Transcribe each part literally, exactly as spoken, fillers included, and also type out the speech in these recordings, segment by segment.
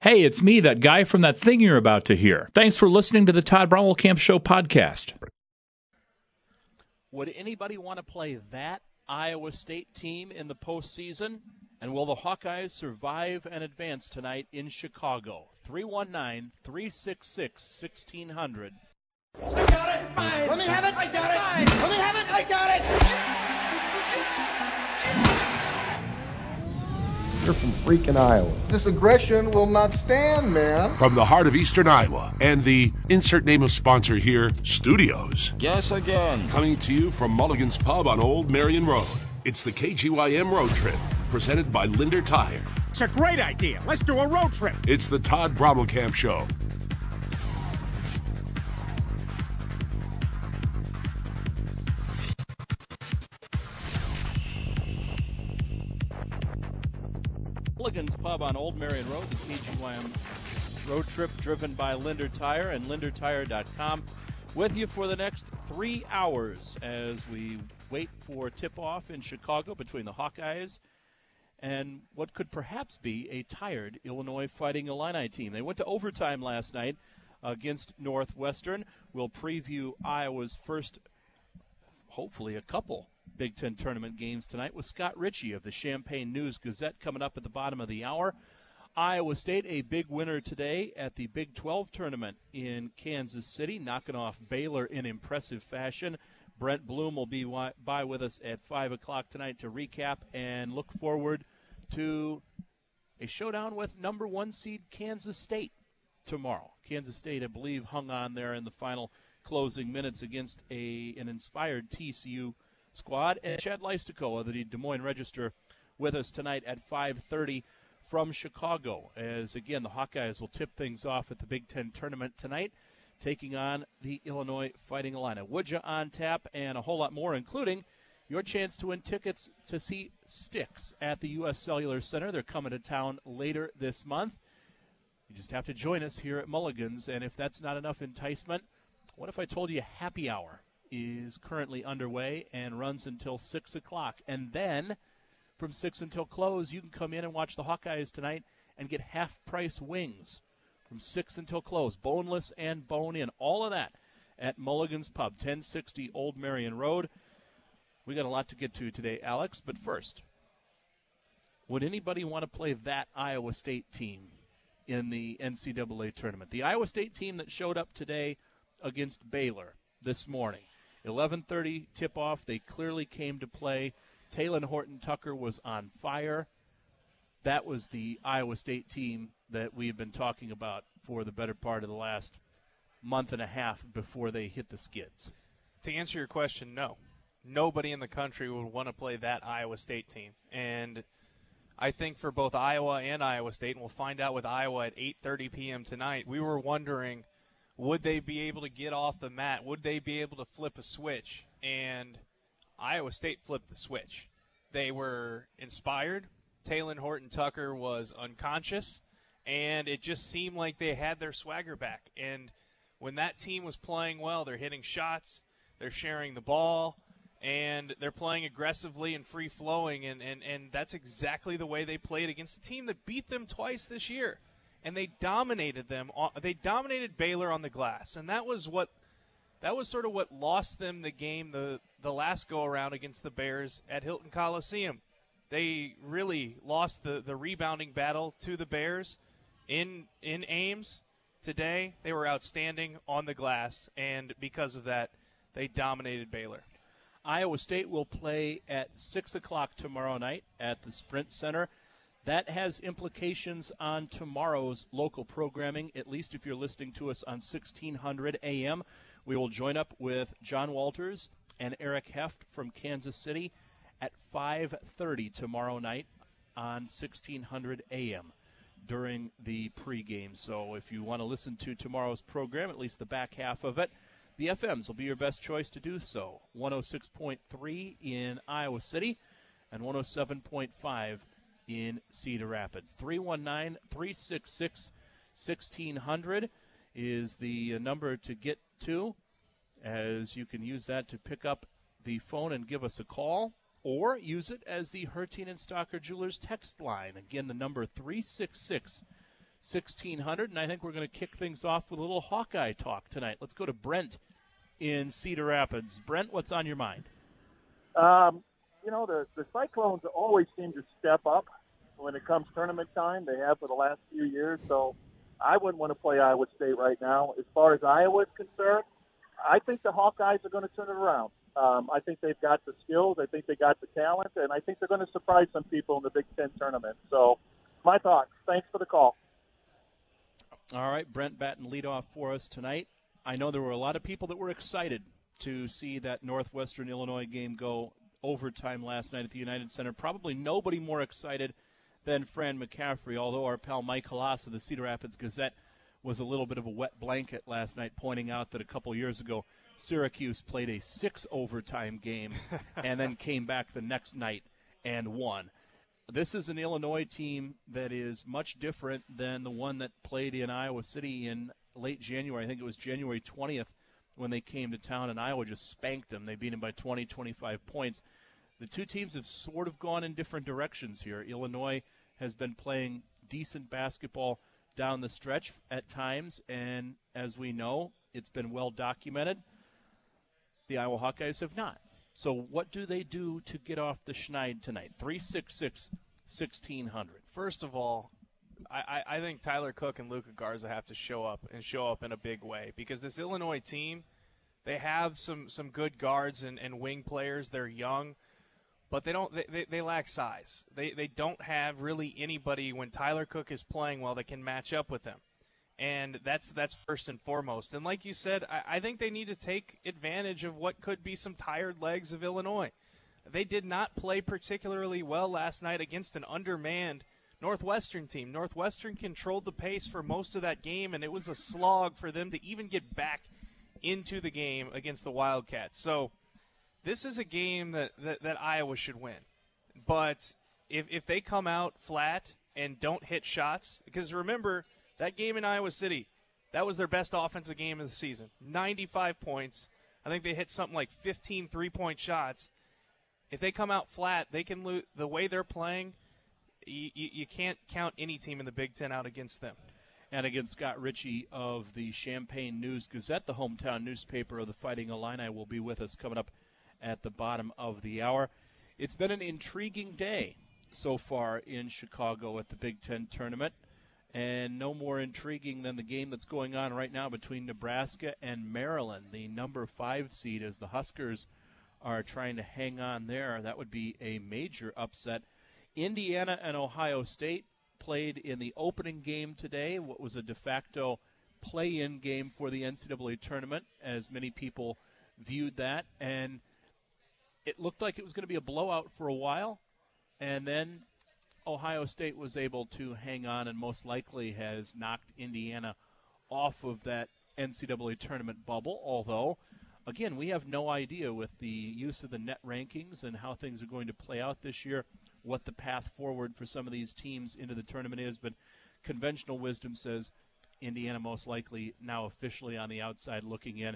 Hey, it's me, that guy from that thing you're about to hear. Thanks for listening to the Todd Bromwell-Camp Show podcast. Would anybody want to play that Iowa State team in the postseason? And will the Hawkeyes survive and advance tonight in Chicago? three one nine, three six six, one six zero zero. I got it! Fine. Let me have it! I got it! Fine. Let me have it! I got it! You're from freaking Iowa. This aggression will not stand, man. From the heart of Eastern Iowa and the insert name of sponsor here, Studios. Yes, again. Coming to you from Mulligan's Pub on Old Marion Road. It's the K G Y M Road Trip, presented by Linder Tire. It's a great idea. Let's do a road trip. It's the Todd Bromwell-Camp Show. Mulligan's Pub on Old Marion Road, the K G Y M road trip driven by Linder Tire and linder tire dot com. With you for the next three hours as we wait for tip-off in Chicago between the Hawkeyes and what could perhaps be a tired Illinois Fighting Illini team. They went to overtime last night against Northwestern. We'll preview Iowa's first, hopefully a couple, Big Ten tournament games tonight with Scott Ritchie of the Champaign News-Gazette coming up at the bottom of the hour. Iowa State, a big winner today at the Big twelve tournament in Kansas City, knocking off Baylor in impressive fashion. Brent Bloom will be by with us at five o'clock tonight to recap and look forward to a showdown with number one seed Kansas State tomorrow. Kansas State, I believe, hung on there in the final closing minutes against a an inspired T C U squad. And Chad Leistico of the Des Moines Register with us tonight at five thirty from Chicago, as, again, the Hawkeyes will tip things off at the Big Ten tournament tonight, taking on the Illinois Fighting Illini. Would you on tap and a whole lot more, including your chance to win tickets to see Styx at the U S Cellular Center. They're coming to town later this month. You just have to join us here at Mulligan's, and if that's not enough enticement, what if I told you happy hour is currently underway and runs until six o'clock, and then from six until close, you can come in and watch the Hawkeyes tonight and get half-price wings from six until close, boneless and bone-in, all of that at Mulligan's Pub, ten sixty Old Marion Road. We got a lot to get to today, Alex, but first, would anybody want to play that Iowa State team in the N C double A tournament? The Iowa State team that showed up today against Baylor this morning. eleven thirty tip-off. They clearly came to play. Taylor Horton-Tucker was on fire. That was the Iowa State team that we've been talking about for the better part of the last month and a half before they hit the skids. To answer your question, no. Nobody in the country would want to play that Iowa State team. And I think for both Iowa and Iowa State, and we'll find out with Iowa at eight thirty p.m. tonight, we were wondering, would they be able to get off the mat? Would they be able to flip a switch? And Iowa State flipped the switch. They were inspired. Taylor Horton-Tucker was unconscious, and it just seemed like they had their swagger back. And when that team was playing well, they're hitting shots, they're sharing the ball, and they're playing aggressively and free-flowing, and, and, and that's exactly the way they played against a team that beat them twice this year. And they dominated them. They dominated Baylor on the glass, and that was what That was sort of what lost them the game the, the last go-around against the Bears at Hilton Coliseum. They really lost the, the rebounding battle to the Bears in in Ames today. They were outstanding on the glass, and because of that, they dominated Baylor. Iowa State will play at six o'clock tomorrow night at the Sprint Center. That has implications on tomorrow's local programming, at least if you're listening to us on sixteen hundred A M. We will join up with John Walters and Eric Heft from Kansas City at five thirty tomorrow night on sixteen hundred A M during the pregame. So if you want to listen to tomorrow's program, at least the back half of it, the F Ms will be your best choice to do so. one oh six point three in Iowa City and one oh seven point five in Cedar Rapids. three one nine, three six six, one six zero zero is the number to get to, as you can use that to pick up the phone and give us a call, or use it as the Hertine and Stalker Jewelers text line. Again, the number three six six, sixteen hundred, and I think we're going to kick things off with a little Hawkeye talk tonight. Let's go to Brent in Cedar Rapids. Brent, what's on your mind? Um, you know, the, the Cyclones always seem to step up when it comes tournament time. They have for the last few years, so I wouldn't want to play Iowa State right now. As far as Iowa is concerned, I think the Hawkeyes are going to turn it around. Um, I think they've got the skills. I think they got the talent, and I think they're going to surprise some people in the Big Ten tournament. So my thoughts. Thanks for the call. All right, Brent Batten lead off for us tonight. I know there were a lot of people that were excited to see that Northwestern Illinois game go overtime last night at the United Center. Probably nobody more excited than Fran McCaffrey, although our pal Mike Halas of the Cedar Rapids Gazette was a little bit of a wet blanket last night, pointing out that a couple years ago Syracuse played a six overtime game and then came back the next night and won. This is an Illinois team that is much different than the one that played in Iowa City in late January. I think it was January twentieth when they came to town, and Iowa just spanked them. They beat them by twenty, twenty-five points. The two teams have sort of gone in different directions here. Illinois has been playing decent basketball down the stretch at times, and as we know, it's been well documented. The Iowa Hawkeyes have not. So what do they do to get off the schneid tonight? three six six, sixteen hundred. First of all, I, I think Tyler Cook and Luka Garza have to show up and show up in a big way, because this Illinois team, they have some, some good guards and, and wing players. They're young, but they don't they, they, they lack size. They they don't have really anybody when Tyler Cook is playing well that can match up with them. And that's that's first and foremost. And like you said, I, I think they need to take advantage of what could be some tired legs of Illinois. They did not play particularly well last night against an undermanned Northwestern team. Northwestern controlled the pace for most of that game, and it was a slog for them to even get back into the game against the Wildcats. So this is a game that, that, that Iowa should win. But if, if they come out flat and don't hit shots, because remember, that game in Iowa City, that was their best offensive game of the season. ninety-five points. I think they hit something like fifteen three-point shots. If they come out flat, they can lose. The way they're playing, you, you, you can't count any team in the Big Ten out against them. And against Scott Ritchie of the Champaign News-Gazette, the hometown newspaper of the Fighting Illini, will be with us coming up at the bottom of the hour. It's been an intriguing day so far in Chicago at the Big Ten tournament. And no more intriguing than the game that's going on right now between Nebraska and Maryland, the number five seed, as the Huskers are trying to hang on there. That would be a major upset. Indiana and Ohio State played in the opening game today, what was a de facto play-in game for the N C double A tournament, as many people viewed that. And it looked like it was going to be a blowout for a while, and then Ohio State was able to hang on and most likely has knocked Indiana off of that N C double A tournament bubble, although, again, we have no idea with the use of the net rankings and how things are going to play out this year, what the path forward for some of these teams into the tournament is, but conventional wisdom says Indiana most likely now officially on the outside looking in.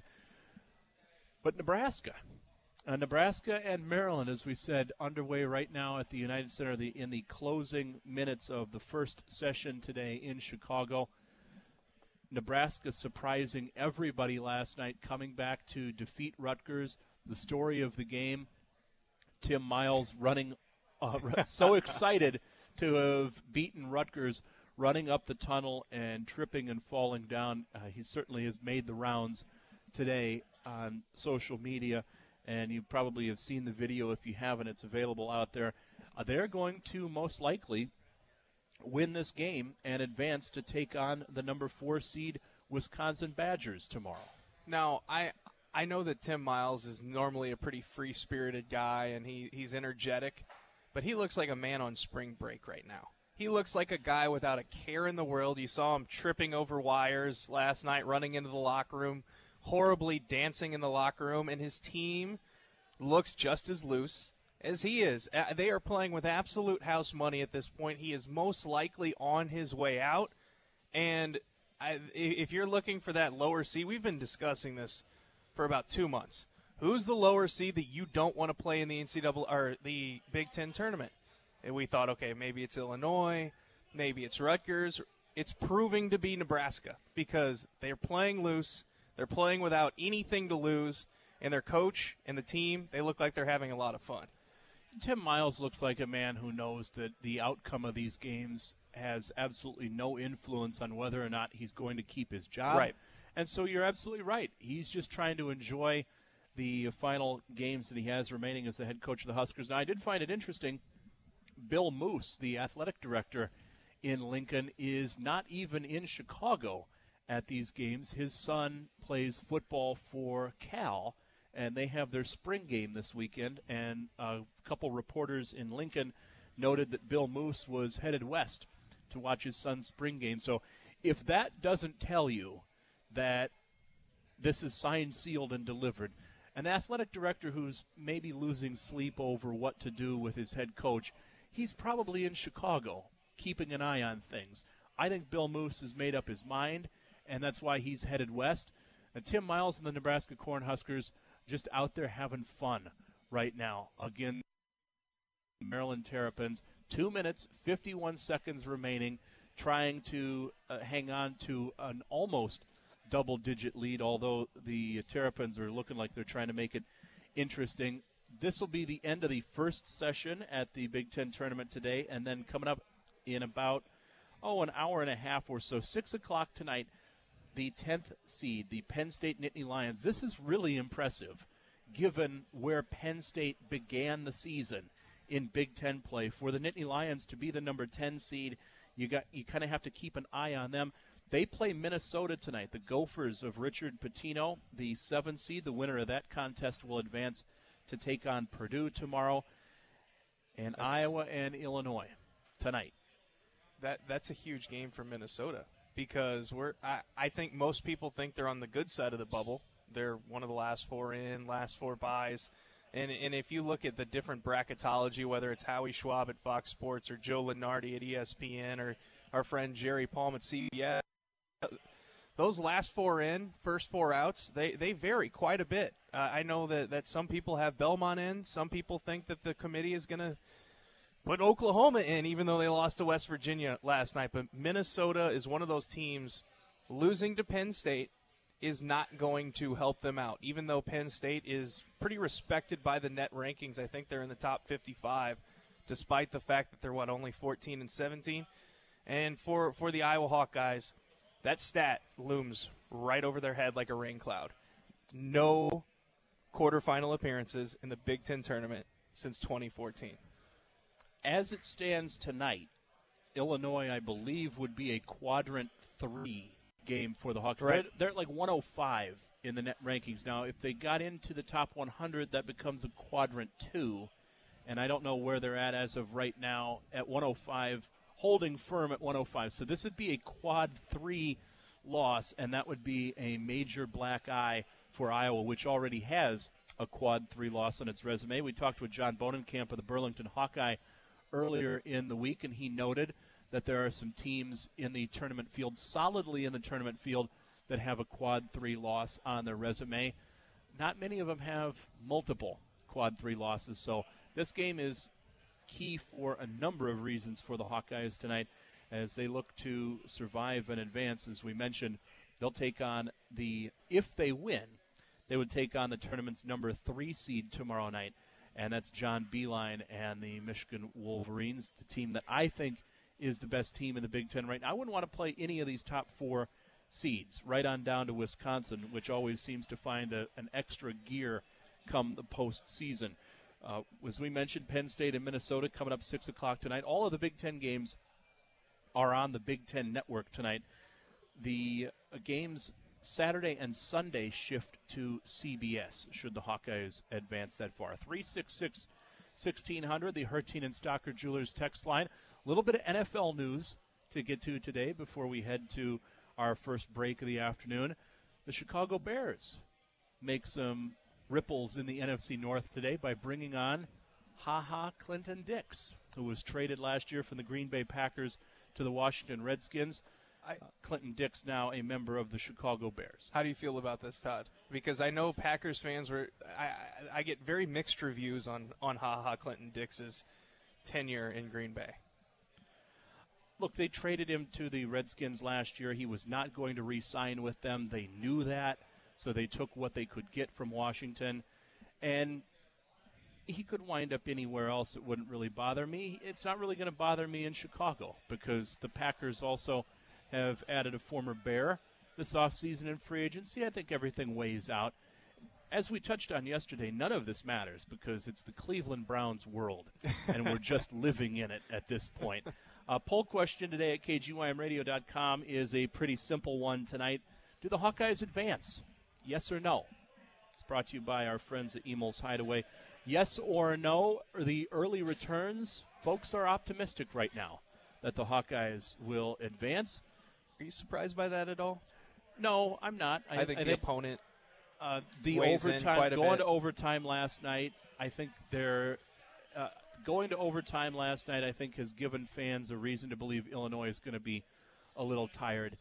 But Nebraska. Uh, Nebraska and Maryland, as we said, underway right now at the United Center the, in the closing minutes of the first session today in Chicago. Nebraska surprising everybody last night, coming back to defeat Rutgers. The story of the game, Tim Miles running, uh, so excited to have beaten Rutgers, running up the tunnel and tripping and falling down. Uh, he certainly has made the rounds today on social media. And you probably have seen the video. If you haven't, it's available out there. Uh, they're going to most likely win this game and advance to take on the number four seed Wisconsin Badgers tomorrow. Now, I I know that Tim Miles is normally a pretty free-spirited guy, and he, he's energetic, but he looks like a man on spring break right now. He looks like a guy without a care in the world. You saw him tripping over wires last night, running into the locker room, horribly dancing in the locker room, and his team looks just as loose as he is. Uh, they are playing with absolute house money at this point. He is most likely on his way out, and I, if you're looking for that lower seed, we've been discussing this for about two months. Who's the lower seed that you don't want to play in the N C double A or the Big Ten tournament? And we thought, okay, maybe it's Illinois, maybe it's Rutgers. it's proving to be Nebraska because they're playing loose. They're playing without anything to lose. And their coach and the team, they look like they're having a lot of fun. Tim Miles looks like a man who knows that the outcome of these games has absolutely no influence on whether or not he's going to keep his job. Right. And so you're absolutely right. He's just trying to enjoy the final games that he has remaining as the head coach of the Huskers. Now, I did find it interesting. Bill Moose, the athletic director in Lincoln, is not even in Chicago at these games. His son plays football for Cal, and they have their spring game this weekend. And a couple reporters in Lincoln noted that Bill Moose was headed west to watch his son's spring game. So if that doesn't tell you that this is signed, sealed, and delivered, an athletic director who's maybe losing sleep over what to do with his head coach, he's probably in Chicago keeping an eye on things. I think Bill Moose has made up his mind, and that's why he's headed west. And Tim Miles and the Nebraska Cornhuskers just out there having fun right now. Again, Maryland Terrapins, two minutes, fifty-one seconds remaining, trying to uh, hang on to an almost double-digit lead, although the Terrapins are looking like they're trying to make it interesting. This will be the end of the first session at the Big Ten tournament today, and then coming up in about, oh, an hour and a half or so, six o'clock tonight, the tenth seed, the Penn State Nittany Lions. This is really impressive, given where Penn State began the season in Big Ten play. For the Nittany Lions to be the number ten seed, you got you kind of have to keep an eye on them. They play Minnesota tonight. The Gophers of Richard Pitino, the seven seed, the winner of that contest will advance to take on Purdue tomorrow, and that's, Iowa and Illinois tonight. That that's a huge game for Minnesota. Because we're, I, I think most people think they're on the good side of the bubble. They're one of the last four in, last four buys. And and if you look at the different bracketology, whether it's Howie Schwab at Fox Sports or Joe Lunardi at E S P N or our friend Jerry Palm at C B S, those last four in, first four outs, they, they vary quite a bit. Uh, I know that, that some people have Belmont in. Some people think that the committee is going to put Oklahoma in, even though they lost to West Virginia last night. But Minnesota is one of those teams. Losing to Penn State is not going to help them out, even though Penn State is pretty respected by the net rankings. I think they're in the top fifty-five, despite the fact that they're, what, only fourteen and seventeen. And for, for the Iowa Hawkeyes, that stat looms right over their head like a rain cloud. No quarterfinal appearances in the Big Ten tournament since twenty fourteen. As it stands tonight, Illinois, I believe, would be a quadrant three game for the Hawks. Right. They're, they're at like one oh five in the net rankings. Now, if they got into the top one hundred, that becomes a quadrant two. And I don't know where they're at as of right now at one oh five, holding firm at one oh five. So this would be a quad three loss, and that would be a major black eye for Iowa, which already has a quad three loss on its resume. We talked with John Bonenkamp of the Burlington Hawkeye earlier in the week, and he noted that there are some teams in the tournament field, solidly in the tournament field, that have a quad three loss on their resume. Not many of them have multiple quad three losses, so this game is key for a number of reasons for the Hawkeyes tonight as they look to survive and advance. As we mentioned, they'll take on the, if they win, they would take on the tournament's number three seed tomorrow night, and that's John Beilein and the Michigan Wolverines, the team that I think is the best team in the Big Ten right now. I wouldn't want to play any of these top four seeds, right on down to Wisconsin, which always seems to find a, an extra gear come the postseason. Uh, as we mentioned, Penn State and Minnesota coming up six o'clock tonight. All of the Big Ten games are on the Big Ten Network tonight. The uh, games Saturday and Sunday shift to C B S, should the Hawkeyes advance that far. three six six, sixteen hundred, the Hertin and Stocker Jewelers text line. A little bit of N F L news to get to today before we head to our first break of the afternoon. The Chicago Bears make some ripples in the N F C North today by bringing on Ha-Ha Clinton-Dix, who was traded last year from the Green Bay Packers to the Washington Redskins. I, uh, Clinton-Dix now a member of the Chicago Bears. How do you feel about this, Todd? Because I know Packers fans were I, I, I get very mixed reviews on, on Ha-Ha Clinton-Dix's tenure in Green Bay. look, they traded him to the Redskins last year. He was not going to re-sign with them. They knew that, so they took what they could get from Washington. And he could wind up anywhere else. It wouldn't really bother me. It's not really going to bother me in Chicago because the Packers also have added a former Bear this offseason in free agency. I think everything weighs out. As we touched on yesterday, none of this matters because it's the Cleveland Browns world, and we're just living in it at this point. Uh, poll question today at K G Y M radio dot com is a pretty simple one tonight. Do the Hawkeyes advance? Yes or no? It's brought to you by our friends at Emil's Hideaway. Yes or no, the early returns, folks are optimistic right now that the Hawkeyes will advance. Are you surprised by that at all? No, I'm not. I, I think I the think, opponent uh, the weighs overtime, in quite a going bit. to overtime last night, I think they're uh, going to overtime last night, I think, has given fans a reason to believe Illinois is going to be a little tired.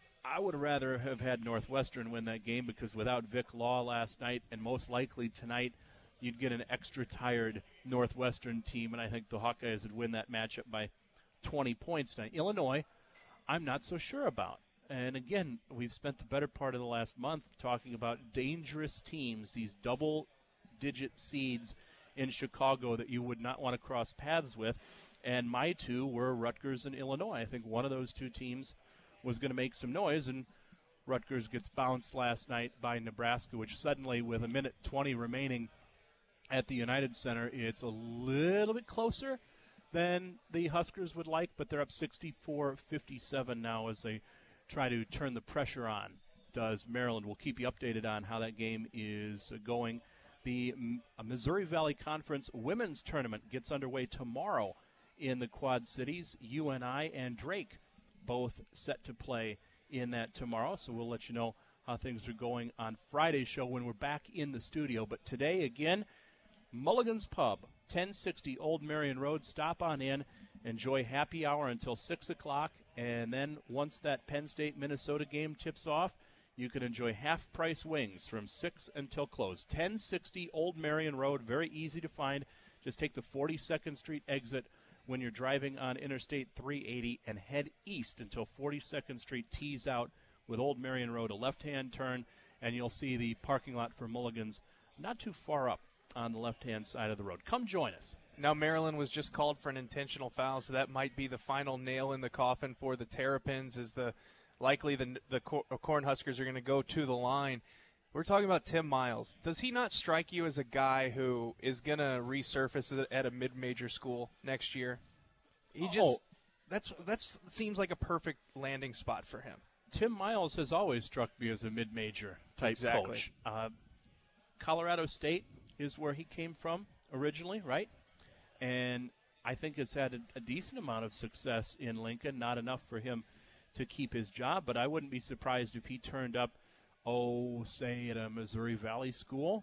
I would rather have had Northwestern win that game because without Vic Law last night and most likely tonight, you'd get an extra tired Northwestern team, and I think the Hawkeyes would win that matchup by twenty points tonight. Illinois, I'm not so sure about. And again, we've spent the better part of the last month talking about dangerous teams, these double-digit seeds in Chicago that you would not want to cross paths with. And my two were Rutgers and Illinois. I think one of those two teams was going to make some noise, and Rutgers gets bounced last night by Nebraska, which suddenly, with a minute twenty remaining at the United Center, it's a little bit closer than the Huskers would like, but they're up sixty-four fifty-seven now as they try to turn the pressure on. Does Maryland. We'll keep you updated on how that game is going. The Missouri Valley Conference Women's Tournament gets underway tomorrow in the Quad Cities. U N I and Drake both set to play in that tomorrow, so we'll let you know how things are going on Friday's show when we're back in the studio. But today, again, Mulligan's Pub, ten sixty Old Marion Road. Stop on in, enjoy happy hour until six o'clock, and then once that Penn State-Minnesota game tips off, you can enjoy half-price wings from six until close. ten sixty Old Marion Road, very easy to find. Just take the forty-second Street exit when you're driving on Interstate three eighty and head east until forty-second Street tees out with Old Marion Road, a left-hand turn, and you'll see the parking lot for Mulligan's not too far up on the left-hand side of the road. Come join us. Now, Maryland was just called for an intentional foul, so that might be the final nail in the coffin for the Terrapins, is the likely the, the Cornhuskers are going to go to the line. We're talking about Tim Miles. Does he not strike you as a guy who is going to resurface at a mid-major school next year? He just oh. that's that's seems like a perfect landing spot for him. Tim Miles has always struck me as a mid-major type exactly. coach. Uh, Colorado State is where he came from originally, right? And I think has had a, a decent amount of success in Lincoln, not enough for him to keep his job, but I wouldn't be surprised if he turned up, oh, say at a Missouri Valley school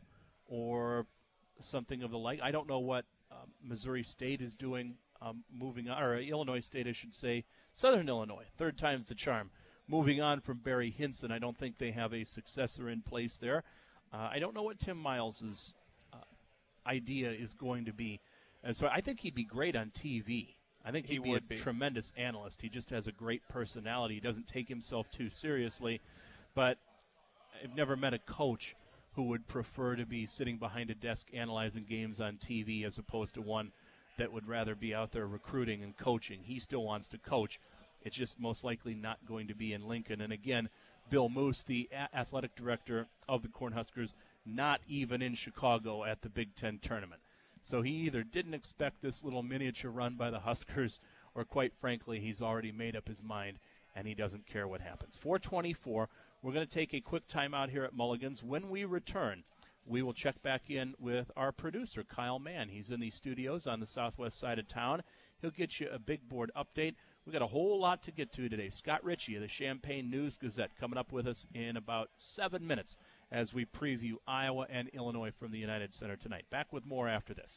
or something of the like. I don't know what uh, Missouri State is doing um, moving on, or Illinois State, I should say, Southern Illinois, third time's the charm. Moving on from Barry Hinson, I don't think they have a successor in place there. Uh, I don't know what Tim Miles's uh, idea is going to be. And so I think he'd be great on T V. I think he'd he be would a be. tremendous analyst. He just has a great personality. He doesn't take himself too seriously. But I've never met a coach who would prefer to be sitting behind a desk analyzing games on T V as opposed to one that would rather be out there recruiting and coaching. He still wants to coach. It's just most likely not going to be in Lincoln. And again, Bill Moose, the a- athletic director of the Cornhuskers, not even in Chicago at the Big Ten tournament. So he either didn't expect this little miniature run by the Huskers, or quite frankly, he's already made up his mind, and he doesn't care what happens. four twenty-four, we're going to take a quick timeout here at Mulligan's. When we return, we will check back in with our producer, Kyle Mann. He's in the studios on the southwest side of town. He'll get you a big board update. We've got a whole lot to get to today. Scott Ritchie of the Champaign News-Gazette coming up with us in about seven minutes as we preview Iowa and Illinois from the United Center tonight. Back with more after this.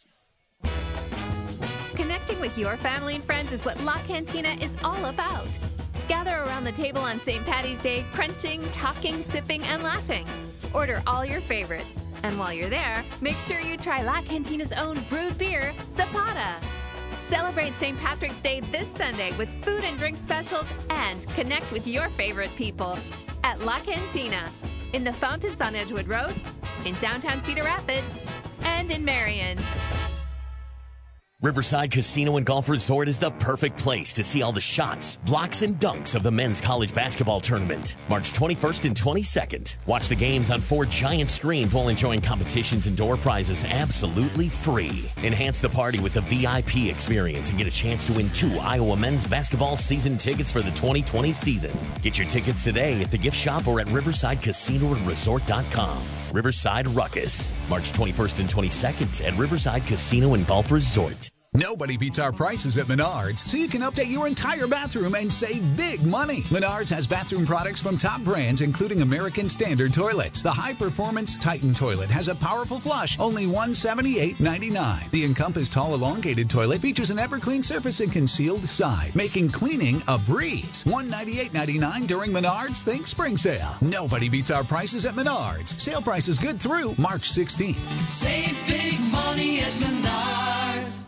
Connecting with your family and friends is what La Cantina is all about. Gather around the table on Saint Patty's Day, crunching, talking, sipping, and laughing. Order all your favorites. And while you're there, make sure you try La Cantina's own brewed beer, Zapata. Celebrate Saint Patrick's Day this Sunday with food and drink specials and connect with your favorite people at La Cantina in the Fountains on Edgewood Road, in downtown Cedar Rapids, and in Marion. Riverside Casino and Golf Resort is the perfect place to see all the shots, blocks, and dunks of the men's college basketball tournament. March twenty-first and twenty-second. Watch the games on four giant screens while enjoying competitions and door prizes absolutely free. Enhance the party with the V I P experience and get a chance to win two Iowa men's basketball season tickets for the twenty twenty season. Get your tickets today at the gift shop or at riverside casino and resort dot com. Riverside Ruckus, March twenty-first and twenty-second at Riverside Casino and Golf Resort. Nobody beats our prices at Menards, so you can update your entire bathroom and save big money. Menards has bathroom products from top brands, including American Standard toilets. The high-performance Titan toilet has a powerful flush, only one hundred seventy-eight dollars and ninety-nine cents. The Encompass Tall Elongated toilet features an Everclean surface and concealed side, making cleaning a breeze. one hundred ninety-eight dollars and ninety-nine cents during Menards Think Spring Sale. Nobody beats our prices at Menards. Sale price is good through March sixteenth. Save big money at Menards.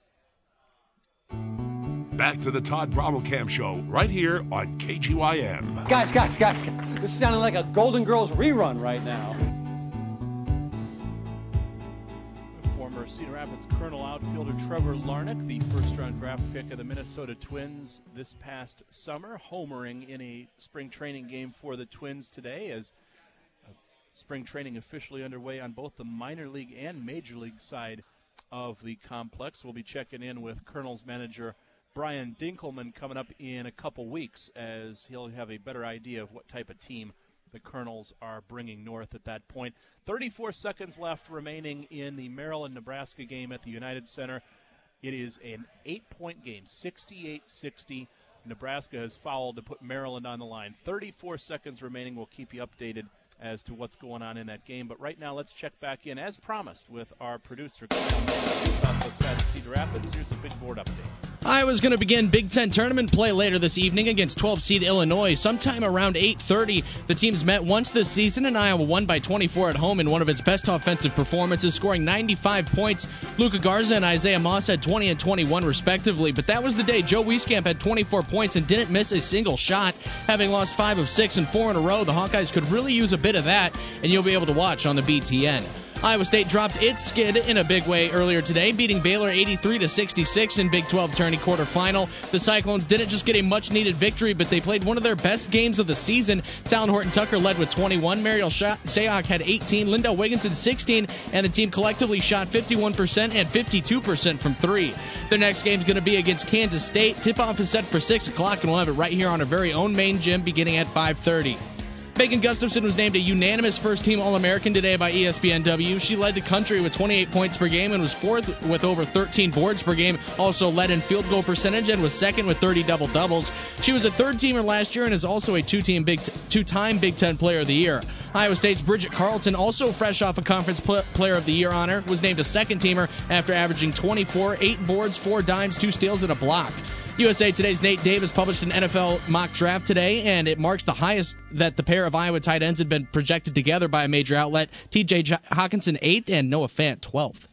Back to the Todd Brommelkamp Show right here on K G Y M. Guys, guys, guys, this is sounding like a Golden Girls rerun right now. Former Cedar Rapids Colonel outfielder Trevor Larnach, the first-round draft pick of the Minnesota Twins this past summer, homering in a spring training game for the Twins today as spring training officially underway on both the minor league and major league side of the complex. We'll be checking in with Colonel's manager Brian Dinkelman coming up in a couple weeks as he'll have a better idea of what type of team the Colonels are bringing north at that point. thirty-four seconds left remaining in the Maryland-Nebraska game at the United Center. It is an eight-point game, sixty-eight sixty. Nebraska has fouled to put Maryland on the line. thirty-four seconds remaining. We'll keep you updated as to what's going on in that game. But right now, let's check back in, as promised, with our producer, Cedar Rapids. Here's a big board update. Iowa's going to begin Big Ten tournament play later this evening against twelve-seed Illinois. Sometime around eight thirty, the teams met once this season, and Iowa won by twenty-four at home in one of its best offensive performances, scoring ninety-five points. Luka Garza and Isaiah Moss had twenty and twenty-one, respectively. But that was the day Joe Wieskamp had twenty-four points and didn't miss a single shot. Having lost five of six and four in a row, the Hawkeyes could really use a bit of that, and you'll be able to watch on the B T N. Iowa State dropped its skid in a big way earlier today, beating Baylor eighty-three to sixty-six in Big twelve tourney quarterfinal. The Cyclones didn't just get a much-needed victory, but they played one of their best games of the season. Talon Horton-Tucker led with twenty-one, Mariel Sayok had eighteen, Lindell Wigginton sixteen, and the team collectively shot fifty-one percent and fifty-two percent from three. Their next game is going to be against Kansas State. Tip-off is set for six o'clock, and we'll have it right here on our very own main gym beginning at five thirty. Megan Gustafson was named a unanimous first-team All-American today by E S P N W. She led the country with twenty-eight points per game and was fourth with over thirteen boards per game. Also led in field goal percentage and was second with thirty double-doubles. She was a third-teamer last year and is also a two-team Big T- two-time Big Ten Player of the Year. Iowa State's Bridget Carlton, also fresh off a Conference pl- Player of the Year honor, was named a second-teamer after averaging twenty-four, eight boards, four dimes, two steals, and a block. U S A Today's Nate Davis published an N F L mock draft today, and it marks the highest that the pair of Iowa tight ends had been projected together by a major outlet. T J Hawkinson, eighth, and Noah Fant, twelfth.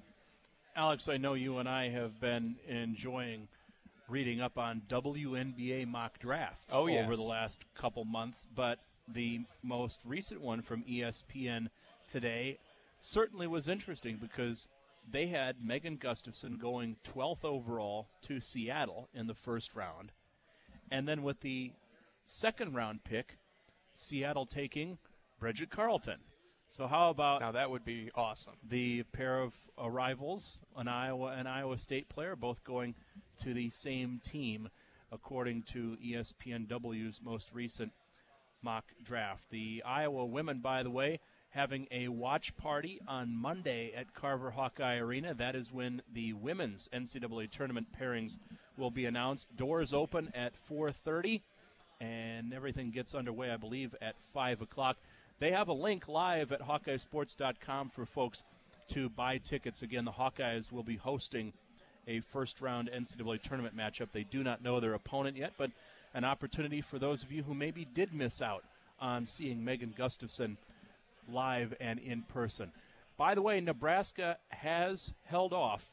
Alex, I know you and I have been enjoying reading up on W N B A mock drafts oh, yes. over the last couple months, but the most recent one from E S P N today certainly was interesting because they had Megan Gustafson going twelfth overall to Seattle in the first round. And then with the second round pick, Seattle taking Bridget Carlton. So how about now that would be awesome. The pair of uh, rivals, an Iowa and Iowa State player, both going to the same team, according to E S P N W's most recent mock draft. The Iowa women, by the way, having a watch party on Monday at Carver Hawkeye Arena. That is when the women's N C double A tournament pairings will be announced. Doors open at four thirty, and everything gets underway, I believe, at five o'clock. They have a link live at Hawkeye Sports dot com for folks to buy tickets. Again, the Hawkeyes will be hosting a first-round N C double A tournament matchup. They do not know their opponent yet, but an opportunity for those of you who maybe did miss out on seeing Megan Gustafson live and in person. By the way, Nebraska has held off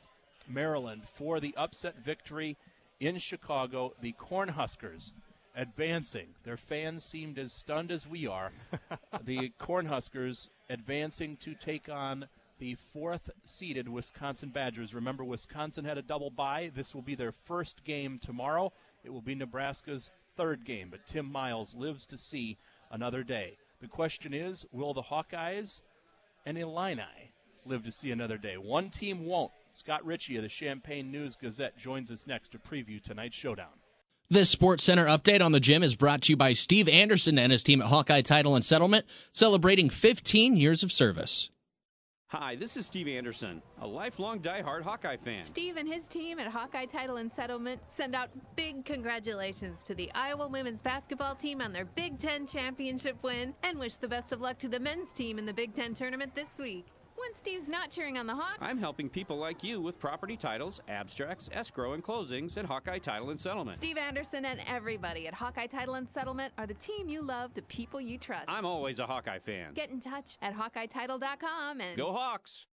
Maryland for the upset victory in Chicago. The Cornhuskers advancing. Their fans seemed as stunned as we are. The Cornhuskers advancing to take on the fourth-seeded Wisconsin Badgers. Remember, Wisconsin had a double bye. This will be their first game tomorrow. It will be Nebraska's third game, but Tim Miles lives to see another day. The question is, will the Hawkeyes and Illini live to see another day? One team won't. Scott Ritchie of the Champaign News-Gazette joins us next to preview tonight's showdown. This Sports Center update on the gym is brought to you by Steve Anderson and his team at Hawkeye Title and Settlement, celebrating fifteen years of service. Hi, this is Steve Anderson, a lifelong diehard Hawkeye fan. Steve and his team at Hawkeye Title and Settlement send out big congratulations to the Iowa women's basketball team on their Big Ten championship win and wish the best of luck to the men's team in the Big Ten tournament this week. When Steve's not cheering on the Hawks, I'm helping people like you with property titles, abstracts, escrow, and closings at Hawkeye Title and Settlement. Steve Anderson and everybody at Hawkeye Title and Settlement are the team you love, the people you trust. I'm always a Hawkeye fan. Get in touch at Hawkeye Title dot com and go Hawks!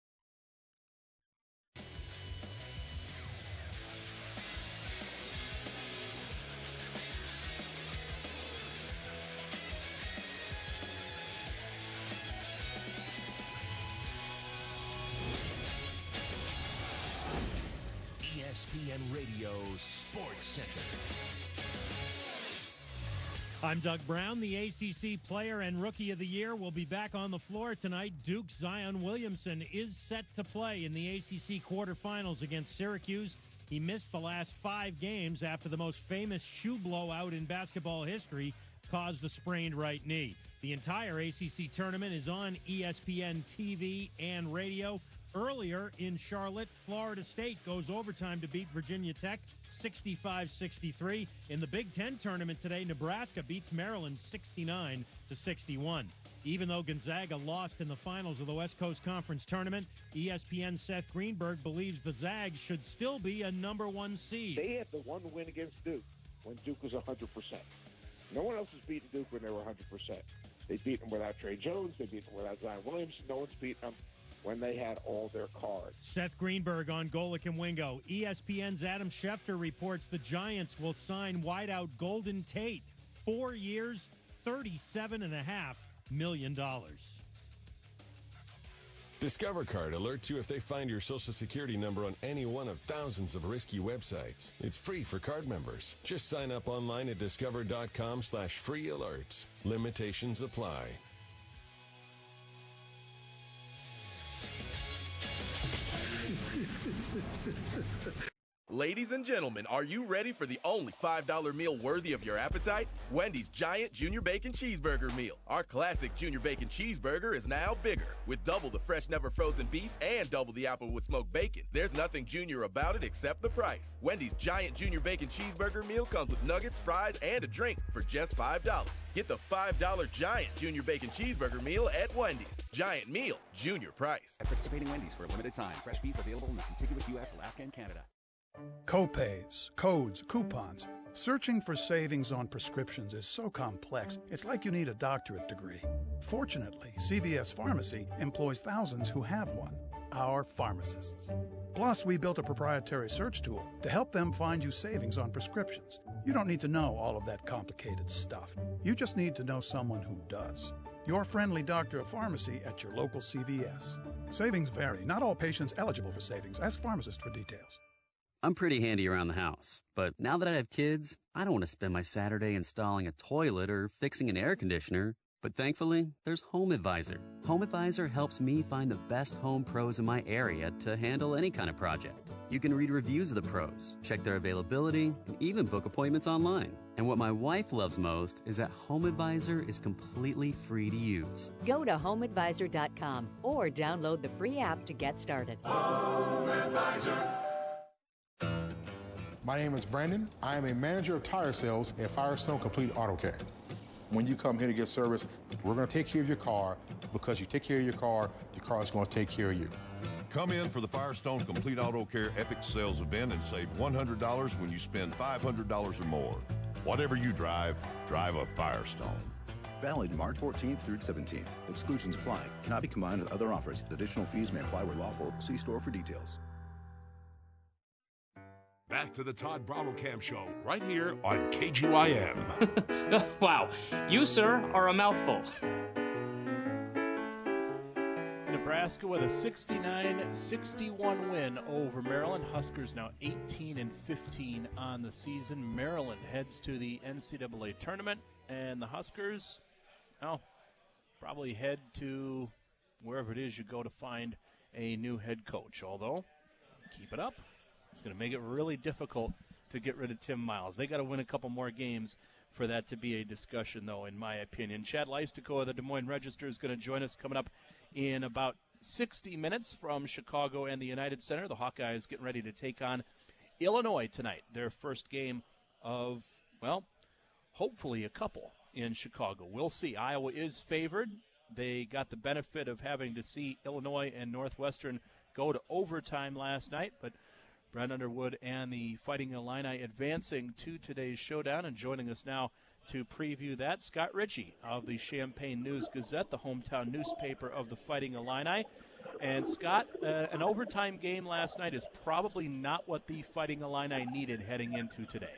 E S P N Radio Sports Center. I'm Doug Brown. The A C C Player and Rookie of the Year will be back on the floor tonight. Duke's Zion Williamson is set to play in the A C C quarterfinals against Syracuse. He missed the last five games after the most famous shoe blowout in basketball history caused a sprained right knee. The entire A C C tournament is on E S P N T V and radio. Earlier in Charlotte, Florida State goes overtime to beat Virginia Tech sixty-five sixty-three. In the Big Ten tournament today, Nebraska beats Maryland sixty-nine to sixty-one. Even though Gonzaga lost in the finals of the West Coast Conference tournament, E S P N's Seth Greenberg believes the Zags should still be a number one seed. They had the one win against Duke when Duke was one hundred percent. No one else has beaten Duke when they were one hundred percent. They beat them without Trey Jones. They beat them without Zion Williamson. No one's beaten them when they had all their cards. Seth Greenberg on Golic and Wingo. E S P N's Adam Schefter reports the Giants will sign wideout Golden Tate. Four years, thirty-seven point five million dollars. Discover Card alerts you if they find your Social Security number on any one of thousands of risky websites. It's free for card members. Just sign up online at discover.com slash free alerts. Limitations apply. Ladies and gentlemen, are you ready for the only five dollar meal worthy of your appetite? Wendy's Giant Junior Bacon Cheeseburger Meal. Our classic Junior Bacon Cheeseburger is now bigger, with double the fresh, never frozen beef and double the Applewood smoked bacon. There's nothing junior about it except the price. Wendy's Giant Junior Bacon Cheeseburger Meal comes with nuggets, fries, and a drink for just five dollars. Get the five dollar Giant Junior Bacon Cheeseburger Meal at Wendy's. Giant Meal, junior price. At participating Wendy's for a limited time. Fresh beef available in the contiguous U S, Alaska, and Canada. Copays, codes, coupons. Searching for savings on prescriptions is so complex, it's like you need a doctorate degree. Fortunately, C V S Pharmacy employs thousands who have one, our pharmacists. Plus, we built a proprietary search tool to help them find you savings on prescriptions. You don't need to know all of that complicated stuff. You just need to know someone who does. Your friendly doctor of pharmacy at your local C V S. Savings vary. Not all patients eligible for savings. Ask pharmacist for details. I'm pretty handy around the house, but now that I have kids, I don't want to spend my Saturday installing a toilet or fixing an air conditioner. But thankfully, there's Home Advisor. Home Advisor helps me find the best home pros in my area to handle any kind of project. You can read reviews of the pros, check their availability, and even book appointments online. And what my wife loves most is that Home Advisor is completely free to use. Go to home advisor dot com or download the free app to get started. Home Advisor. My name is Brandon. I am a manager of tire sales at Firestone Complete Auto Care. When you come here to get service, we're going to take care of your car. Because you take care of your car, your car is going to take care of you. Come in for the Firestone Complete Auto Care Epic Sales Event and save one hundred dollars when you spend five hundred dollars or more. Whatever you drive, drive a Firestone. Valid March fourteenth through seventeenth. Exclusions apply. Cannot be combined with other offers. Additional fees may apply where lawful. See store for details. Back to the Todd Bravo-Cam Show, right here on K G Y M. Wow. You, sir, are a mouthful. Nebraska with a sixty-nine sixty-one win over Maryland. Huskers now eighteen and fifteen on the season. Maryland heads to the N C double A tournament, and the Huskers, well, probably head to wherever it is you go to find a new head coach. Although, keep it up. It's going to make it really difficult to get rid of Tim Miles. They got to win a couple more games for that to be a discussion, though, in my opinion. Chad Leistikow of the Des Moines Register is going to join us coming up in about sixty minutes from Chicago and the United Center. The Hawkeyes getting ready to take on Illinois tonight, their first game of, well, hopefully a couple in Chicago. We'll see. Iowa is favored. They got the benefit of having to see Illinois and Northwestern go to overtime last night, but Brad Underwood and the Fighting Illini advancing to today's showdown, and joining us now to preview that, Scott Ritchie of the Champaign News-Gazette, the hometown newspaper of the Fighting Illini. And Scott, uh, an overtime game last night is probably not what the Fighting Illini needed heading into today.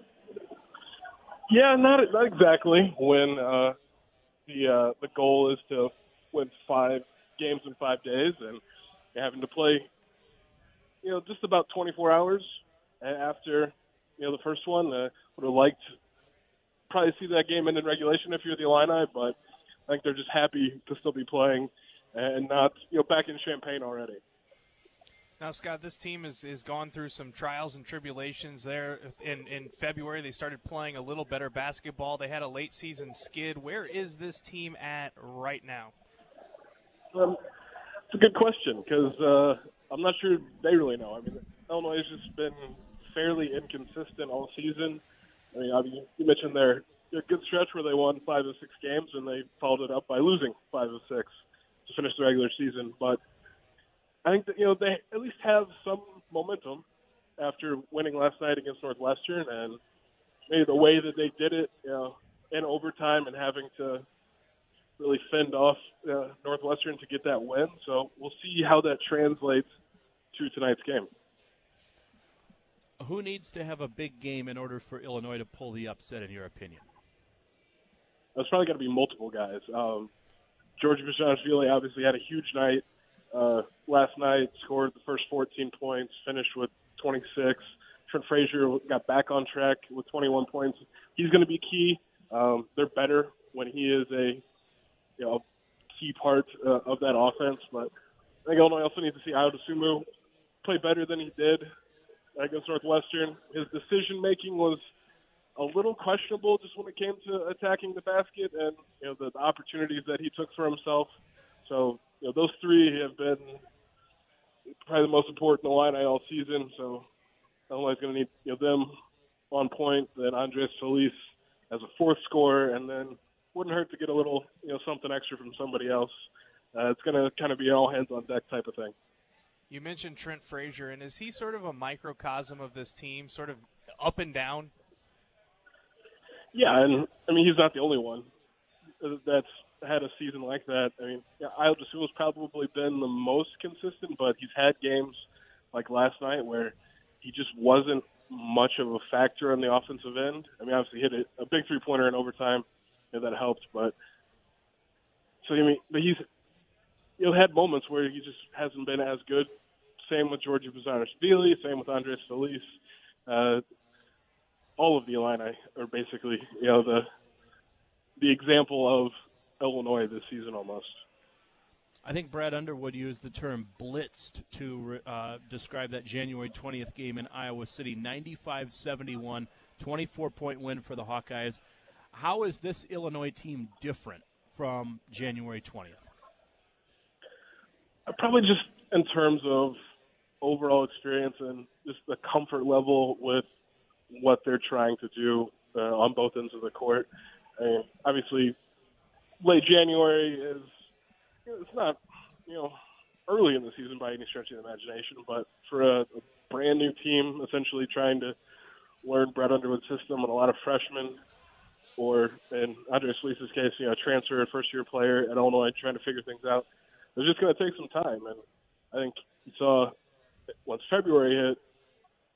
Yeah, not not exactly. When uh, the uh, the goal is to win five games in five days, and you're having to play, you know, just about twenty-four hours after, you know, the first one. Uh, would have liked probably see that game end in regulation if you're the Illini, but I think they're just happy to still be playing and not, you know, back in Champaign already. Now, Scott, this team has is, is gone through some trials and tribulations there. In, in February, they started playing a little better basketball. They had a late-season skid. Where is this team at right now? Um, it's a good question because uh, I'm not sure they really know. I mean, Illinois has just been fairly inconsistent all season. I mean, I mean you mentioned their, their good stretch where they won five of six games, and they followed it up by losing five of six to finish the regular season. But I think that, you know, they at least have some momentum after winning last night against Northwestern, and maybe the way that they did it, you know, in overtime and having to really fend off uh, Northwestern to get that win. So we'll see how that translates to tonight's game. Who needs to have a big game in order for Illinois to pull the upset, in your opinion? It's probably going to be multiple guys. Um, Georgia Bezhanishvili obviously had a huge night uh, last night, scored the first fourteen points, finished with twenty-six. Trent Frazier got back on track with twenty-one points. He's going to be key. Um, they're better when he is a you know key part uh, of that offense. But I think Illinois also needs to see Ayo Dosunmu play better than he did against Northwestern. His decision-making was a little questionable just when it came to attacking the basket and, you know, the, the opportunities that he took for himself. So, you know, those three have been probably the most important in the line all season. So Illinois is going to need, you know, them on point, then Andres Feliz as a fourth scorer, and then wouldn't hurt to get a little, you know, something extra from somebody else. Uh, it's going to kind of be an all-hands-on-deck type of thing. You mentioned Trent Frazier, and is he sort of a microcosm of this team, sort of up and down? Yeah, and, I mean, he's not the only one that's had a season like that. I mean, yeah, Ayo Dosunmu's probably been the most consistent, but he's had games like last night where he just wasn't much of a factor on the offensive end. I mean, obviously he hit a, a big three-pointer in overtime, you know, that helped, but so, I mean, but he's, you know, had moments where he just hasn't been as good. Same with Georgia Bezhanishvili, same with Andres Feliz. Uh, all of the Illini are basically, you know, the the example of Illinois this season almost. I think Brad Underwood used the term blitzed to uh, describe that January twentieth game in Iowa City. ninety-five seventy-one, twenty-four point win for the Hawkeyes. How is this Illinois team different from January twentieth? Probably just in terms of overall experience and just the comfort level with what they're trying to do uh, on both ends of the court. I mean, obviously, late January is, you know, it's not, you know, early in the season by any stretch of the imagination, but for a, a brand new team essentially trying to learn Brad Underwood's system and a lot of freshmen, or in Andres Feliz's case, you know, transfer, first-year player at Illinois trying to figure things out, it's just going to take some time. And I think you saw once February hit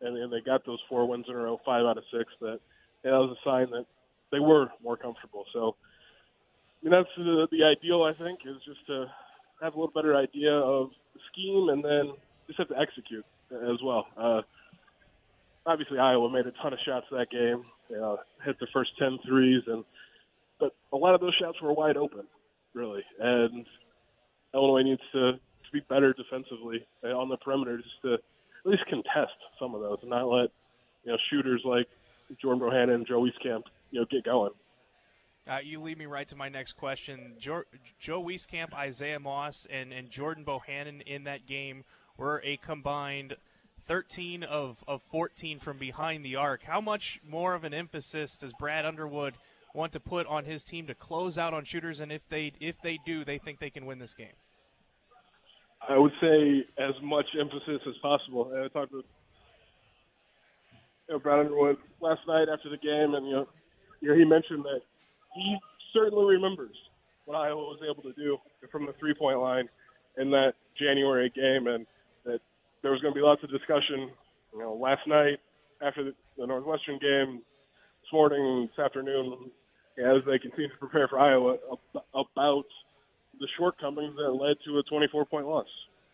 and, and they got those four wins in a row, five out of six, that, that was a sign that they were more comfortable. So, I mean, that's the, the ideal, I think, is just to have a little better idea of the scheme and then just have to execute as well. Uh, obviously, Iowa made a ton of shots that game, you know, hit the first ten threes, and but a lot of those shots were wide open, really. And Illinois needs to, to be better defensively on the perimeter, just to at least contest some of those and not let, you know, shooters like Jordan Bohannon and Joe Wieskamp, you know, get going. Uh, you lead me right to my next question. Jo- Joe Wieskamp, Isaiah Moss, and, and Jordan Bohannon in that game were a combined thirteen of, of fourteen from behind the arc. How much more of an emphasis does Brad Underwood want to put on his team to close out on shooters, and if they if they do, they think they can win this game? I would say as much emphasis as possible. I talked with you know, Brad Underwood last night after the game, and you know, you know, he mentioned that he certainly remembers what Iowa was able to do from the three-point line in that January game, and that there was going to be lots of discussion, you know, last night after the, the Northwestern game, this morning, this afternoon, as they continue to prepare for Iowa, about the shortcomings that led to a twenty-four point loss.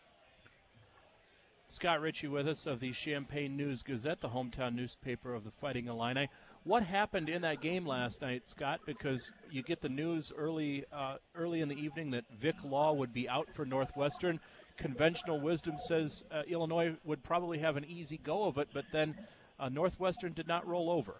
Scott Ritchie with us of the Champaign News-Gazette, the hometown newspaper of the Fighting Illini. What happened in that game last night, Scott? Because you get the news early uh, early in the evening that Vic Law would be out for Northwestern. Conventional wisdom says uh, Illinois would probably have an easy go of it, but then uh, Northwestern did not roll over.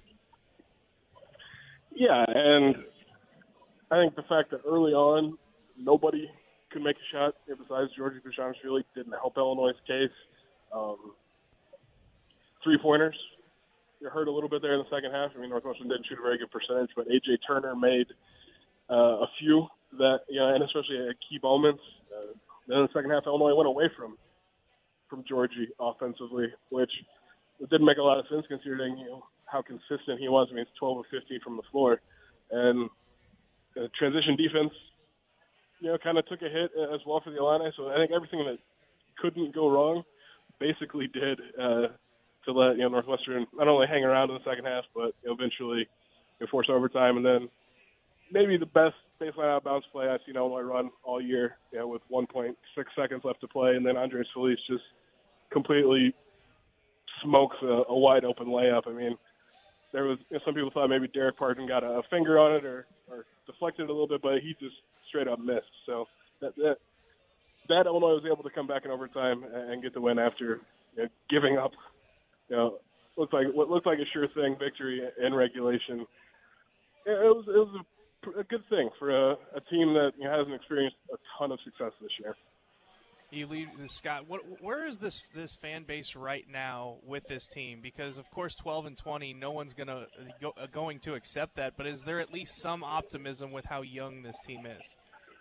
Yeah, and I think the fact that early on nobody could make a shot besides Georgi Bezhanishvili didn't help Illinois' case. Um, three-pointers, you heard a little bit there in the second half. I mean, Northwestern didn't shoot a very good percentage, but A J Turner made uh, a few that, you know, and especially at key moments. Uh, then in the second half, Illinois went away from from Georgi offensively, which didn't make a lot of sense considering, you know, how consistent he was. I mean, it's twelve of fifteen from the floor. And uh, transition defense, you know, kind of took a hit as well for the Illini. So I think everything that couldn't go wrong basically did uh, to let, you know, Northwestern not only hang around in the second half, but you know, eventually you know, force overtime. And then maybe the best baseline out of bounds play I've seen Illinois run all year, you know, with one point six seconds left to play. And then Andres Feliz just completely smokes a, a wide open layup. I mean, there was, you know, some people thought maybe Derek Parton got a, a finger on it or, or deflected it a little bit, but he just straight up missed. So that, that that Illinois was able to come back in overtime and get the win after, you know, giving up, you know, looked like what looked like a sure thing victory in regulation. It was it was a, a good thing for a, a team that, you know, hasn't experienced a ton of success this year. You lead, Scott. What, where is this this fan base right now with this team? Because of course, twelve and twenty, no one's gonna go, going to accept that. But is there at least some optimism with how young this team is?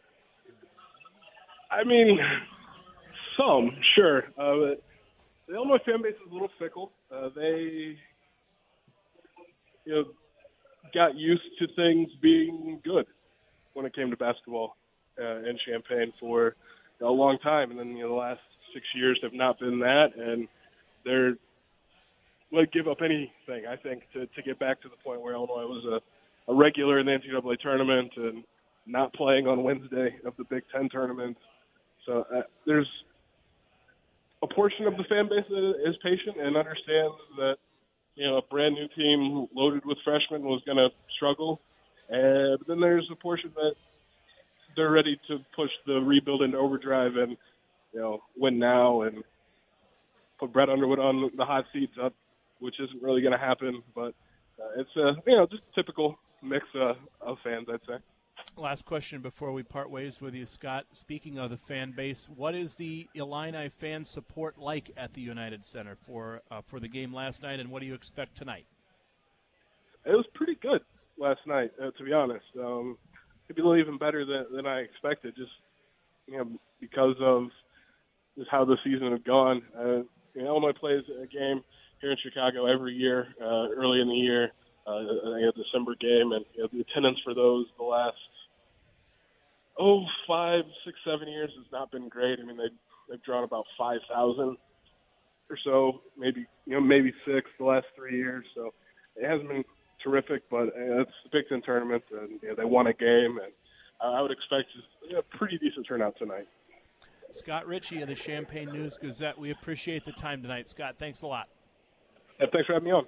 I mean, some, sure. Uh, the Illinois fan base is a little fickle. Uh, they, you know, got used to things being good when it came to basketball uh, in Champaign for a long time, and then, you know, the last six years have not been that, and they're would give up anything, I think, to, to get back to the point where Illinois was a, a regular in the N C double A tournament and not playing on Wednesday of the Big Ten tournament. So uh, there's a portion of the fan base that is patient and understands that, you know, a brand new team loaded with freshmen was going to struggle, and but then there's a portion that they're ready to push the rebuild into overdrive and, you know, win now and put Brett Underwood on the hot seat, up, which isn't really going to happen. But uh, it's a, you know, just a typical mix uh, of fans, I'd say. Last question before we part ways with you, Scott. Speaking of the fan base, what is the Illini fan support like at the United Center for uh, for the game last night, and what do you expect tonight? It was pretty good last night, uh, to be honest. Um, maybe a little even better than, than I expected, just, you know, because of just how the season had gone. Uh, you know, Illinois plays a game here in Chicago every year, uh, early in the year, uh, a December game, and you know, the attendance for those the last oh five, six, seven years has not been great. I mean, they they've drawn about five thousand or so, maybe you know maybe six the last three years. So it hasn't been terrific, but uh, it's the Big Ten tournament, and you know, they won a game, and uh, I would expect a you know, pretty decent turnout tonight. Scott Ritchie of the Champaign News Gazette. We appreciate the time tonight, Scott. Thanks a lot. Yeah, thanks for having me on.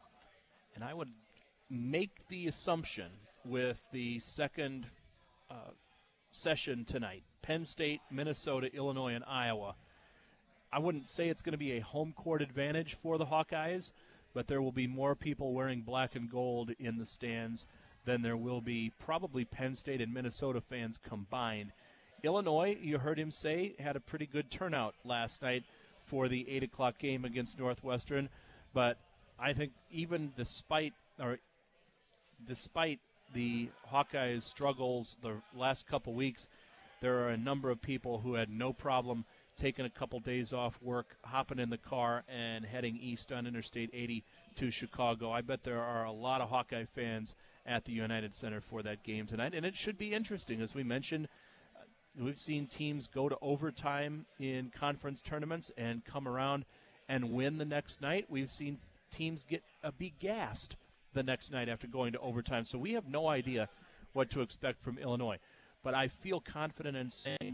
And I would make the assumption with the second uh, session tonight, Penn State, Minnesota, Illinois, and Iowa. I wouldn't say it's going to be a home court advantage for the Hawkeyes, but there will be more people wearing black and gold in the stands than there will be probably Penn State and Minnesota fans combined. Illinois, you heard him say, had a pretty good turnout last night for the eight o'clock game against Northwestern, but I think even despite or despite the Hawkeyes' struggles the last couple weeks, there are a number of people who had no problem taking a couple days off work, hopping in the car, and heading east on Interstate eighty to Chicago. I bet there are a lot of Hawkeye fans at the United Center for that game tonight, and it should be interesting. As we mentioned, we've seen teams go to overtime in conference tournaments and come around and win the next night. We've seen teams get uh, be gassed the next night after going to overtime. So we have no idea what to expect from Illinois. But I feel confident in saying,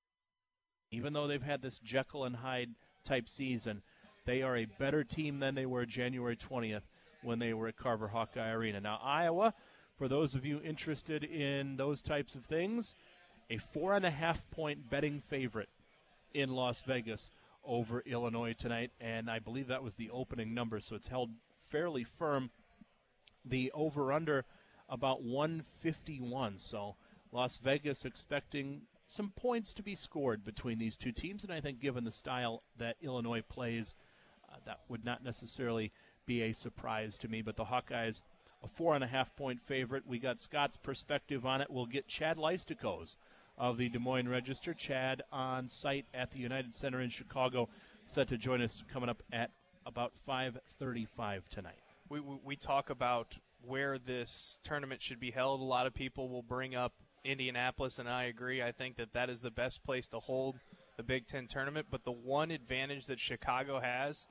even though they've had this Jekyll and Hyde type season, they are a better team than they were January twentieth when they were at Carver Hawkeye Arena. Now, Iowa, for those of you interested in those types of things, a four and a half point betting favorite in Las Vegas over Illinois tonight, and I believe that was the opening number, so it's held fairly firm. The over-under about one fifty-one, so Las Vegas expecting some points to be scored between these two teams, and I think given the style that Illinois plays, uh, that would not necessarily be a surprise to me. But the Hawkeyes, a four and a half point favorite. We got Scott's perspective on it. We'll get Chad Leistikos of the Des Moines Register. Chad on site at the United Center in Chicago, set to join us coming up at about five thirty-five tonight. We, we we talk about where this tournament should be held. A lot of people will bring up Indianapolis, and I agree. I think that that is the best place to hold the Big Ten tournament. But the one advantage that Chicago has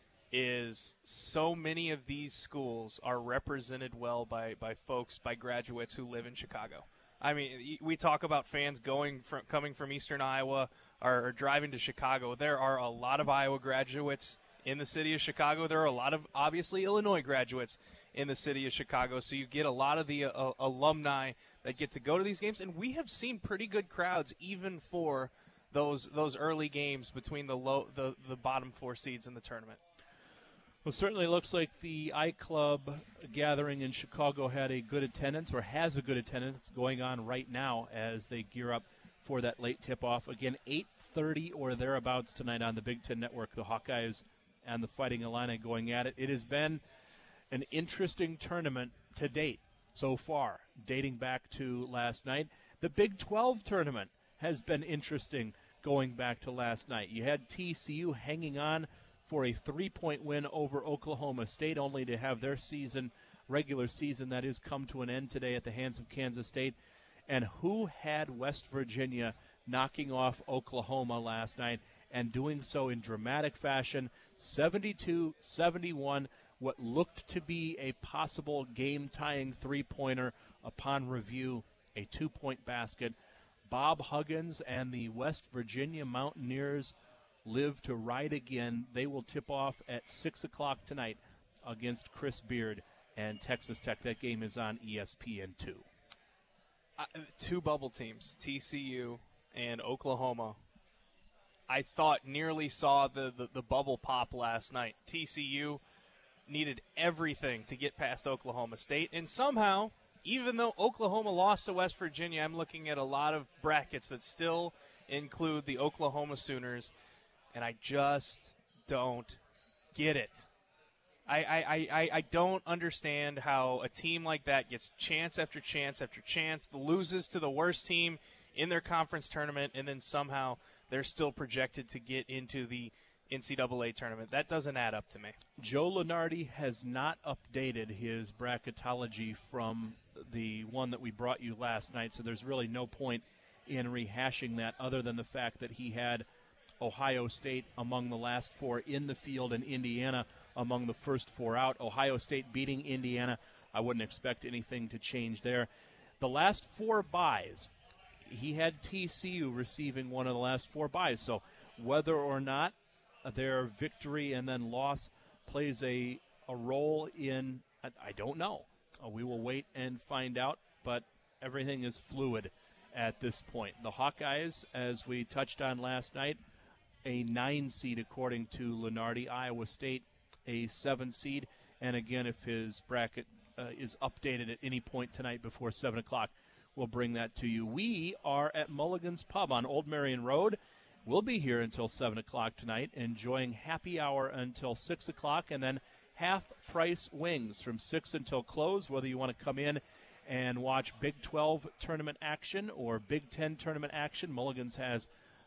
is so many of these schools are represented well by, by folks, by graduates who live in Chicago. I mean, we talk about fans going from coming from Eastern Iowa or, or driving to Chicago. There are a lot of Iowa graduates in the city of Chicago. There are a lot of, obviously, Illinois graduates in the city of Chicago. So you get a lot of the uh, alumni that get to go to these games. And we have seen pretty good crowds even for those those early games between the low the, the bottom four seeds in the tournament. Well, certainly looks like the iClub gathering in Chicago had a good attendance, or has a good attendance going on right now as they gear up for that late tip-off. Again, eight thirty or thereabouts tonight on the Big Ten Network. The Hawkeyes and the Fighting Illini going at it. It has been an interesting tournament to date so far, dating back to last night. The Big twelve tournament has been interesting going back to last night. You had T C U hanging on for a three-point win over Oklahoma State, only to have their season, regular season, that is, come to an end today at the hands of Kansas State. And who had West Virginia knocking off Oklahoma last night and doing so in dramatic fashion, seventy-two seventy-one, what looked to be a possible game-tying three-pointer upon review, a two-point basket. Bob Huggins and the West Virginia Mountaineers live to ride again. They will tip off at six o'clock tonight against Chris Beard and Texas Tech. That game is on E S P N two. Uh, two bubble teams, T C U and Oklahoma, I thought nearly saw the, the, the bubble pop last night. T C U needed everything to get past Oklahoma State, and somehow, even though Oklahoma lost to West Virginia, I'm looking at a lot of brackets that still include the Oklahoma Sooners, and I just don't get it. I, I, I, I don't understand how a team like that gets chance after chance after chance, loses to the worst team in their conference tournament, and then somehow they're still projected to get into the N C double A tournament. That doesn't add up to me. Joe Lunardi has not updated his bracketology from the one that we brought you last night, so there's really no point in rehashing that other than the fact that he had Ohio State among the last four in the field, and Indiana among the first four out. Ohio State beating Indiana. I wouldn't expect anything to change there. The last four byes, he had T C U receiving one of the last four byes. So whether or not their victory and then loss plays a, a role in, I, I don't know. Uh, we will wait and find out, but everything is fluid at this point. The Hawkeyes, as we touched on last night, a nine seed according to Lunardi. Iowa State, a seven seed. And again, if his bracket uh, is updated at any point tonight before seven o'clock, we'll bring that to you. We are at Mulligan's Pub on Old Marion Road. We'll be here until seven o'clock tonight, enjoying happy hour until six o'clock, and then half-price wings from six until close, whether you want to come in and watch Big twelve tournament action or Big ten tournament action. Mulligan's has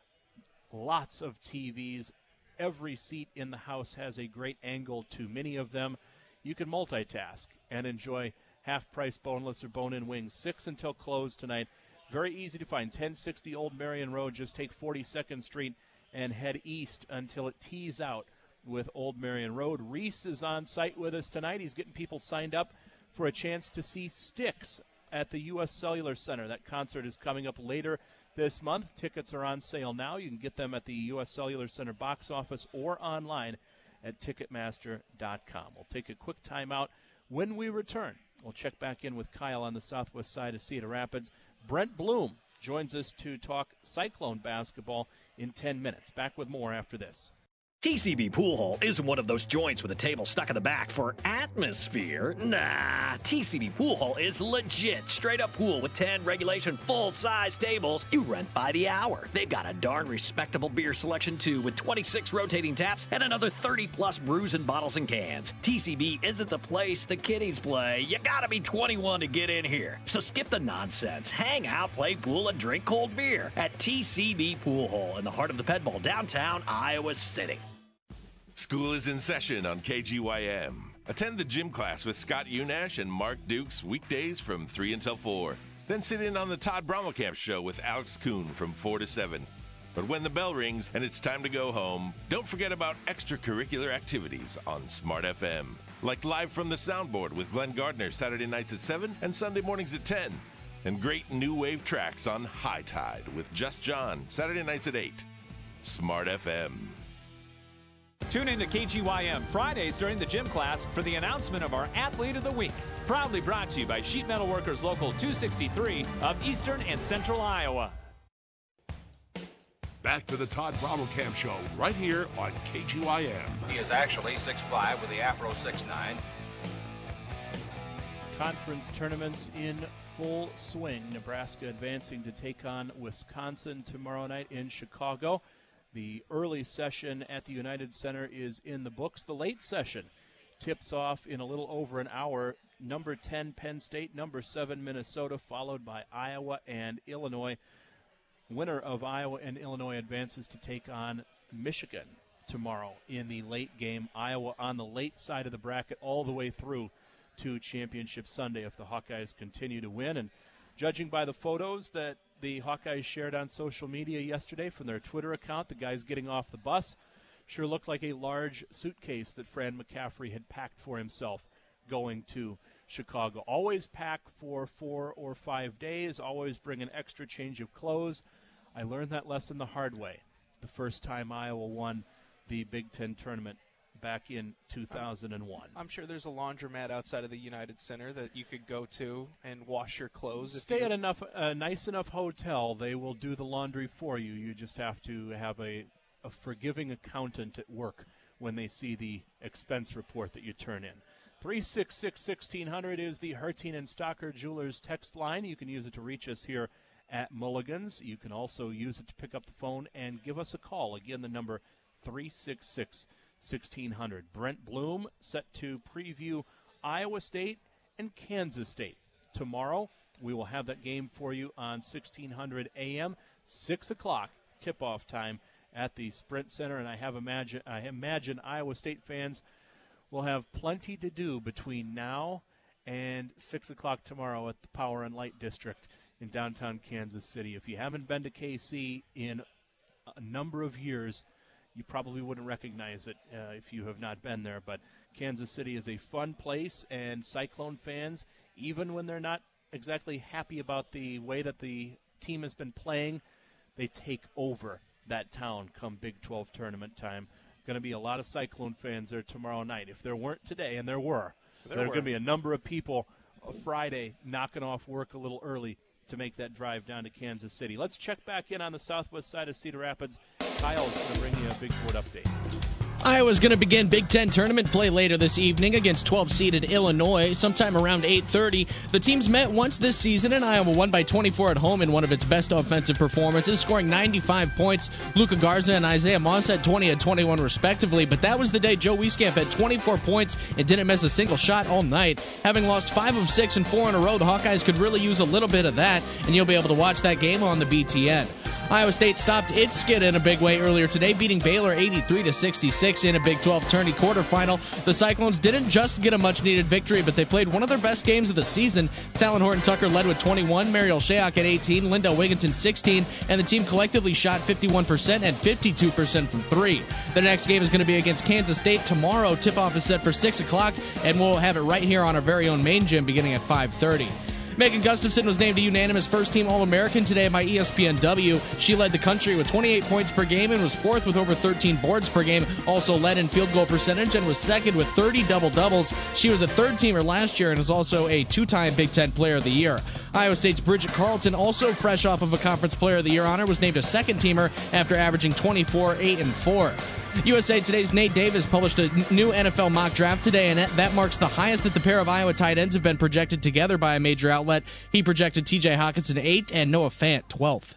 lots of T Vs. Every seat in the house has a great angle to many of them. You can multitask and enjoy half-price boneless or bone-in wings. six until close tonight. Very easy to find. ten sixty Old Marion Road. Just take forty-second Street and head east until it tees out with Old Marion Road. Reese is on site with us tonight. He's getting people signed up for a chance to see Styx at the U S Cellular Center. That concert is coming up later this month. Tickets are on sale now. You can get them at the U S Cellular Center box office or online at Ticketmaster dot com. We'll take a quick timeout. When we return, we'll check back in with Kyle on the southwest side of Cedar Rapids. Brent Bloom joins us to talk Cyclone basketball in ten minutes. Back with more after this. T C B Pool Hall isn't one of those joints with a table stuck in the back for atmosphere. Nah, T C B Pool Hall is legit. Straight up pool with ten regulation full-size tables. You rent by the hour. They've got a darn respectable beer selection too, with twenty-six rotating taps and another thirty plus brews and bottles and cans. T C B isn't the place the kiddies play. You gotta be twenty-one to get in here. So skip the nonsense. Hang out, play pool, and drink cold beer at T C B Pool Hall in the heart of the Ped Bowl, downtown Iowa City. School is in session on K G Y M. Attend the gym class with Scott Unash and Mark Dukes weekdays from three until four. Then sit in on the Todd Brommelkamp show with Alex Kuhn from four to seven. But when the bell rings and it's time to go home, don't forget about extracurricular activities on Smart F M. Like Live from the Soundboard with Glenn Gardner Saturday nights at seven and Sunday mornings at ten. And great new wave tracks on High Tide with Just John Saturday nights at eight. Smart F M. Tune in to K G Y M Fridays during the gym class for the announcement of our Athlete of the Week. Proudly brought to you by Sheet Metal Workers Local two sixty-three of Eastern and Central Iowa. Back to the Todd Brommelkamp Show right here on K G Y M. He is actually six five with the Afro six nine. Conference tournaments in full swing. Nebraska advancing to take on Wisconsin tomorrow night in Chicago. The early session at the United Center is in the books. The late session tips off in a little over an hour. Number ten, Penn State. Number seven, Minnesota, followed by Iowa and Illinois. Winner of Iowa and Illinois advances to take on Michigan tomorrow in the late game. Iowa on the late side of the bracket all the way through to Championship Sunday if the Hawkeyes continue to win. And judging by the photos that the Hawkeyes shared on social media yesterday from their Twitter account, the guys getting off the bus sure looked like a large suitcase that Fran McCaffrey had packed for himself going to Chicago. Always pack for four or five days, always bring an extra change of clothes. I learned that lesson the hard way the first time Iowa won the Big Ten tournament back in two thousand one. I'm sure there's a laundromat outside of the United Center that you could go to and wash your clothes. Stay if at enough a nice enough hotel. They will do the laundry for you. You just have to have a, a forgiving accountant at work when they see the expense report that you turn in. three six six, one six zero zero is the Hertine and Stocker Jewelers text line. You can use it to reach us here at Mulligan's. You can also use it to pick up the phone and give us a call. Again, the number three six six, sixteen hundred. Brent Bloom set to preview Iowa State and Kansas State. Tomorrow, we will have that game for you on sixteen hundred A M, six o'clock tip-off time at the Sprint Center. And I have imagine, I imagine Iowa State fans will have plenty to do between now and six o'clock tomorrow at the Power and Light District in downtown Kansas City. If you haven't been to K C in a number of years. You probably wouldn't recognize it uh, if you have not been there, but Kansas City is a fun place, and Cyclone fans, even when they're not exactly happy about the way that the team has been playing, they take over that town come Big twelve tournament time. Going to be a lot of Cyclone fans there tomorrow night. If there weren't today, and there were, there, there are going to be a number of people uh, Friday knocking off work a little early to make that drive down to Kansas City. Let's check back in on the southwest side of Cedar Rapids. Kyle's going to bring you a Big Board update. Iowa's going to begin Big Ten tournament play later this evening against twelve-seeded Illinois sometime around eight thirty. The teams met once this season, and Iowa won by twenty-four at home in one of its best offensive performances, scoring ninety-five points. Luka Garza and Isaiah Moss had twenty and twenty-one respectively, but that was the day Joe Wieskamp had twenty-four points and didn't miss a single shot all night. Having lost five of six and four in a row, the Hawkeyes could really use a little bit of that, and you'll be able to watch that game on the B T N. Iowa State stopped its skid in a big way earlier today, beating Baylor eighty-three to sixty-six in a Big twelve tourney quarterfinal. The Cyclones didn't just get a much-needed victory, but they played one of their best games of the season. Talon Horton-Tucker led with twenty-one, Mariel Shayok at eighteen, Lindell Wigginton sixteen, and the team collectively shot fifty-one percent and fifty-two percent from three. The next game is going to be against Kansas State tomorrow. Tip-off is set for six o'clock, and we'll have it right here on our very own main gym beginning at five thirty. Megan Gustafson was named a unanimous first-team All-American today by E S P N W. She led the country with twenty-eight points per game and was fourth with over thirteen boards per game. Also led in field goal percentage and was second with thirty double-doubles. She was a third-teamer last year and is also a two-time Big Ten Player of the Year. Iowa State's Bridget Carlton, also fresh off of a Conference Player of the Year honor, was named a second-teamer after averaging twenty-four, eight, and four. U S A Today's Nate Davis published a new N F L mock draft today, and that marks the highest that the pair of Iowa tight ends have been projected together by a major outlet. He projected T J Hockenson eighth and Noah Fant twelfth.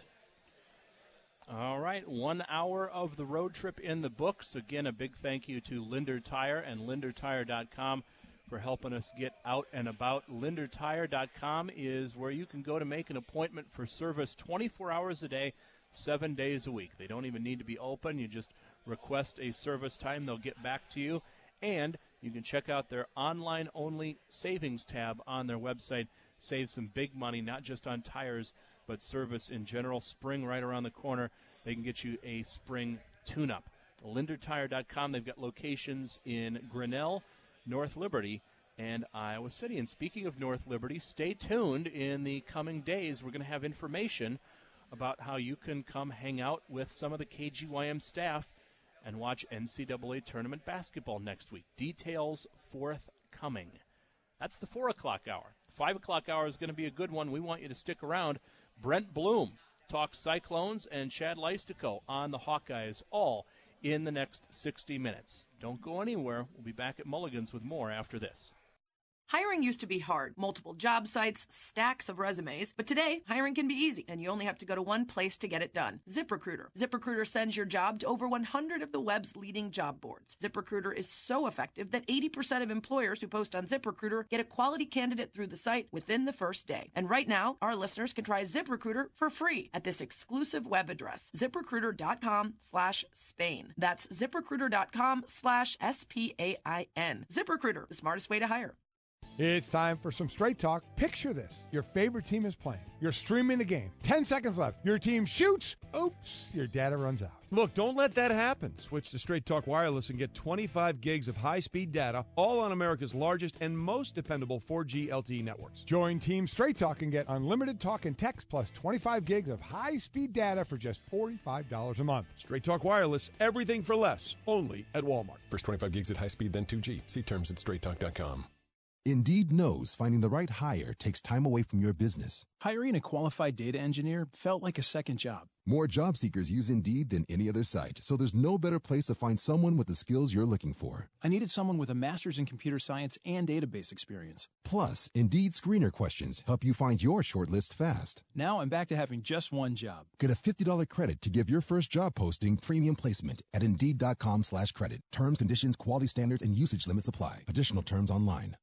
All right, one hour of the road trip in the books. Again, a big thank you to Linder Tire and Linder Tire dot com for helping us get out and about. Linder Tire dot com is where you can go to make an appointment for service twenty-four hours a day, seven days a week. They don't even need to be open. You just request a service time. They'll get back to you. And you can check out their online-only savings tab on their website. Save some big money, not just on tires, but service in general. Spring right around the corner. They can get you a spring tune-up. Linder Tire dot com. They've got locations in Grinnell, North Liberty, and Iowa City. And speaking of North Liberty, stay tuned. In the coming days, we're going to have information about how you can come hang out with some of the K G Y M staff and watch N C double A tournament basketball next week. Details forthcoming. That's the four o'clock hour. five o'clock hour is going to be a good one. We want you to stick around. Brent Bloom talks Cyclones and Chad Leistico on the Hawkeyes, all in the next sixty minutes. Don't go anywhere. We'll be back at Mulligan's with more after this. Hiring used to be hard. Multiple job sites, stacks of resumes. But today, hiring can be easy, and you only have to go to one place to get it done. ZipRecruiter. ZipRecruiter sends your job to over one hundred of the web's leading job boards. ZipRecruiter is so effective that eighty percent of employers who post on ZipRecruiter get a quality candidate through the site within the first day. And right now, our listeners can try ZipRecruiter for free at this exclusive web address, ZipRecruiter.com slash Spain. That's ZipRecruiter.com slash S P A I N. ZipRecruiter, the smartest way to hire. It's time for some straight talk. Picture this. Your favorite team is playing. You're streaming the game. Ten seconds left. Your team shoots. Oops, your data runs out. Look, don't let that happen. Switch to Straight Talk Wireless and get twenty-five gigs of high-speed data, all on America's largest and most dependable four G L T E networks. Join Team Straight Talk and get unlimited talk and text plus twenty-five gigs of high-speed data for just forty-five dollars a month. Straight Talk Wireless, everything for less, only at Walmart. First twenty-five gigs at high speed, then two G. See terms at straight talk dot com. Indeed knows finding the right hire takes time away from your business. Hiring a qualified data engineer felt like a second job. More job seekers use Indeed than any other site, so there's no better place to find someone with the skills you're looking for. I needed someone with a master's in computer science and database experience. Plus, Indeed screener questions help you find your shortlist fast. Now I'm back to having just one job. Get a fifty dollars credit to give your first job posting premium placement at Indeed.com slash credit. Terms, conditions, quality standards, and usage limits apply. Additional terms online.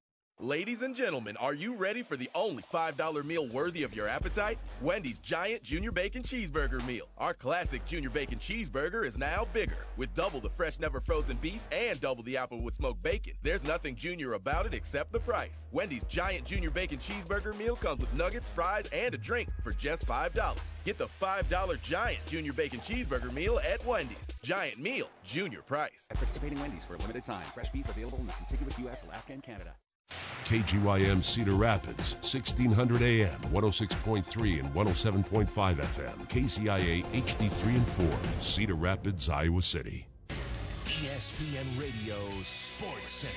Ladies and gentlemen, are you ready for the only five dollar meal worthy of your appetite? Wendy's Giant Junior Bacon Cheeseburger Meal. Our classic Junior Bacon Cheeseburger is now bigger, with double the fresh, never frozen beef and double the Applewood smoked bacon. There's nothing junior about it except the price. Wendy's Giant Junior Bacon Cheeseburger Meal comes with nuggets, fries, and a drink for just five dollars. Get the five dollar Giant Junior Bacon Cheeseburger Meal at Wendy's. Giant Meal, Junior price. At participating Wendy's for a limited time. Fresh beef available in the contiguous U S, Alaska, and Canada. K G Y M Cedar Rapids, sixteen hundred A M, one oh six point three and one oh seven point five F M. K C I A H D three and four, Cedar Rapids, Iowa City. E S P N Radio Sports Center.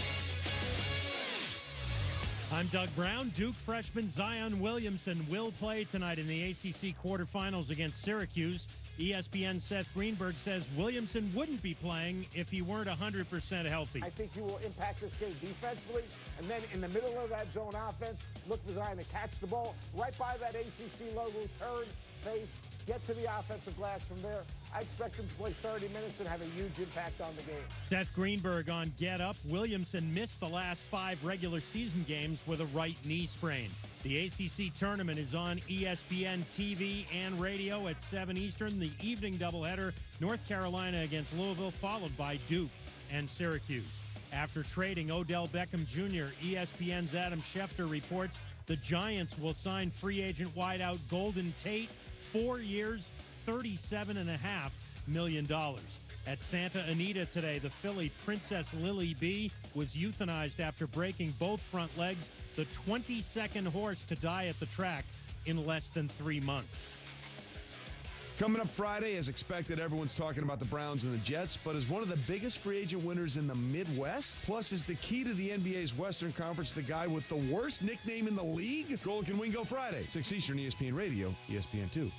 I'm Doug Brown. Duke freshman Zion Williamson will play tonight in the A C C quarterfinals against Syracuse. E S P N's Seth Greenberg says Williamson wouldn't be playing if he weren't one hundred percent healthy. I think he will impact this game defensively, and then in the middle of that zone offense, look for Zion to catch the ball right by that A C C logo, turn, face, get to the offensive glass from there. I expect him to play thirty minutes and have a huge impact on the game. Seth Greenberg on Get Up. Williamson missed the last five regular season games with a right knee sprain. The A C C tournament is on E S P N T V and radio at seven Eastern. The evening doubleheader, North Carolina against Louisville, followed by Duke and Syracuse. After trading Odell Beckham Junior, E S P N's Adam Schefter reports the Giants will sign free agent wideout Golden Tate, four years, thirty-seven point five million dollars. At Santa Anita today, the filly Princess Lily B was euthanized after breaking both front legs, the twenty-second horse to die at the track in less than three months. Coming up Friday, as expected, everyone's talking about the Browns and the Jets, but as one of the biggest free agent winners in the Midwest, plus is the key to the N B A's Western Conference, the guy with the worst nickname in the league? Golic and Wingo Friday, six Eastern, E S P N Radio, E S P N two.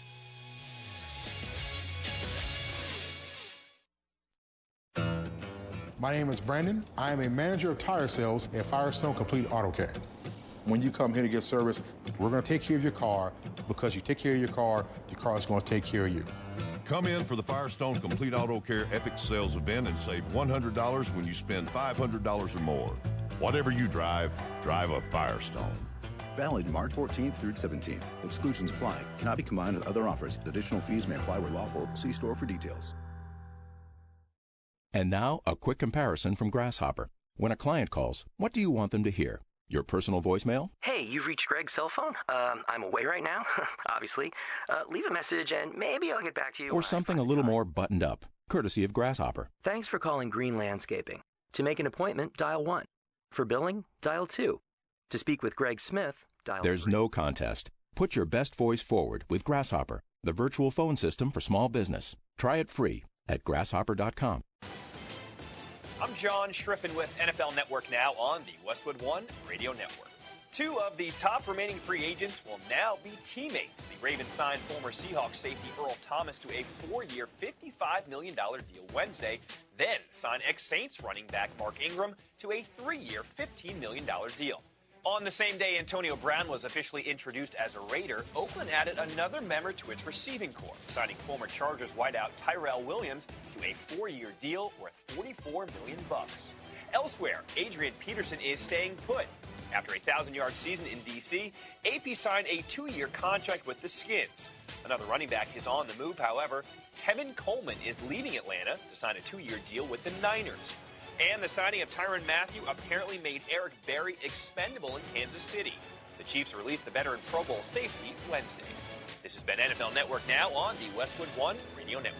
My name is Brandon. I am a manager of tire sales at Firestone Complete Auto Care. When you come here to get service, we're going to take care of your car. Because you take care of your car, your car is going to take care of you. Come in for the Firestone Complete Auto Care Epic Sales Event and save one hundred dollars when you spend five hundred dollars or more. Whatever you drive, drive a Firestone. Valid March fourteenth through seventeenth. Exclusions apply. Cannot be combined with other offers. Additional fees may apply where lawful. See store for details. And now, a quick comparison from Grasshopper. When a client calls, what do you want them to hear? Your personal voicemail? Hey, you've reached Greg's cell phone. Um, I'm away right now, obviously. Uh, leave a message and maybe I'll get back to you. Or something a little more buttoned up, courtesy of Grasshopper. Thanks for calling Green Landscaping. To make an appointment, dial one. For billing, dial two. To speak with Greg Smith, dial There's three. no contest. Put your best voice forward with Grasshopper, the virtual phone system for small business. Try it free at grasshopper dot com. I'm John Schriffen with N F L Network Now on the Westwood One Radio Network. Two of the top remaining free agents will now be teammates. The Ravens signed former Seahawks safety Earl Thomas to a four-year, fifty-five million dollars deal Wednesday, then signed ex-Saints running back Mark Ingram to a three-year, fifteen million dollars deal. On the same day Antonio Brown was officially introduced as a Raider, Oakland added another member to its receiving corps, signing former Chargers wideout Tyrell Williams to a four-year deal worth forty-four million dollars. Elsewhere, Adrian Peterson is staying put. After a thousand-yard season in D C, A P signed a two-year contract with the Skins. Another running back is on the move, however. Tevin Coleman is leaving Atlanta to sign a two-year deal with the Niners. And the signing of Tyrann Mathieu apparently made Eric Berry expendable in Kansas City. The Chiefs released the veteran Pro Bowl safety Wednesday. This has been N F L Network Now on the Westwood One Radio Network.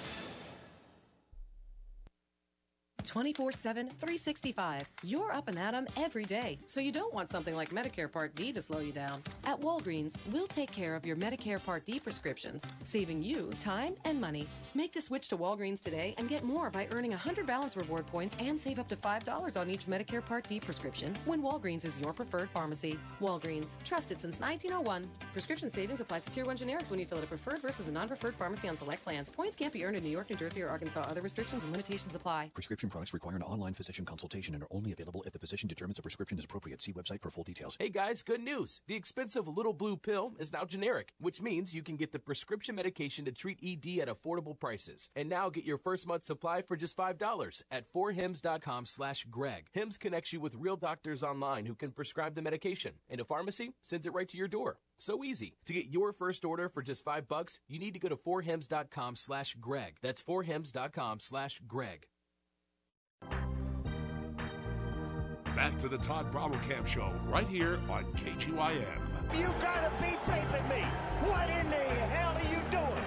twenty-four seven, three sixty-five. You're up and at 'em every day, so you don't want something like Medicare Part D to slow you down. At Walgreens, we'll take care of your Medicare Part D prescriptions, saving you time and money. Make the switch to Walgreens today and get more by earning one hundred balance reward points and save up to five dollars on each Medicare Part D prescription when Walgreens is your preferred pharmacy. Walgreens, trusted since nineteen oh one. Prescription savings applies to Tier one generics when you fill at a preferred versus a non-preferred pharmacy on select plans. Points can't be earned in New York, New Jersey, or Arkansas. Other restrictions and limitations apply. Prescription product products require an online physician consultation and are only available if the physician determines a prescription is appropriate. See website for full details. Hey guys, good news. The expensive Little Blue pill is now generic, which means you can get the prescription medication to treat E D at affordable prices. And now get your first month's supply for just five dollars at four hims dot com slash Greg. Hims connects you with real doctors online who can prescribe the medication, and a pharmacy sends it right to your door. So easy. To get your first order for just five bucks, you need to go to four hims dot com slash Greg. That's four hims dot com slash Greg. Back to the Todd Bravo Camp Show, right here on K G Y M. You gotta be taping me. What in the hell are you doing?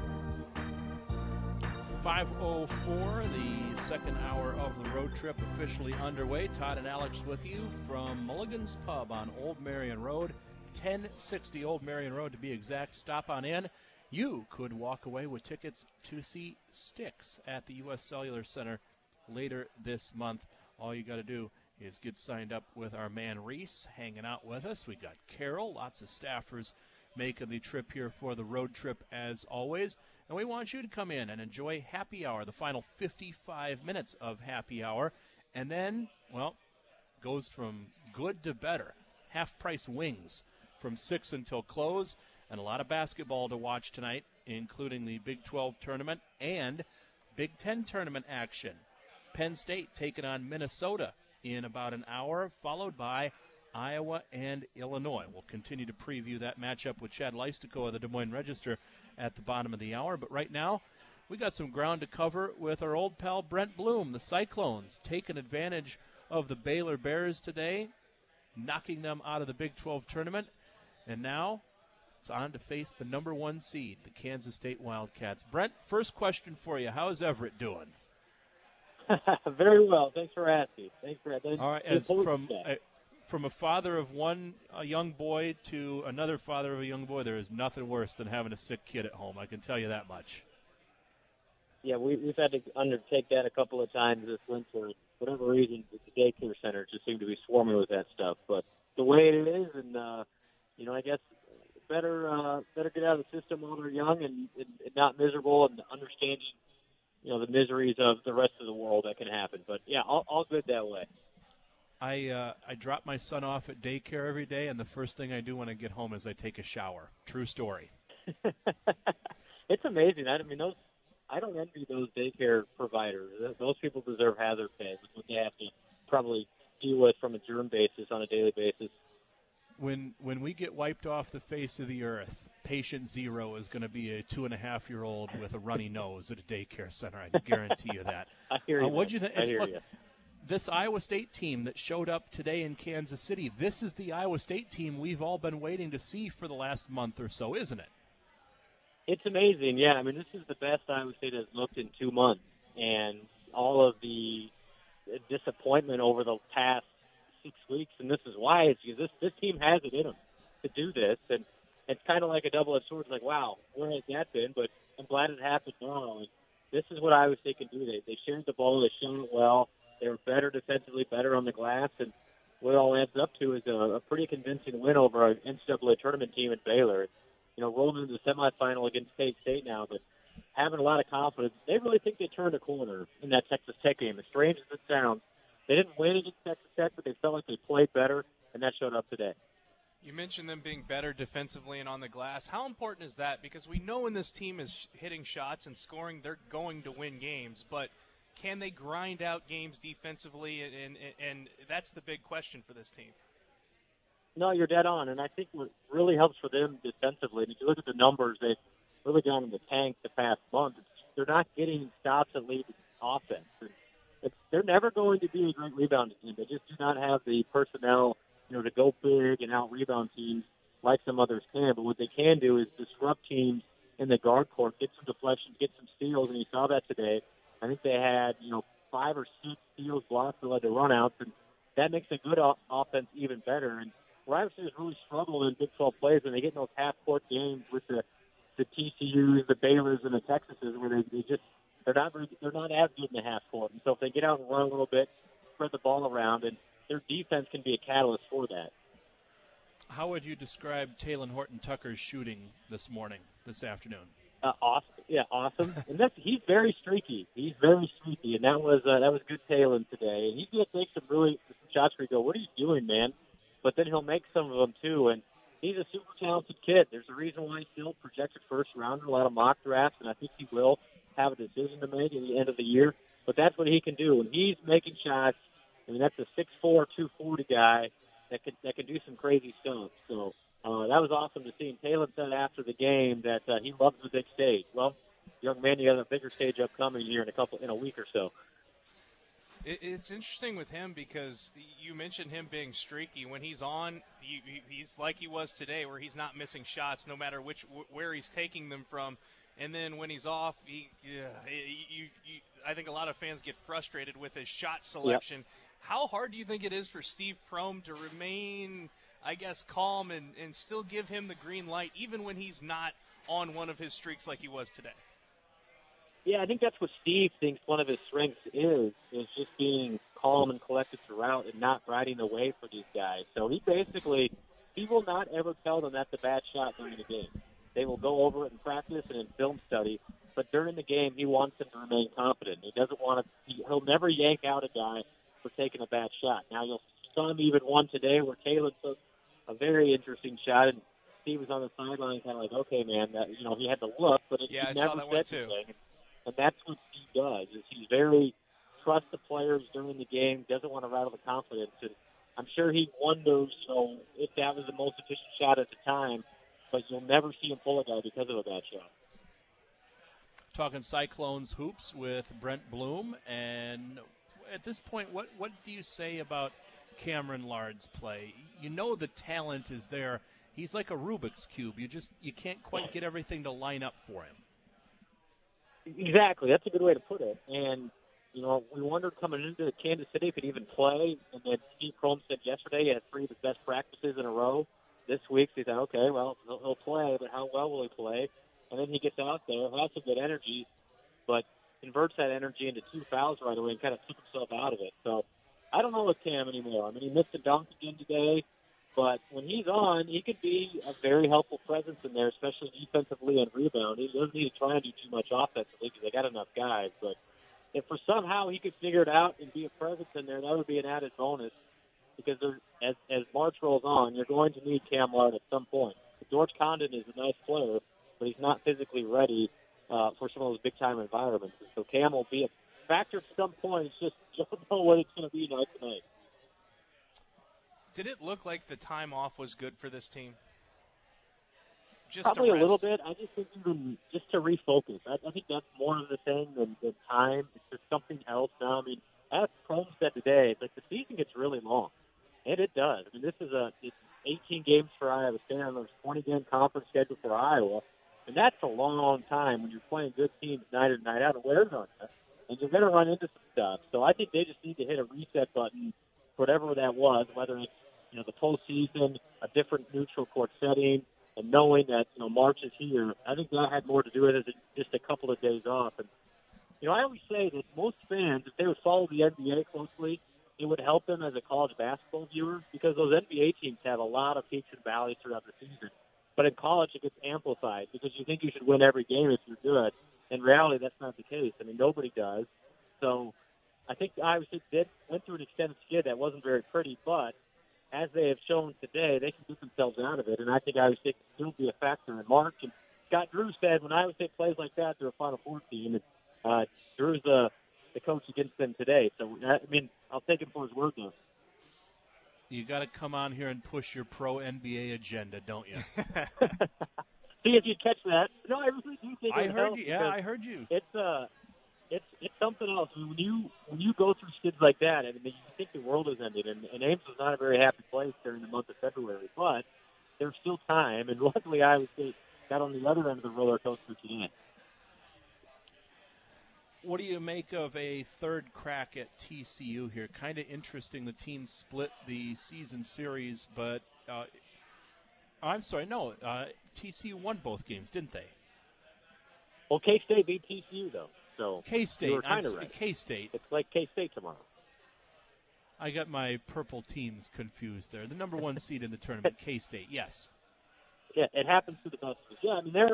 five oh four, the second hour of the road trip officially underway. Todd and Alex with you from Mulligan's Pub on Old Marion Road, ten sixty Old Marion Road to be exact. Stop on in. You could walk away with tickets to see Styx at the U S Cellular Center later this month. All you got to do is get signed up with our man Reese hanging out with us. We got Carol, lots of staffers making the trip here for the road trip as always. And we want you to come in and enjoy happy hour, the final fifty-five minutes of happy hour. And then, well, goes from good to better. Half-price wings from six until close. And a lot of basketball to watch tonight, including the Big twelve tournament and Big ten tournament action. Penn State taking on Minnesota in about an hour, followed by Iowa and Illinois. We'll continue to preview that matchup with Chad Leistico of the Des Moines Register at the bottom of the hour. But right now, we got some ground to cover with our old pal Brent Bloom. The Cyclones taking advantage of the Baylor Bears today, knocking them out of the Big twelve tournament. And now it's on to face the number one seed, the Kansas State Wildcats. Brent, first question for you. How's Everett doing? Very well. Thanks for asking. Thanks for asking. All right, as from a, from a father of one a young boy to another father of a young boy, there is nothing worse than having a sick kid at home. I can tell you that much. Yeah, we, we've had to undertake that a couple of times this winter. For whatever reason, the daycare center just seemed to be swarming with that stuff. But the way it is, and uh, you know, I guess better uh, better get out of the system while they're young and, and, and not miserable, and understanding, you know, the miseries of the rest of the world that can happen. But, yeah, all, all good that way. I uh, I drop my son off at daycare every day, and the first thing I do when I get home is I take a shower. True story. It's amazing. I mean, those I don't envy those daycare providers. Those people deserve hazard pay with what they have to probably deal with from a germ basis on a daily basis. When when we get wiped off the face of the earth, patient zero is going to be a two-and-a-half-year-old with a runny nose at a daycare center. I guarantee you that. I hear you. Uh, what'd you think? I hear Look, you. This Iowa State team that showed up today in Kansas City, this is the Iowa State team we've all been waiting to see for the last month or so, isn't it? It's amazing, yeah. I mean, this is the best Iowa State has looked in two months. And all of the disappointment over the past six weeks, and this is why, it's because this, this team has it in them to do this. And it's kind of like a double-edged sword. It's like, wow, where has that been? But I'm glad it happened now. And this is what Iowa State can do. They, they shared the ball. They showed it well. They were better defensively, better on the glass. And what it all adds up to is a, a pretty convincing win over an N C double A tournament team in Baylor. You know, rolling into the semifinal against State State now, but having a lot of confidence. They really think they turned a corner in that Texas Tech game. As strange as it sounds, they didn't win against Texas Tech, but they felt like they played better, and that showed up today. You mentioned them being better defensively and on the glass. How important is that? Because we know when this team is hitting shots and scoring, they're going to win games. But can they grind out games defensively? And, and, and that's the big question for this team. No, you're dead on. And I think what really helps for them defensively, and if you look at the numbers, they've really gone in the tank the past month. It's, they're not getting stops that lead to offense. It's, they're never going to be a great rebounding team. They just do not have the personnel, you know, to go big and out-rebound teams like some others can. But what they can do is disrupt teams in the guard court, get some deflections, get some steals, and you saw that today. I think they had, you know, five or six steals, blocks that led to runouts, and that makes a good o- offense even better. And Iowa State has really struggled in Big twelve plays when they get in those half-court games with the, the T C Us, the Baylors, and the Texases, where they, they just they're not very, they're not as good in the half court. And so if they get out and run a little bit, spread the ball around, and their defense can be a catalyst for that. How would you describe Talen Horton-Tucker's shooting this morning, this afternoon? Uh, awesome, yeah, awesome. And that's he's very streaky. He's very streaky, and that was uh, that was good Taylor today. And he's gonna take some really some shots where you go, "What are you doing, man?" But then he'll make some of them too. And he's a super talented kid. There's a reason why he's still projected first round in a lot of mock drafts, and I think he will have a decision to make at the end of the year. But that's what he can do. When he's making shots, I mean, that's a six four, two forty guy that can that can do some crazy stuff. So. Uh, that was awesome to see. And Taylor said after the game that uh, he loves the big stage. Well, young man, you got a bigger stage upcoming here in a couple in a week or so. It, it's interesting with him because you mentioned him being streaky. When he's on, he, he's like he was today, where he's not missing shots no matter which where he's taking them from. And then when he's off, he, yeah, you, you, I think a lot of fans get frustrated with his shot selection. Yep. How hard do you think it is for Steve Prohm to remain, I guess, calm and, and still give him the green light, even when he's not on one of his streaks like he was today? Yeah, I think that's what Steve thinks one of his strengths is, is just being calm and collected throughout and not riding away for these guys. So he basically, he will not ever tell them that's a bad shot during the game. They will go over it in practice and in film study, but during the game, he wants them to remain confident. He doesn't want to, he, he'll never yank out a guy for taking a bad shot. Now, you'll saw him even one today where Taylor took a very interesting shot, and Steve was on the sideline kind of like, okay, man, that, you know, he had to look, but it, yeah, he I never saw that said one too. anything. And that's what Steve does, is he's very trust the players during the game, doesn't want to rattle the confidence. And I'm sure he wonders, you know, if that was the most efficient shot at the time, but you'll never see him pull a guy because of a bad shot. Talking Cyclones hoops with Brent Bloom, and at this point, what, what do you say about Cameron Lard's play? You know the talent is there. He's like a Rubik's Cube. You just you can't quite get everything to line up for him. Exactly. That's a good way to put it. And, you know, we wondered coming into Kansas City if he'd even play. And then Steve Prohm said yesterday he had three of his best practices in a row. This week, so he said, okay, well, he'll, he'll play, but how well will he play? And then he gets out there, has some good energy, but converts that energy into two fouls right away and kind of took himself out of it. So I don't know with Cam anymore. I mean, he missed a dunk again today, but when he's on, he could be a very helpful presence in there, especially defensively and rebound. He doesn't need to try and do too much offensively because they got enough guys. But if for somehow he could figure it out and be a presence in there, that would be an added bonus because there, as, as March rolls on, you're going to need Cam Lard at some point. George Condon is a nice player, but he's not physically ready uh, for some of those big-time environments. And so Cam will be a factor at some point. It's just you don't know what it's going to be night tonight. Did it look like the time off was good for this team? Just Probably to a little bit. I just think even just to refocus. I, I think that's more of the thing than, than time. It's just something else now. I mean, as Prohm said today, it's like the season gets really long. And it does. I mean, this is a it's eighteen games for Iowa State on a twenty-game conference schedule for Iowa. And that's a long time when you're playing good teams night in, night out. It wears on you. And you're going to run into some stuff. So I think they just need to hit a reset button, whatever that was, whether it's, you know, the postseason, a different neutral court setting, and knowing that, you know, March is here. I think that had more to do with it than just a couple of days off. And, you know, I always say that most fans, if they would follow the N B A closely, it would help them as a college basketball viewer because those N B A teams have a lot of peaks and valleys throughout the season. But in college, it gets amplified because you think you should win every game if you're good. In reality, that's not the case. I mean, nobody does. So I think Iowa State did, went through an extended skid that wasn't very pretty, but as they have shown today, they can get themselves out of it. And I think Iowa State can still be a factor in March. And Scott Drew said when Iowa State plays like that, they're a Final Four team. And uh, Drew's the, the coach against them today. So, I mean, I'll take him for his word, though. You got to come on here and push your pro N B A agenda, don't you? See if you catch that. No, I really do think I it heard helps you. Yeah, I heard you. It's uh, it's it's something else. I mean, when you when you go through skids like that, I mean, you think the world has ended, and, and Ames was not a very happy place during the month of February. But there's still time, and luckily Iowa State got on the other end of the roller coaster today. What do you make of a third crack at T C U here? Kind of interesting. The team split the season series, but uh, I'm sorry, no, uh, T C U won both games, didn't they? Well, K-State beat T C U, though. So K-State, you were kind I'm of right. K-State. It's like K-State tomorrow. I got my purple teams confused there. The number one seed in the tournament, K-State, yes. Yeah, it happens to the best of us. Yeah, I mean, they're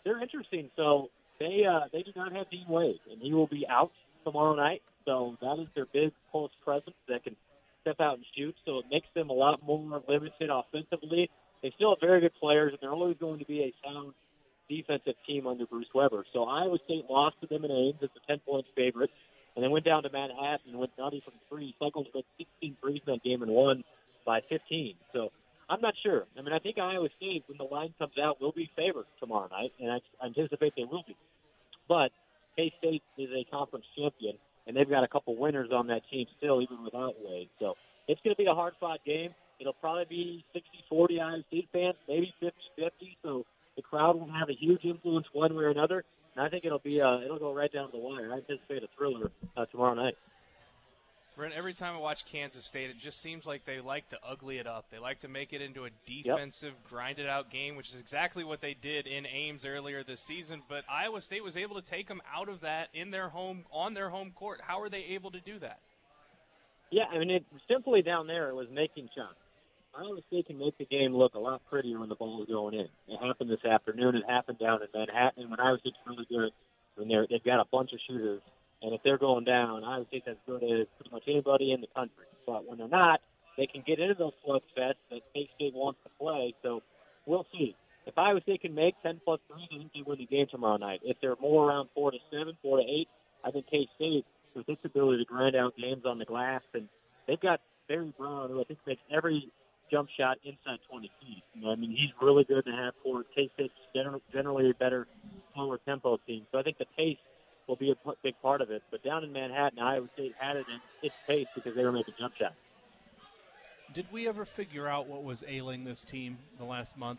they're interesting. So they uh, they do not have Dean Wade, and he will be out tomorrow night. So that is their big post presence that can step out and shoot. So it makes them a lot more limited offensively. They still have very good players, and they're always going to be a sound defensive team under Bruce Weber. So Iowa State lost to them in Ames as a ten-point favorite, and then went down to Manhattan and went nutty from three, cycled with sixteen threes in that game and won by fifteen. So I'm not sure. I mean, I think Iowa State, when the line comes out, will be favored tomorrow night, and I anticipate they will be. But K-State is a conference champion, and they've got a couple winners on that team still, even without Wade. So it's going to be a hard-fought game. It'll probably be sixty forty Iowa State fans, maybe fifty fifty. So the crowd will have a huge influence one way or another. And I think it'll be uh, it'll go right down to the wire. I anticipate a thriller uh, tomorrow night. Brent, every time I watch Kansas State, it just seems like they like to ugly it up. They like to make it into a defensive, yep. grinded-out game, which is exactly what they did in Ames earlier this season. But Iowa State was able to take them out of that in their home, on their home court. How are they able to do that? Yeah, I mean, it simply down there it was making shots. Iowa State can make the game look a lot prettier when the ball is going in. It happened this afternoon. It happened down in Manhattan. When Iowa State's really good, when they're, they've got a bunch of shooters, and if they're going down, Iowa State's as good as pretty much anybody in the country. But when they're not, they can get into those slugfests that K-State wants to play. So we'll see. If Iowa State can make ten-plus threes, I think they win the game tomorrow night. If they're more around four to seven, four to eight, I think K-State, with its ability to grind out games on the glass, and they've got Barry Brown, who I think makes every jump shot inside twenty feet. You know, I mean, he's really good to have for K-State's generally a better, slower tempo team. So I think the pace will be a big part of it. But down in Manhattan, Iowa State had it in its pace because they were making jump shots. Did we ever figure out what was ailing this team the last month?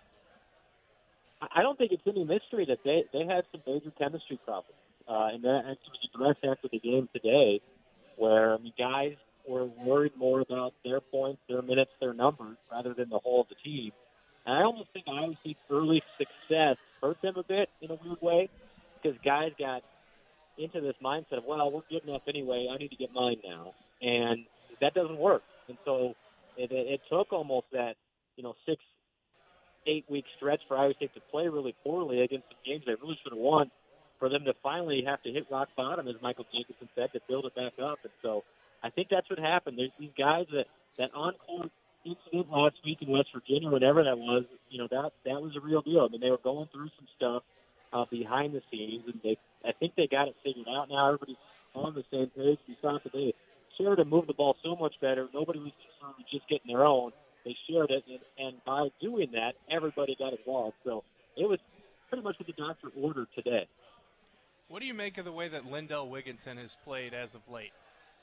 I don't think it's any mystery that they, they had some major chemistry problems. Uh, and that actually was addressed after the game today, where I mean, guys were worried more about their points, their minutes, their numbers, rather than the whole of the team. And I almost think Iowa State's early success hurt them a bit in a weird way, because guys got into this mindset of, well, we're good enough anyway, I need to get mine now. And that doesn't work. And so it, it, it took almost that, you know, six, eight-week stretch for Iowa State to play really poorly against some games they really should have won, for them to finally have to hit rock bottom, as Michael Jacobson said, to build it back up. And so I think that's what happened. There's these guys that, that on-court incident last week in West Virginia, whatever that was, you know, that that was a real deal. I mean, they were going through some stuff uh, behind the scenes, and they I think they got it figured out now. Everybody's on the same page. We saw today, Sheridan moved the ball so much better. Nobody was concerned with just getting their own. They shared it, and, and by doing that, everybody got involved. So it was pretty much what the doctor ordered today. What do you make of the way that Lindell Wigginton has played as of late?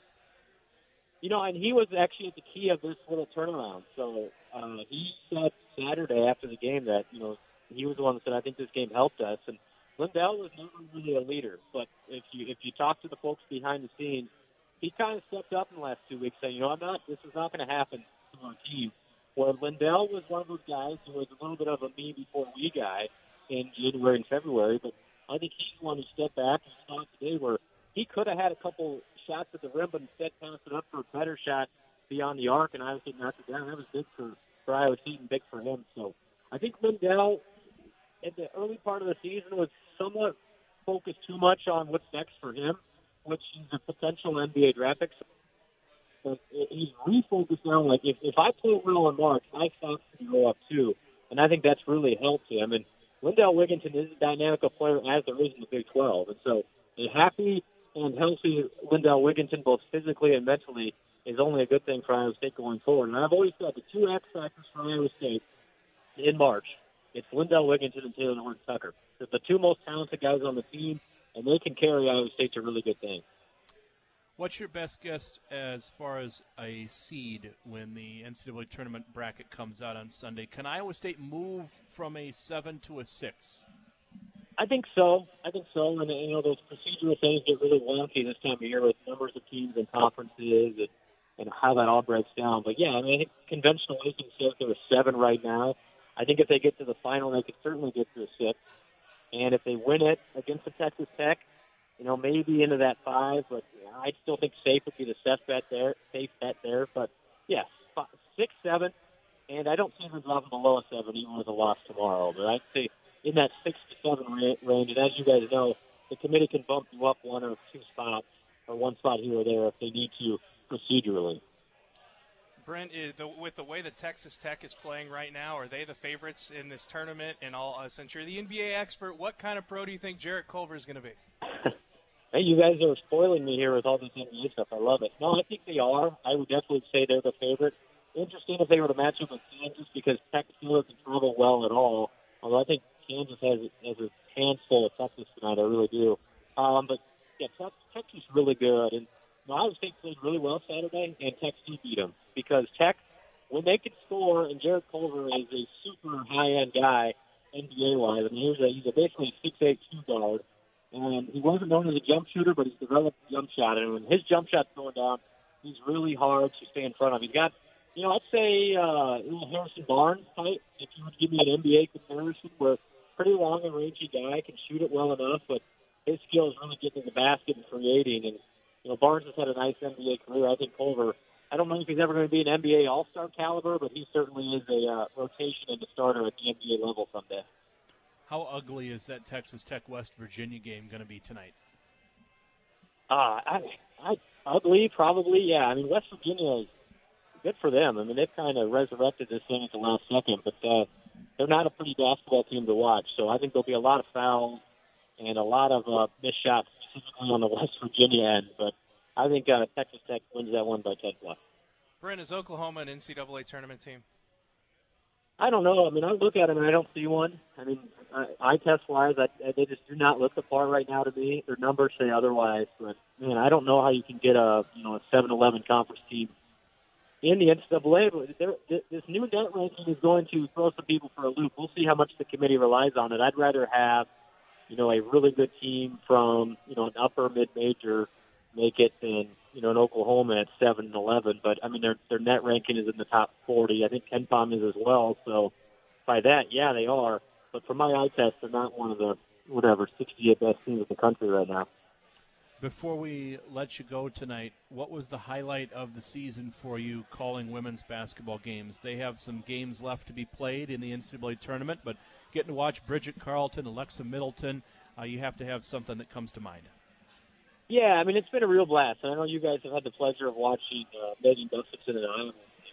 You know, and he was actually at the key of this little turnaround. So uh, he said Saturday after the game that, you know, he was the one that said, I think this game helped us. And Lindell was never really a leader. But if you if you talk to the folks behind the scenes, he kind of stepped up in the last two weeks saying, you know, I'm not, this is not going to happen to our team. Where Lindell was one of those guys who was a little bit of a me before we guy in January and February. But I think he's the one who stepped back and saw today where he could have had a couple shots at the rim, but instead passed it up for a better shot beyond the arc, and Iowa State knocked it down. That was big for, for Iowa State and big for him. So I think Lindell, at the early part of the season, was somewhat focused too much on what's next for him, which is a potential N B A draft pick. But he's refocused now. Like, if, if I play well in March, my stocks can go up too, and I think that's really helped him. And Lindell Wigginton is a dynamic player as there is in the Big twelve. And so a happy and healthy Lindell Wigginton, both physically and mentally, is only a good thing for Iowa State going forward. And I've always said the two X factors for Iowa State in March, it's Lindell Wigginton and Taylor Horton Tucker. They're the two most talented guys on the team, and they can carry Iowa State to really good things. What's your best guess as far as a seed when the N C double A tournament bracket comes out on Sunday? Can Iowa State move from a seven to a six? I think so. I think so. And, you know, those procedural things get really wonky this time of year with numbers of teams and conferences and, and how that all breaks down. But, yeah, I mean, I think conventional wisdom says they're a seven right now. I think if they get to the final, they could certainly get to a six. And if they win it against the Texas Tech, you know, maybe into that five. But you know, I still think safe would be the safe bet there. Safe bet there. But, yeah, five, six, seven. And I don't see them dropping below a seven even with a loss tomorrow. But I'd say in that six to seven range. And as you guys know, the committee can bump you up one or two spots or one spot here or there if they need to procedurally. Brent, the, with the way that Texas Tech is playing right now, are they the favorites in this tournament? And all, uh, since you're the N B A expert, what kind of pro do you think Jarrett Culver is going to be? Hey, you guys are spoiling me here with all this N B A stuff. I love it. No, I think they are. I would definitely say they're the favorite. Interesting if they were to match up with Kansas because Tech still doesn't travel well at all. Although I think Kansas has, has a handful of Texas tonight. I really do. Um, but, yeah, Tech, Texas is really good. And Iowa State played really well Saturday, and Tech still beat them because Tech, when they can score, and Jarrett Culver is a super high-end guy, N B A-wise. I mean, he's, a, he's a basically a six eight two guard. And he wasn't known as a jump shooter, but he's developed a jump shot. And when his jump shot's going down, he's really hard to stay in front of. He's got, you know, I'd say uh, Harrison Barnes type, if you would give me an N B A comparison, where pretty long and rangy guy can shoot it well enough, but his skill is really getting in the basket and creating. And, you know, Barnes has had a nice N B A career. I think Culver, I don't know if he's ever going to be an N B A All-Star caliber, but he certainly is a uh, rotation and a starter at the N B A level someday. How ugly is that Texas Tech West Virginia game going to be tonight? Uh, I, I, ugly, probably, yeah. I mean, West Virginia is good for them. I mean, they've kind of resurrected this thing at the last second, but uh, they're not a pretty basketball team to watch. So I think there'll be a lot of fouls and a lot of uh, missed shots, specifically on the West Virginia end. But I think uh, Texas Tech wins that one by ten plus. Brent, is Oklahoma an N C double A tournament team? I don't know. I mean, I look at them and I don't see one. I mean, eye test wise, I, I, they just do not look the part right now to me. Their numbers say otherwise, but man, I don't know how you can get a you know a seven eleven conference team in the N C double A. But this new net ranking is going to throw some people for a loop. We'll see how much the committee relies on it. I'd rather have you know a really good team from you know an upper mid major make it than you know an Oklahoma at seven and eleven. But I mean, their their net ranking is in the top forty. I think KenPom is as well. So by that, yeah, they are. But for my eye test, they're not one of the whatever sixty-eight best teams in the country right now. Before we let you go tonight, what was the highlight of the season for you calling women's basketball games? They have some games left to be played in the N C double A tournament, but getting to watch Bridget Carlton, Alexa Middleton, uh, you have to have something that comes to mind. Yeah, I mean, it's been a real blast. And I know you guys have had the pleasure of watching uh, Megan Gustafson and I.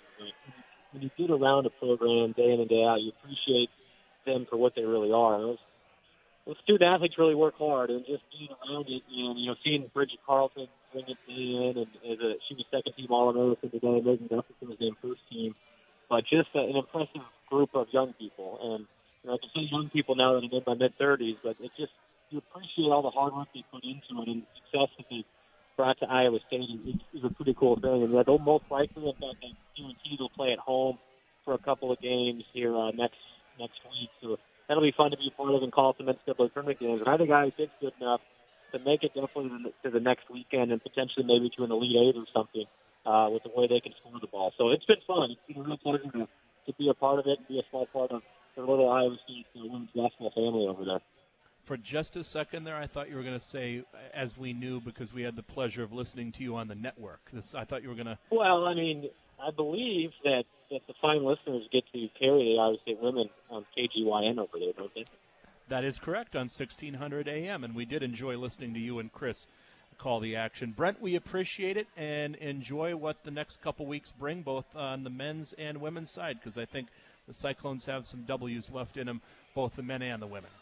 When you get around a program day in and day out, you appreciate them for what they really are. Those, those student athletes really work hard, and just being around it, and you know, seeing Bridget Carlton bring it in, and as a, she was second team All-American today, Megan Gustafson was named first team. But just uh, an impressive group of young people, and you know, I can say young people now that I'm in my mid thirties, but it just you appreciate all the hard work they put into it and the success that they brought to Iowa State. It was a pretty cool thing, and they'll most likely, in fact, I guarantee they'll play at home for a couple of games here uh, next next week. So that'll be fun to be a part of and call some N C double A tournament games. And I think Iowa State's good enough to make it definitely to the next weekend and potentially maybe to an Elite Eight or something uh, with the way they can score the ball. So it's been fun. It's been a real pleasure to, to be a part of it and be a small part of the little Iowa State uh, women's basketball family over there. For just a second there, I thought you were going to say, as we knew, because we had the pleasure of listening to you on the network. This, I thought you were going to... Well, I mean, I believe that, that the fine listeners get to carry the Iowa State women on K G Y N over there, don't they? That is correct, on sixteen hundred A M, and we did enjoy listening to you and Chris call the action. Brent, we appreciate it and enjoy what the next couple weeks bring, both on the men's and women's side, because I think the Cyclones have some W's left in them, both the men and the women.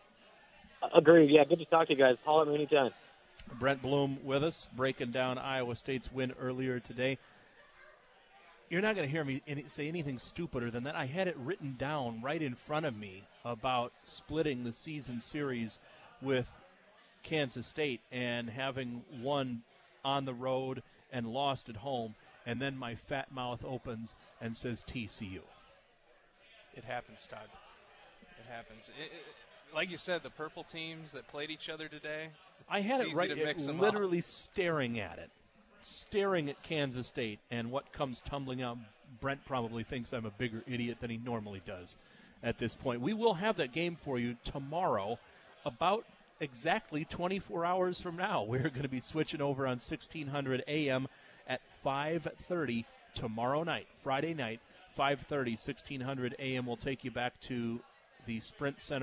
Agreed. Yeah, good to talk to you guys. Call me anytime. Brent Bloom with us, breaking down Iowa State's win earlier today. You're not going to hear me any, say anything stupider than that. I had it written down right in front of me about splitting the season series with Kansas State and having won on the road and lost at home, and then my fat mouth opens and says T C U. It happens, Todd. It happens. It, it, Like you said, the purple teams that played each other today. I had it right, it, literally staring at it, staring at Kansas State, and what comes tumbling out. Brent probably thinks I'm a bigger idiot than he normally does at this point. We will have that game for you tomorrow, about exactly twenty-four hours from now. We're going to be switching over on sixteen hundred A M at five thirty tomorrow night, Friday night, five thirty, sixteen hundred A M. We'll take you back to the Sprint Center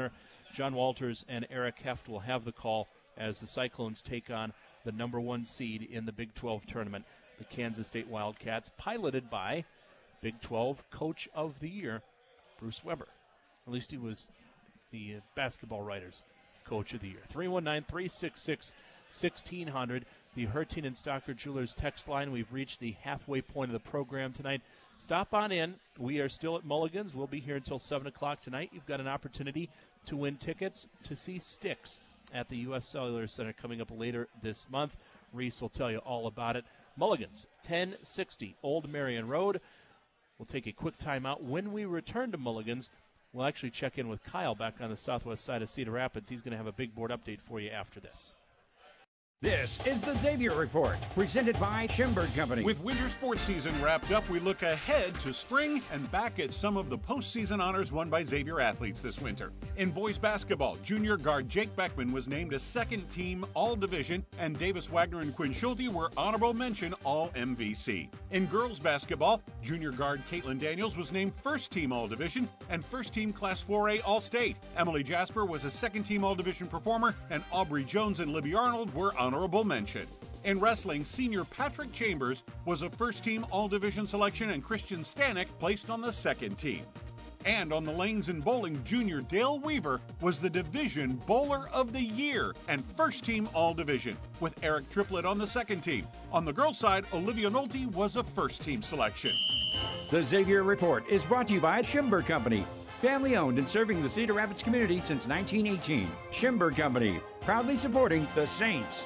John Walters and Eric Heft will have the call as the Cyclones take on the number one seed in the Big twelve tournament, the Kansas State Wildcats, piloted by Big twelve Coach of the Year, Bruce Weber. At least he was the uh, basketball writers' Coach of the Year. three one nine, three six six, one six zero zero, the Hertin and Stocker Jewelers text line. We've reached the halfway point of the program tonight. Stop on in. We are still at Mulligan's. We'll be here until seven o'clock tonight. You've got an opportunity to win tickets to see Styx at the U S Cellular Center coming up later this month. Reese will tell you all about it. Mulligan's, ten sixty Old Marion Road. We'll take a quick timeout. When we return to Mulligan's, we'll actually check in with Kyle back on the southwest side of Cedar Rapids. He's going to have a big board update for you after this. This is the Xavier Report, presented by Schimberg Company. With winter sports season wrapped up, we look ahead to spring and back at some of the postseason honors won by Xavier athletes this winter. In boys basketball, junior guard Jake Beckman was named a second-team All-Division, and Davis Wagner and Quinn Schulte were honorable mention All-M V C. In girls basketball, junior guard Caitlin Daniels was named first-team All-Division and first-team Class four A All-State. Emily Jasper was a second-team All-Division performer, and Aubrey Jones and Libby Arnold were honorable Honorable mention. In wrestling, senior Patrick Chambers was a first-team All-Division selection, and Christian Stanek placed on the second team. And on the lanes and bowling, junior Dale Weaver was the Division Bowler of the Year and first-team All-Division, with Eric Triplett on the second team. On the girls' side, Olivia Nolte was a first-team selection. The Xavier Report is brought to you by Schimberg Company. Family-owned and serving the Cedar Rapids community since nineteen eighteen. Schimberg Company, proudly supporting the Saints.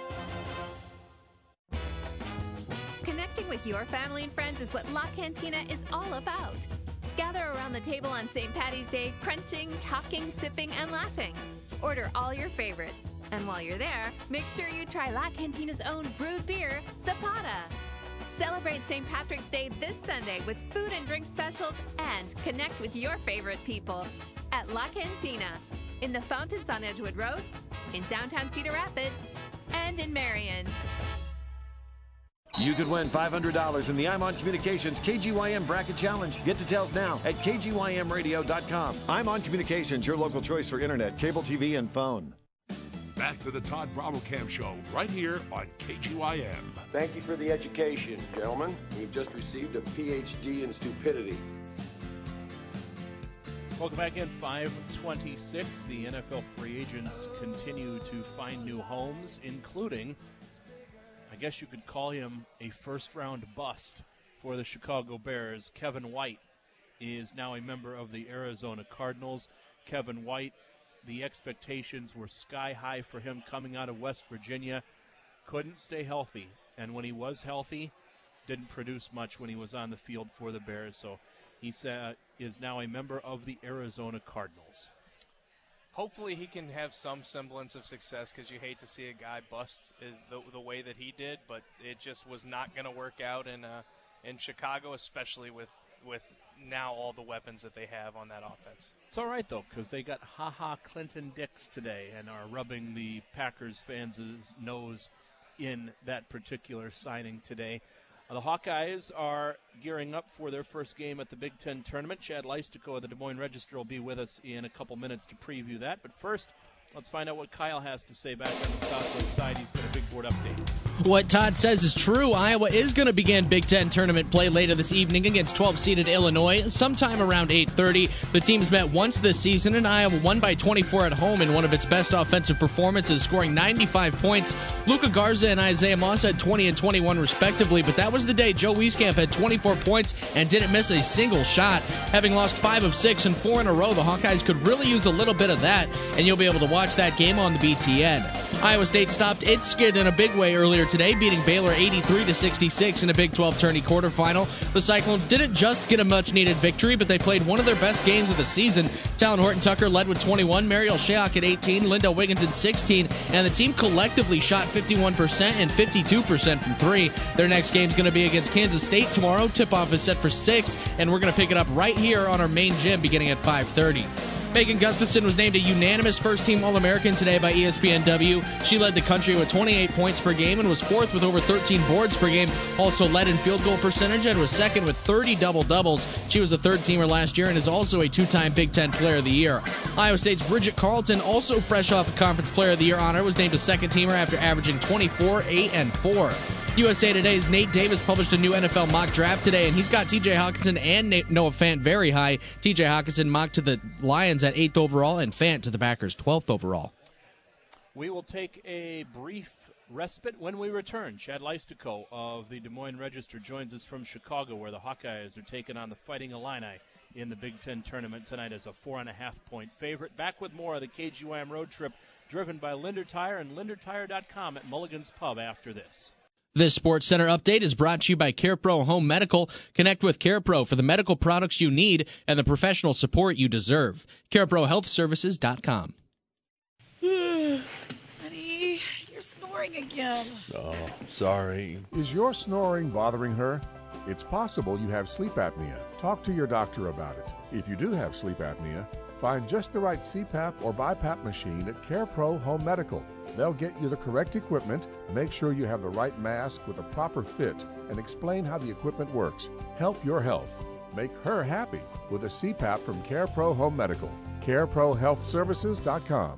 Connecting with your family and friends is what La Cantina is all about. Gather around the table on Saint Patty's Day, crunching, talking, sipping, and laughing. Order all your favorites. And while you're there, make sure you try La Cantina's own brewed beer, Zapata. Celebrate Saint Patrick's Day this Sunday with food and drink specials and connect with your favorite people at La Cantina in the Fountains on Edgewood Road, in downtown Cedar Rapids, and in Marion. You could win five hundred dollars in the I'm On Communications K G Y M Bracket Challenge. Get details now at K G Y M radio dot com. I'm On Communications, your local choice for internet, cable T V, and phone. Back to the Todd Bravo-Camp Show, right here on K G Y M. Thank you for the education, gentlemen. You've just received a P H D in stupidity. Welcome back in, five twenty-six. The N F L free agents continue to find new homes, including, I guess you could call him a first-round bust for the Chicago Bears. Kevin White is now a member of the Arizona Cardinals. Kevin White, the expectations were sky high for him coming out of West Virginia. Couldn't stay healthy, and when he was healthy, didn't produce much when he was on the field for the Bears. So he uh, is now a member of the Arizona Cardinals. Hopefully he can have some semblance of success, because you hate to see a guy bust is the, the way that he did, but it just was not going to work out in uh, in Chicago, especially with, with now all the weapons that they have on that offense. It's all right, though, because they got Ha-Ha Clinton Dix today and are rubbing the Packers fans' nose in that particular signing today. Uh, the Hawkeyes are gearing up for their first game at the Big Ten tournament. Chad Leistico of the Des Moines Register will be with us in a couple minutes to preview that. But first, let's find out what Kyle has to say back on the southwest side. He's got a big board update. What Todd says is true. Iowa is going to begin Big Ten tournament play later this evening against twelve-seeded Illinois, sometime around eight thirty. The teams met once this season, and Iowa won by twenty-four at home in one of its best offensive performances, scoring ninety-five points. Luka Garza and Isaiah Moss had twenty and twenty-one respectively, but that was the day Joe Wieskamp had twenty-four points and didn't miss a single shot. Having lost five of six and four in a row, the Hawkeyes could really use a little bit of that, and you'll be able to watch that game on the B T N. Iowa State stopped its skid in a big way earlier today, beating Baylor eighty-three to sixty-six in a Big twelve tourney quarterfinal. The Cyclones didn't just get a much-needed victory, but they played one of their best games of the season. Talon Horton-Tucker led with twenty-one, Mariel Shayok at eighteen, Lindell Wiggins at sixteen, and the team collectively shot fifty-one percent and fifty-two percent from three. Their next game is going to be against Kansas State tomorrow. Tip-off is set for six, and we're going to pick it up right here on our main gym beginning at five thirty. Megan Gustafson was named a unanimous first-team All-American today by E S P N W. She led the country with twenty-eight points per game and was fourth with over thirteen boards per game. Also led in field goal percentage and was second with thirty double-doubles. She was a third-teamer last year and is also a two-time Big Ten Player of the Year. Iowa State's Bridget Carlton, also fresh off a Conference Player of the Year honor, was named a second-teamer after averaging twenty-four, eight, and four. U S A Today's Nate Davis published a new N F L mock draft today, and he's got T J Hockenson and Nate, Noah Fant very high. T J Hockenson mocked to the Lions at eighth overall, and Fant to the Packers twelfth overall. We will take a brief respite when we return. Chad Leistico of the Des Moines Register joins us from Chicago, where the Hawkeyes are taking on the Fighting Illini in the Big Ten tournament tonight as a four and a half point favorite. Back with more of the K G Y M road trip driven by Linder Tire and linder tire dot com at Mulligan's Pub after this. This Sports Center update is brought to you by CarePro Home Medical. Connect with CarePro for the medical products you need and the professional support you deserve. care pro health services dot com. Honey, you're snoring again. Oh, sorry. Is your snoring bothering her? It's possible you have sleep apnea. Talk to your doctor about it. If you do have sleep apnea, find just the right C PAP or BiPAP machine at CarePro Home Medical. They'll get you the correct equipment, make sure you have the right mask with a proper fit, and explain how the equipment works. Help your health. Make her happy with a C PAP from CarePro Home Medical. care pro health services dot com.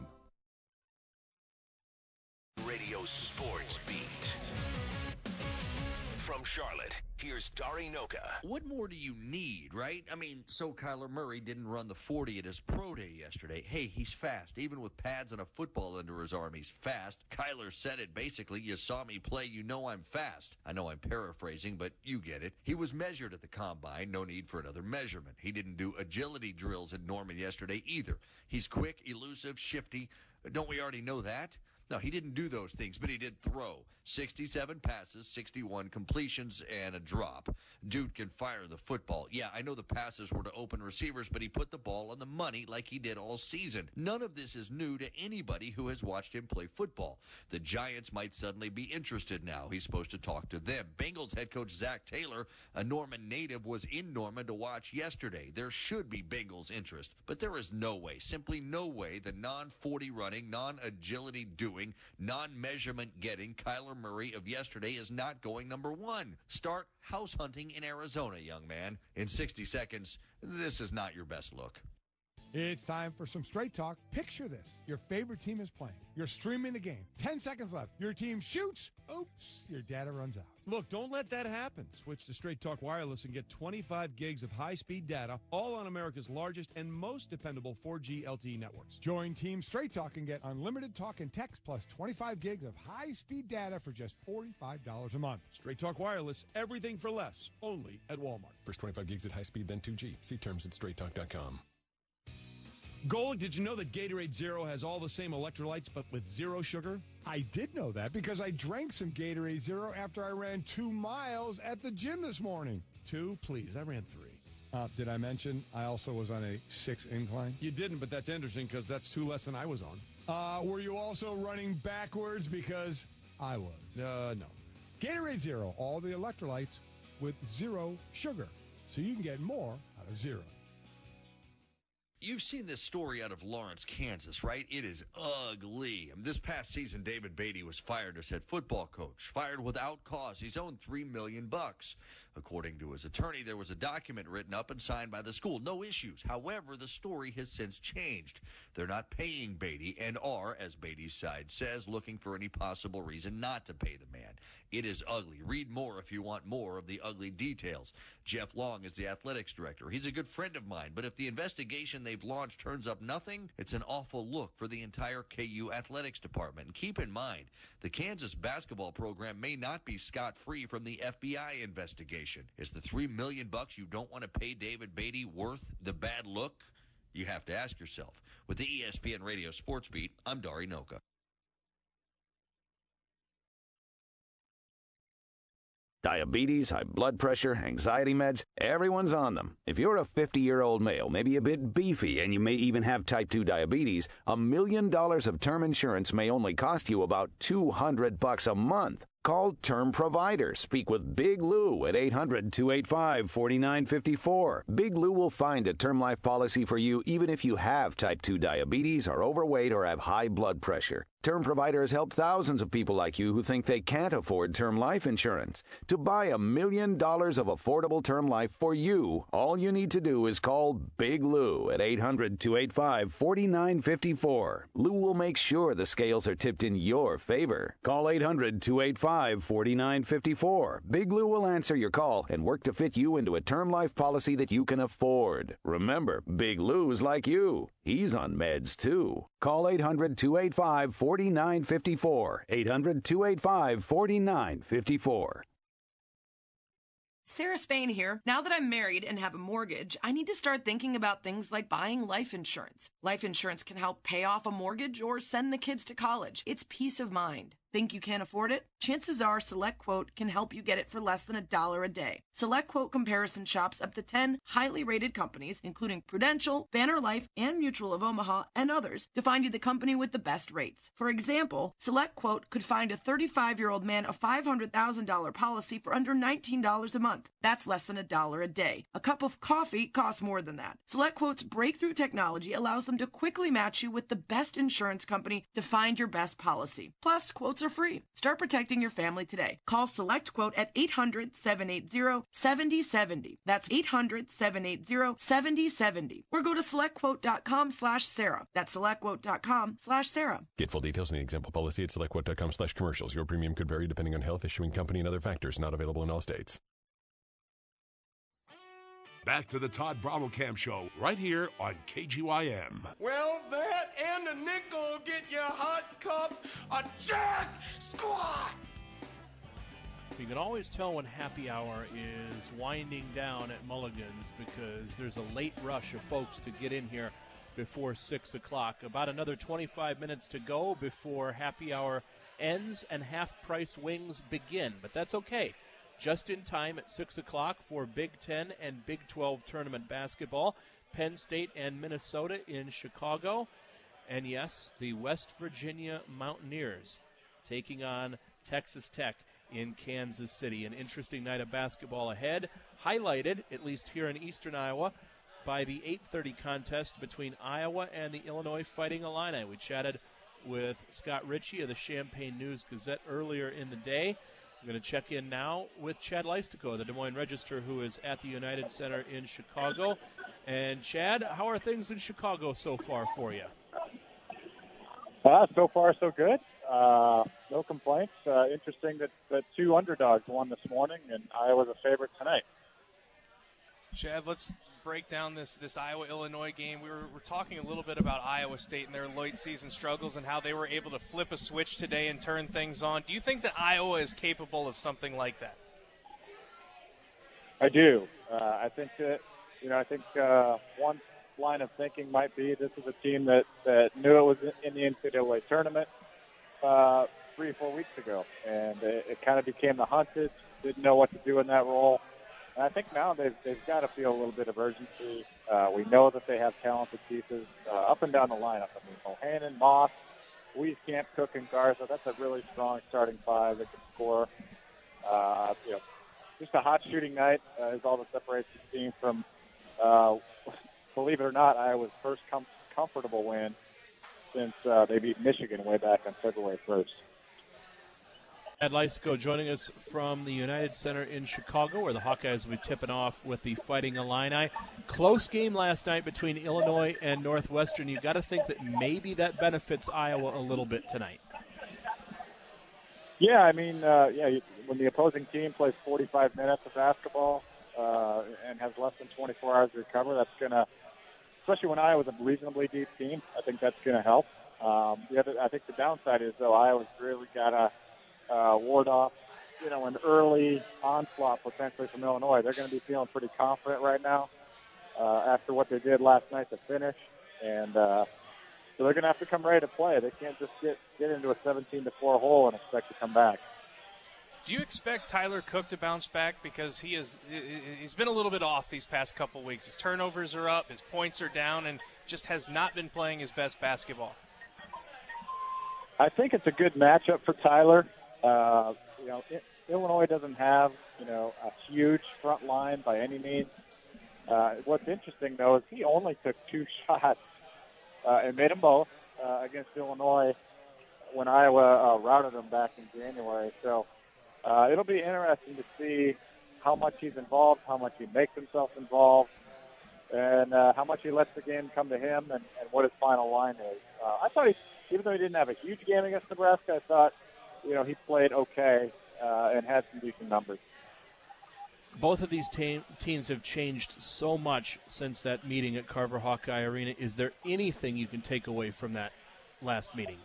Radio Sports Beat. From Charlotte, here's Dari Noka. What more do you need, right? I mean, so Kyler Murray didn't run the forty at his pro day yesterday. Hey, he's fast. Even with pads and a football under his arm, he's fast. Kyler said it basically. You saw me play, you know I'm fast. I know I'm paraphrasing, but you get it. He was measured at the combine. No need for another measurement. He didn't do agility drills at Norman yesterday either. He's quick, elusive, shifty. Don't we already know that? No, he didn't do those things, but he did throw. sixty-seven passes, sixty-one completions, and a drop. Dude can fire the football. Yeah, I know the passes were to open receivers, but he put the ball on the money like he did all season. None of this is new to anybody who has watched him play football. The Giants might suddenly be interested now. He's supposed to talk to them. Bengals head coach Zach Taylor, a Norman native, was in Norman to watch yesterday. There should be Bengals interest, but there is no way, simply no way, the non forty running, non-agility doing, non-measurement getting Kyler Murray of yesterday is not going number one. Start house hunting in Arizona, young man. In sixty seconds, this is not your best look. It's time for some straight talk. Picture this. Your favorite team is playing. You're streaming the game. Ten seconds left. Your team shoots. Oops, your data runs out. Look, don't let that happen. Switch to Straight Talk Wireless and get twenty-five gigs of high-speed data, all on America's largest and most dependable four G L T E networks. Join Team Straight Talk and get unlimited talk and text plus twenty-five gigs of high-speed data for just forty-five dollars a month. Straight Talk Wireless, everything for less, only at Walmart. First twenty-five gigs at high speed, then two G. See terms at straight talk dot com. Golic, did you know that Gatorade Zero has all the same electrolytes but with zero sugar? I did know that because I drank some Gatorade Zero after I ran two miles at the gym this morning. Two? Please, I ran three. Uh, did I mention I also was on a six incline? You didn't, but that's interesting because that's two less than I was on. Uh, were you also running backwards because I was? Uh, no. Gatorade Zero, all the electrolytes with zero sugar, so you can get more out of zero. You've seen this story out of Lawrence, Kansas, right? It is ugly. This past season, David Beatty was fired as head football coach. Fired without cause. He's owed three million bucks. According to his attorney, there was a document written up and signed by the school. No issues. However, the story has since changed. They're not paying Beatty and are, as Beatty's side says, looking for any possible reason not to pay the man. It is ugly. Read more if you want more of the ugly details. Jeff Long is the athletics director. He's a good friend of mine, but if the investigation they've launched turns up nothing, it's an awful look for the entire K U athletics department. And keep in mind, the Kansas basketball program may not be scot-free from the F B I investigation. Is the three million bucks you don't want to pay David Beatty worth the bad look? You have to ask yourself. With the E S P N Radio Sports Beat, I'm Dari Noka. Diabetes, high blood pressure, anxiety meds, everyone's on them. If you're a fifty-year-old male, maybe a bit beefy, and you may even have type two diabetes, a million dollars of term insurance may only cost you about two hundred bucks a month. Call Term Provider. Speak with Big Lou at eight hundred, two eight five, four nine five four. Big Lou will find a term life policy for you even if you have type two diabetes, are overweight, or have high blood pressure. Term Provider has helped thousands of people like you who think they can't afford term life insurance. To buy a million dollars of affordable term life for you, all you need to do is call Big Lou at eight hundred, two eight five, four nine five four. Lou will make sure the scales are tipped in your favor. Call eight hundred, two eight five, four nine five four. Big Lou will answer your call and work to fit you into a term life policy that you can afford. Remember, Big Lou's like you. He's on meds, too. Call eight hundred, two eight five, four nine five four. eight hundred, two eight five, four nine five four. Sarah Spain here. Now that I'm married and have a mortgage, I need to start thinking about things like buying life insurance. Life insurance can help pay off a mortgage or send the kids to college. It's peace of mind. Think you can't afford it? Chances are SelectQuote can help you get it for less than a dollar a day. SelectQuote comparison shops up to ten highly rated companies, including Prudential, Banner Life, and Mutual of Omaha, and others, to find you the company with the best rates. For example, SelectQuote could find a thirty-five-year-old man a five hundred thousand dollars policy for under nineteen dollars a month. That's less than a dollar a day. A cup of coffee costs more than that. SelectQuote's breakthrough technology allows them to quickly match you with the best insurance company to find your best policy. Plus, quotes are free. Start protecting your family today. Call SelectQuote at eight hundred, seven eight zero, seven zero seven zero. That's eight hundred, seven eight zero, seven zero seven zero. Or go to SelectQuote.com slash Sarah. That's SelectQuote.com slash Sarah. Get full details on the example policy at SelectQuote.com slash commercials. Your premium could vary depending on health, issuing company, and other factors. Not available in all states. Back to the Todd Bravo-Cam Show, right here on K G Y M. Well, that and a nickel get you a hot cup of Jack Squat. You can always tell when happy hour is winding down at Mulligan's because there's a late rush of folks to get in here before six o'clock. About another twenty-five minutes to go before happy hour ends and half-price wings begin, but that's okay. Just in time at six o'clock for Big Ten and Big twelve tournament basketball. Penn State and Minnesota in Chicago. And yes, the West Virginia Mountaineers taking on Texas Tech in Kansas City. An interesting night of basketball ahead, highlighted, at least here in eastern Iowa, by the eight thirty contest between Iowa and the Illinois Fighting Illini. We chatted with Scott Ritchie of the Champaign News-Gazette earlier in the day. We're going to check in now with Chad Leistico of the Des Moines Register, who is at the United Center in Chicago. And, Chad, how are things in Chicago so far for you? Uh, so far, so good. Uh, no complaints. Uh, interesting that, that two underdogs won this morning, and Iowa's a favorite tonight. Chad, let's break down this, this Iowa-Illinois game. We were, we're talking a little bit about Iowa State and their late season struggles and how they were able to flip a switch today and turn things on. Do you think that Iowa is capable of something like that? I do. Uh, I think that, you know, I think uh, one line of thinking might be this is a team that, that knew it was in the N C double A tournament uh, three or four weeks ago, and it, it kind of became the hunted, didn't know what to do in that role. And I think now they've, they've got to feel a little bit of urgency. Uh, we know that they have talented pieces uh, up and down the lineup. I mean, Bohannon, Moss, Wieskamp, Cook, and Garza, that's a really strong starting five that can score. Uh, you know, just a hot shooting night uh, is all that separates the team from, uh, believe it or not, Iowa's first com- comfortable win since uh, they beat Michigan way back on February first. Chad Leistico joining us from the United Center in Chicago, where the Hawkeyes will be tipping off with the Fighting Illini. Close game last night between Illinois and Northwestern. You've got to think that maybe that benefits Iowa a little bit tonight. Yeah, I mean, uh, yeah, when the opposing team plays forty-five minutes of basketball uh, and has less than twenty-four hours to recover, that's going to, especially when Iowa's a reasonably deep team, I think that's going to help. Um, the other, I think the downside is, though, Iowa's really got to Uh, ward off, you know, an early onslaught potentially from Illinois. They're going to be feeling pretty confident right now uh, after what they did last night to finish, and uh, so they're going to have to come ready to play. They can't just get get into a seventeen to four hole and expect to come back. Do you expect Tyler Cook to bounce back? Because he is, he's been a little bit off these past couple weeks. His turnovers are up, his points are down, and just has not been playing his best basketball. I think it's a good matchup for Tyler. Uh, you know, it, Illinois doesn't have, you know, a huge front line by any means. Uh, what's interesting, though, is he only took two shots uh, and made them both uh, against Illinois when Iowa uh, routed them back in January. So uh, it'll be interesting to see how much he's involved, how much he makes himself involved, and uh, how much he lets the game come to him, and, and what his final line is. Uh, I thought he, even though he didn't have a huge game against Nebraska, I thought, you know, he played okay uh, and had some decent numbers. Both of these te- teams have changed so much since that meeting at Carver Hawkeye Arena. Is there anything you can take away from that last meeting?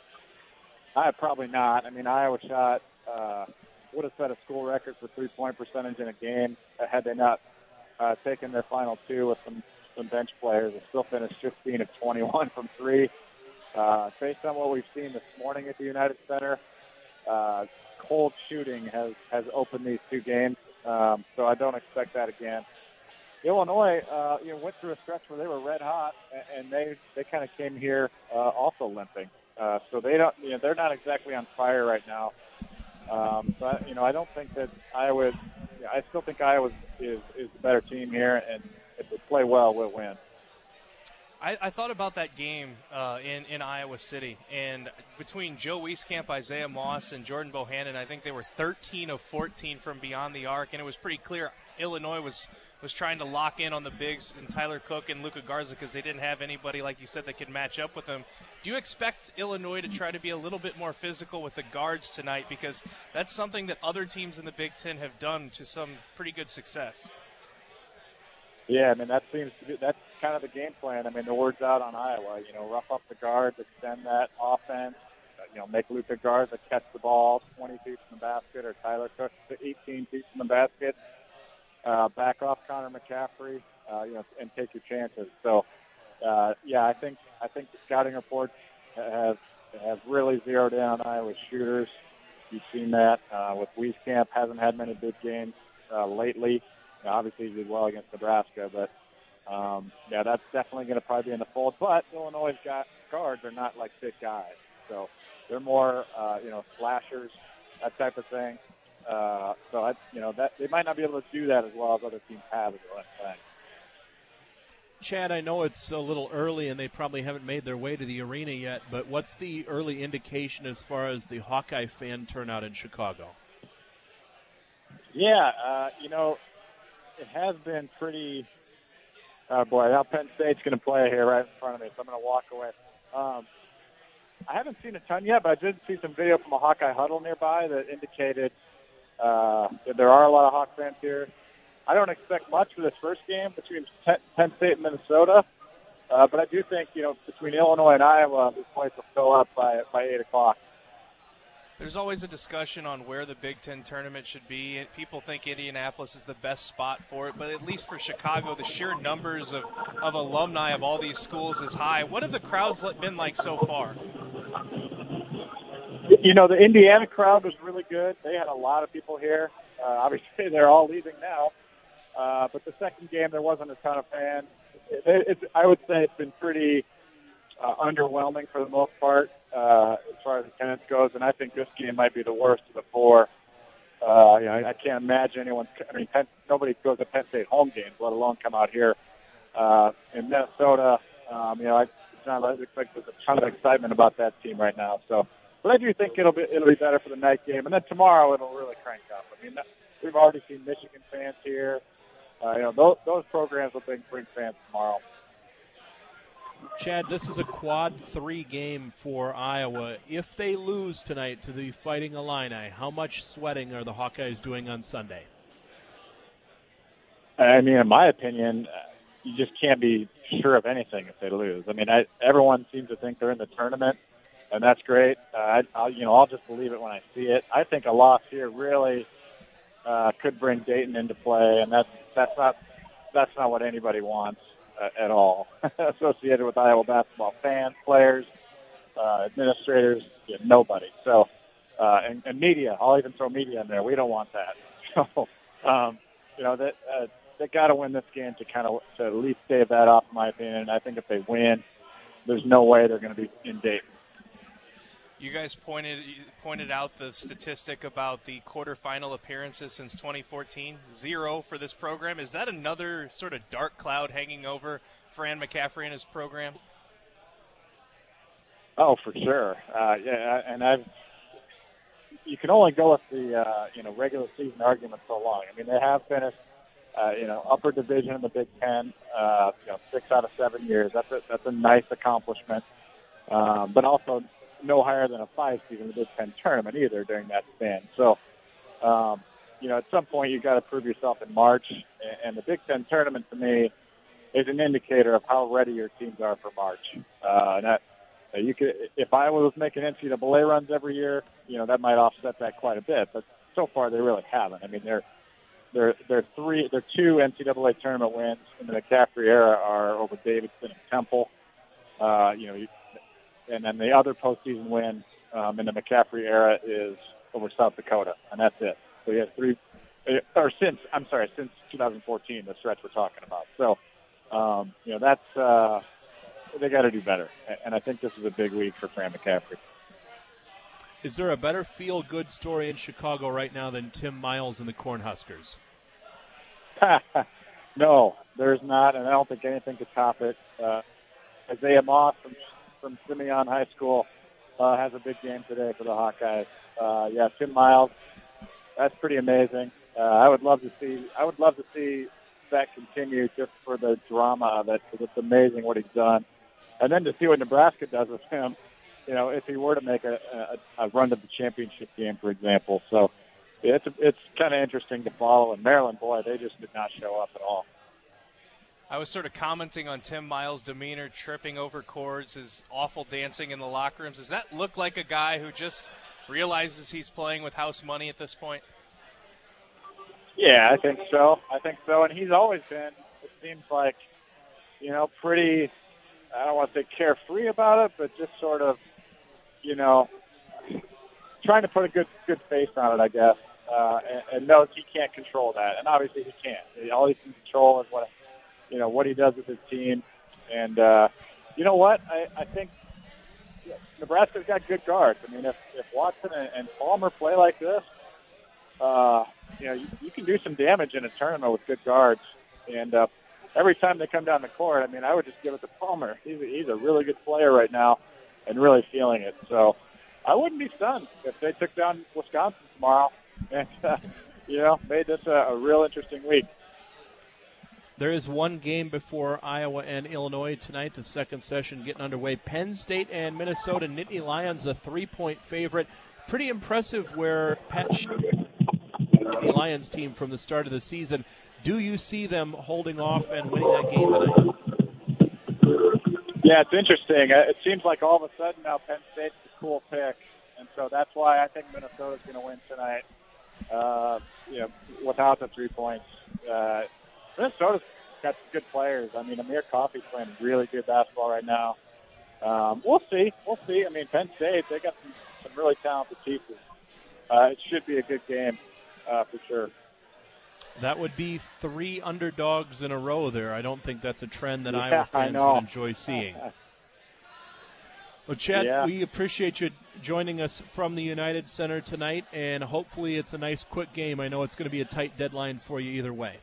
I probably not. I mean, Iowa shot uh, would have set a school record for three-point percentage in a game had they not uh, taken their final two with some, some bench players. They still finished fifteen of twenty-one from three. Uh, based on what we've seen this morning at the United Center, uh, cold shooting has, has opened these two games. Um, so I don't expect that again. Illinois, uh, you know, went through a stretch where they were red hot, and they they kind of came here uh, also limping. Uh, so they don't, you know, they're not exactly on fire right now. Um, but you know, I don't think that Iowa. You know, I still think Iowa is is the better team here, and if they play well, we'll win. I, I thought about that game uh, in, in Iowa City, and between Joe Wieskamp, Isaiah Moss, and Jordan Bohannon, I think they were thirteen of fourteen from beyond the arc, and it was pretty clear Illinois was, was trying to lock in on the bigs and Tyler Cook and Luka Garza because they didn't have anybody, like you said, that could match up with them. Do you expect Illinois to try to be a little bit more physical with the guards tonight? Because that's something that other teams in the Big Ten have done to some pretty good success. Yeah, I mean, that seems to be, that's kind of the game plan. I mean, the word's out on Iowa, you know, rough up the guards, extend that offense, uh, you know, make Luka Garza catch the ball twenty feet from the basket, or Tyler Cook to eighteen feet from the basket, uh, back off Connor McCaffrey, uh, you know, and take your chances. So, uh, yeah, I think I think the scouting reports have have really zeroed in on Iowa's shooters. You've seen that uh, with Wieskamp, hasn't had many big games uh, lately. Obviously, he did well against Nebraska, but um, yeah, that's definitely going to probably be in the fold. But Illinois' got guards are not like big guys, so they're more, uh, you know, slashers, that type of thing. Uh, so I, you know, that they might not be able to do that as well as other teams have at the last time. Chad, I know it's a little early and they probably haven't made their way to the arena yet, but what's the early indication as far as the Hawkeye fan turnout in Chicago? Yeah, uh, you know, it has been pretty. Oh boy, now Penn State's going to play here right in front of me, so I'm going to walk away. Um, I haven't seen a ton yet, but I did see some video from a Hawkeye huddle nearby that indicated uh, that there are a lot of Hawk fans here. I don't expect much for this first game between Penn State and Minnesota, uh, but I do think, you know, between Illinois and Iowa, this place will fill up by by eight o'clock. There's always a discussion on where the Big Ten tournament should be. People think Indianapolis is the best spot for it, but at least for Chicago, the sheer numbers of, of alumni of all these schools is high. What have the crowds been like so far? You know, the Indiana crowd was really good. They had a lot of people here. Uh, obviously, they're all leaving now. Uh, but the second game, there wasn't a ton of fans. It, it, it, I would say it's been pretty uh, underwhelming for the most part uh, as far as attendance goes, and I think this game might be the worst of the four. Uh, you know, I, I can't imagine anyone. I mean, Penn, nobody goes to Penn State home games, let alone come out here. Uh, in Minnesota, um, you know, I, it's not I expect there's a ton of excitement about that team right now. So, but I do think it'll be it'll be better for the night game, and then tomorrow it'll really crank up. I mean, that, we've already seen Michigan fans here. Uh, you know, those, those programs will bring, bring fans tomorrow. Chad, this is a quad three game for Iowa. If they lose tonight to the Fighting Illini, how much sweating are the Hawkeyes doing on Sunday? I mean, in my opinion, you just can't be sure of anything if they lose. I mean, I, everyone seems to think they're in the tournament, and that's great. Uh, I, I'll, you know, I'll just believe it when I see it. I think a loss here really uh, could bring Dayton into play, and that's that's not that's not what anybody wants uh, at all. Associated with Iowa basketball, fans, players, uh, administrators, yeah, nobody. So, uh, and, and media. I'll even throw media in there. We don't want that. So, um, you know that. Uh, They got to win this game to kind of to at least stave that off, in my opinion. And I think if they win, there's no way they're going to be in Dayton. You guys pointed pointed out the statistic about the quarterfinal appearances since twenty fourteen, zero for this program. Is that another sort of dark cloud hanging over Fran McCaffery and his program? Oh, for sure. Uh, yeah, and I've you can only go with the uh, you know regular season argument so long. I mean, they have finished uh, you know upper division in the Big Ten, uh, you know six out of seven years. That's a that's a nice accomplishment, um, but also no higher than a five seed in the Big Ten tournament either during that span. So, um, you know, at some point you've got to prove yourself in March, and the Big Ten tournament to me is an indicator of how ready your teams are for March. Uh, and that, you could, if Iowa was making N C double A runs every year, you know, that might offset that quite a bit. But so far they really haven't. I mean, they're they're they're three, they're two N C double A tournament wins in the McCaffery era are over Davidson and Temple. Uh, you know. You, And then the other postseason win um, in the McCaffery era is over South Dakota, and that's it. So he has three, or since, I'm sorry, since two thousand fourteen, the stretch we're talking about. So, um, you know, that's, uh, they got to do better. And I think this is a big week for Fran McCaffery. Is there a better feel-good story in Chicago right now than Tim Miles and the Cornhuskers? No, there's not, and I don't think anything could top it. Uh, Isaiah Moss from from Simeon High School uh, has a big game today for the Hawkeyes. Uh, yeah, Tim Miles, that's pretty amazing. Uh, I would love to see. I would love to see that continue just for the drama of it, because it's amazing what he's done, and then to see what Nebraska does with him. You know, if he were to make a, a, a run to the championship game, for example. So yeah, it's it's kind of interesting to follow. And Maryland, boy, they just did not show up at all. I was sort of commenting on Tim Miles' demeanor, tripping over cords, his awful dancing in the locker rooms. Does that look like a guy who just realizes he's playing with house money at this point? Yeah, I think so. I think so. And he's always been, it seems like, you know, pretty, I don't want to say carefree about it, but just sort of, you know, trying to put a good good face on it, I guess, uh, and, and knows he can't control that. And obviously he can't. All he can control is what you know, what he does with his team. And, uh, you know what? I, I think yeah, Nebraska's got good guards. I mean, if, if Watson and, and Palmer play like this, uh, you know, you, you can do some damage in a tournament with good guards. And uh, every time they come down the court, I mean, I would just give it to Palmer. He's a, he's a really good player right now and really feeling it. So I wouldn't be stunned if they took down Wisconsin tomorrow and, uh, you know, made this a, a real interesting week. There is one game before Iowa and Illinois tonight, the second session getting underway. Penn State and Minnesota. Nittany Lions a three-point favorite. Pretty impressive where Pat the Lions team from the start of the season. Do you see them holding off and winning that game tonight? Yeah, it's interesting. It seems like all of a sudden now Penn State's a cool pick, and so that's why I think Minnesota's going to win tonight. Uh, you know, without the three points. Uh, Minnesota's got some good players. I mean, Amir Coffey's playing really good basketball right now. Um, we'll see. We'll see. I mean, Penn State, they got some, some really talented pieces. Uh, it should be a good game uh, for sure. That would be three underdogs in a row there. I don't think that's a trend that yeah, Iowa fans would enjoy seeing. Well, Chad, yeah. we appreciate you joining us from the United Center tonight, and hopefully it's a nice, quick game. I know it's going to be a tight deadline for you either way.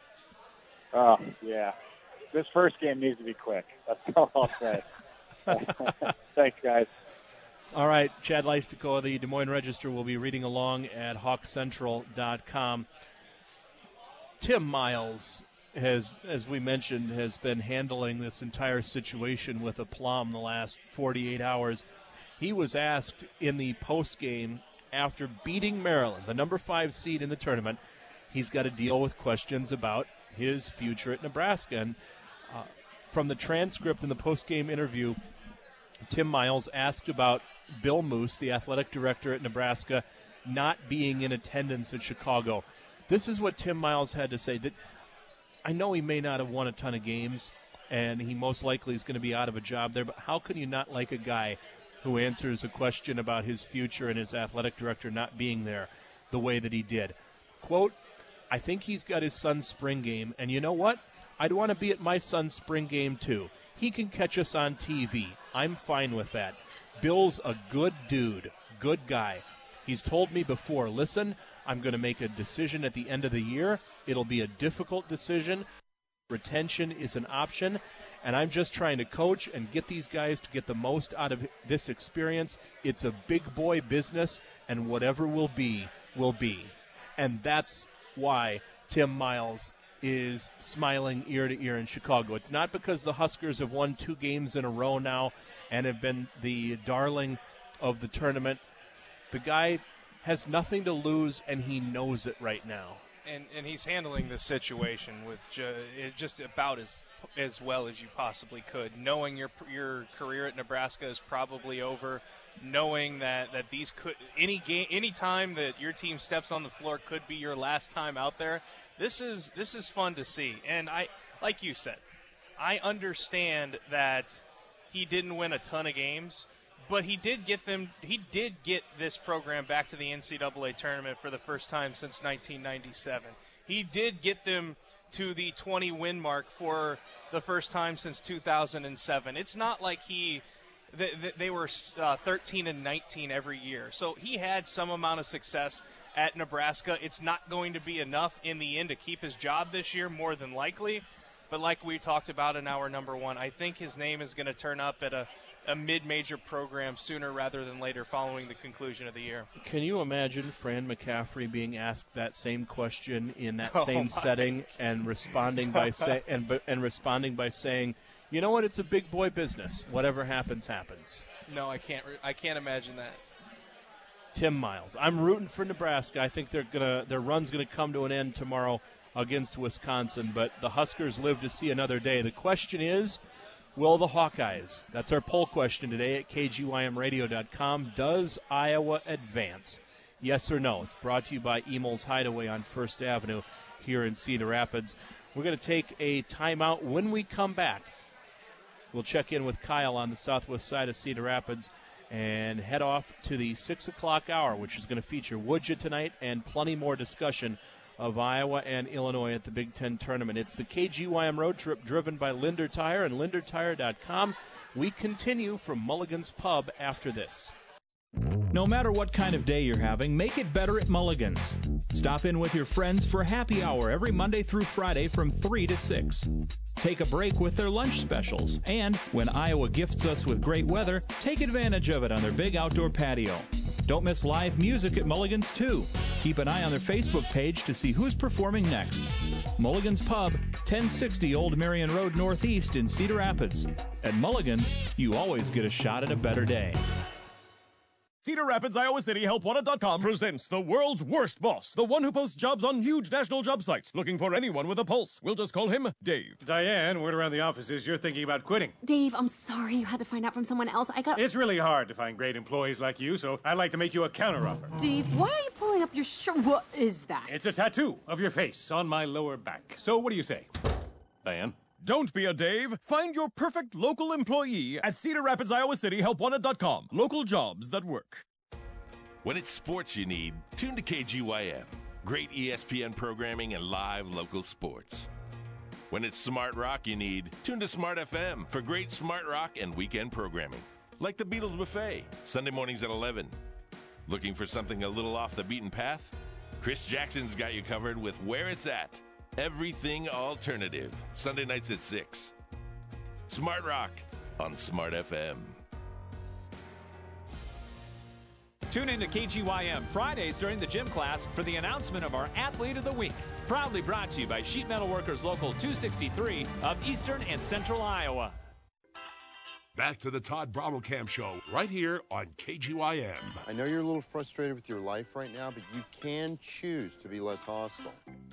Oh, yeah. This first game needs to be quick. That's all I'll say. Thanks, guys. All right, Chad Leistikow, the Des Moines Register, will be reading along at hawk central dot com. Tim Miles has, as we mentioned, has been handling this entire situation with aplomb the last forty-eight hours. He was asked in the postgame after beating Maryland, the number five seed in the tournament. He's got to deal with questions about his future at Nebraska. And uh, from the transcript in the postgame interview, Tim Miles asked about Bill Moose, the athletic director at Nebraska, not being in attendance at Chicago. This is what Tim Miles had to say. That I know he may not have won a ton of games, and he most likely is going to be out of a job there, but how can you not like a guy who answers a question about his future and his athletic director not being there the way that he did? Quote, I think he's got his son's spring game, and you know what? I'd want to be at my son's spring game too. he can catch us on T V. I'm fine with that. Bill's a good dude, good guy. He's told me before, listen, I'm going to make a decision at the end of the year. It'll be a difficult decision. Retention is an option, and I'm just trying to coach and get these guys to get the most out of this experience. It's a big boy business, and whatever will be, will be. And that's why Tim Miles is smiling ear to ear in Chicago. It's not because the Huskers have won two games in a row now and have been the darling of the tournament. The guy has nothing to lose, and he knows it right now. And and he's handling the situation with ju- just about as as well as you possibly could, knowing your your career at Nebraska is probably over, knowing that, that these could any game any time that your team steps on the floor could be your last time out there. This is this is fun to see. And I like you said, I understand that he didn't win a ton of games, but he did get them. He did get this program back to the N C double A tournament for the first time since nineteen ninety-seven. He did get them to the twenty-win mark for the first time since two thousand seven. It's not like he they, they were uh, thirteen and nineteen every year. So he had some amount of success at Nebraska. It's not going to be enough in the end to keep his job this year, more than likely. But like we talked about in our number one, I think his name is going to turn up at a a mid-major program sooner rather than later following the conclusion of the year. Can you imagine Fran McCaffrey being asked that same question in that Oh, same my. setting and responding by say, and and responding by saying, "You know what? It's a big boy business. Whatever happens, happens." No, I can't. I can't imagine that. Tim Miles. I'm rooting for Nebraska. I think they're gonna their run's gonna come to an end tomorrow against Wisconsin, but the Huskers live to see another day. The question is, will the Hawkeyes? That's our poll question today at K G Y M radio dot com. Does Iowa advance? Yes or no? It's brought to you by Emil's Hideaway on First Avenue here in Cedar Rapids. We're going to take a timeout. When we come back, we'll check in with Kyle on the southwest side of Cedar Rapids and head off to the six o'clock hour, which is going to feature Would You tonight and plenty more discussion of Iowa and Illinois at the Big Ten Tournament. It's the K G Y M Road Trip driven by Linder Tire and Linder Tire dot com. We continue from Mulligan's Pub after this. No matter what kind of day you're having, make it better at Mulligan's. Stop in with your friends for happy hour every Monday through Friday from three to six. Take a break with their lunch specials. And when Iowa gifts us with great weather, take advantage of it on their big outdoor patio. Don't miss live music at Mulligan's, too. Keep an eye on their Facebook page to see who's performing next. Mulligan's Pub, ten sixty Old Marion Road Northeast in Cedar Rapids. At Mulligan's, you always get a shot at a better day. Cedar Rapids, Iowa City, help wanted dot com presents the world's worst boss, the one who posts jobs on huge national job sites, looking for anyone with a pulse. We'll just call him Dave. Diane, word around the office is you're thinking about quitting. Dave, I'm sorry you had to find out from someone else. I got... It's really hard to find great employees like you, so I'd like to make you a counteroffer. Dave, why are you pulling up your shirt? What is that? It's a tattoo of your face on my lower back. So what do you say, Diane? Don't be a Dave. Find your perfect local employee at Cedar Rapids, Iowa City, help wanted dot com. Local jobs that work. When it's sports you need, tune to K G Y M. Great E S P N programming and live local sports. When it's smart rock you need, tune to Smart F M for great smart rock and weekend programming. Like the Beatles Buffet, Sunday mornings at eleven. Looking for something a little off the beaten path? Chris Jackson's got you covered with Where It's At. Everything alternative, Sunday nights at six. Smart rock on Smart F M. Tune in to K G Y M Fridays during the gym class for the announcement of our Athlete of the Week. Proudly brought to you by Sheet Metal Workers Local two sixty-three of Eastern and Central Iowa. Back to the Todd Brommelkamp Show right here on K G Y M. I know you're a little frustrated with your life right now, but you can choose to be less hostile.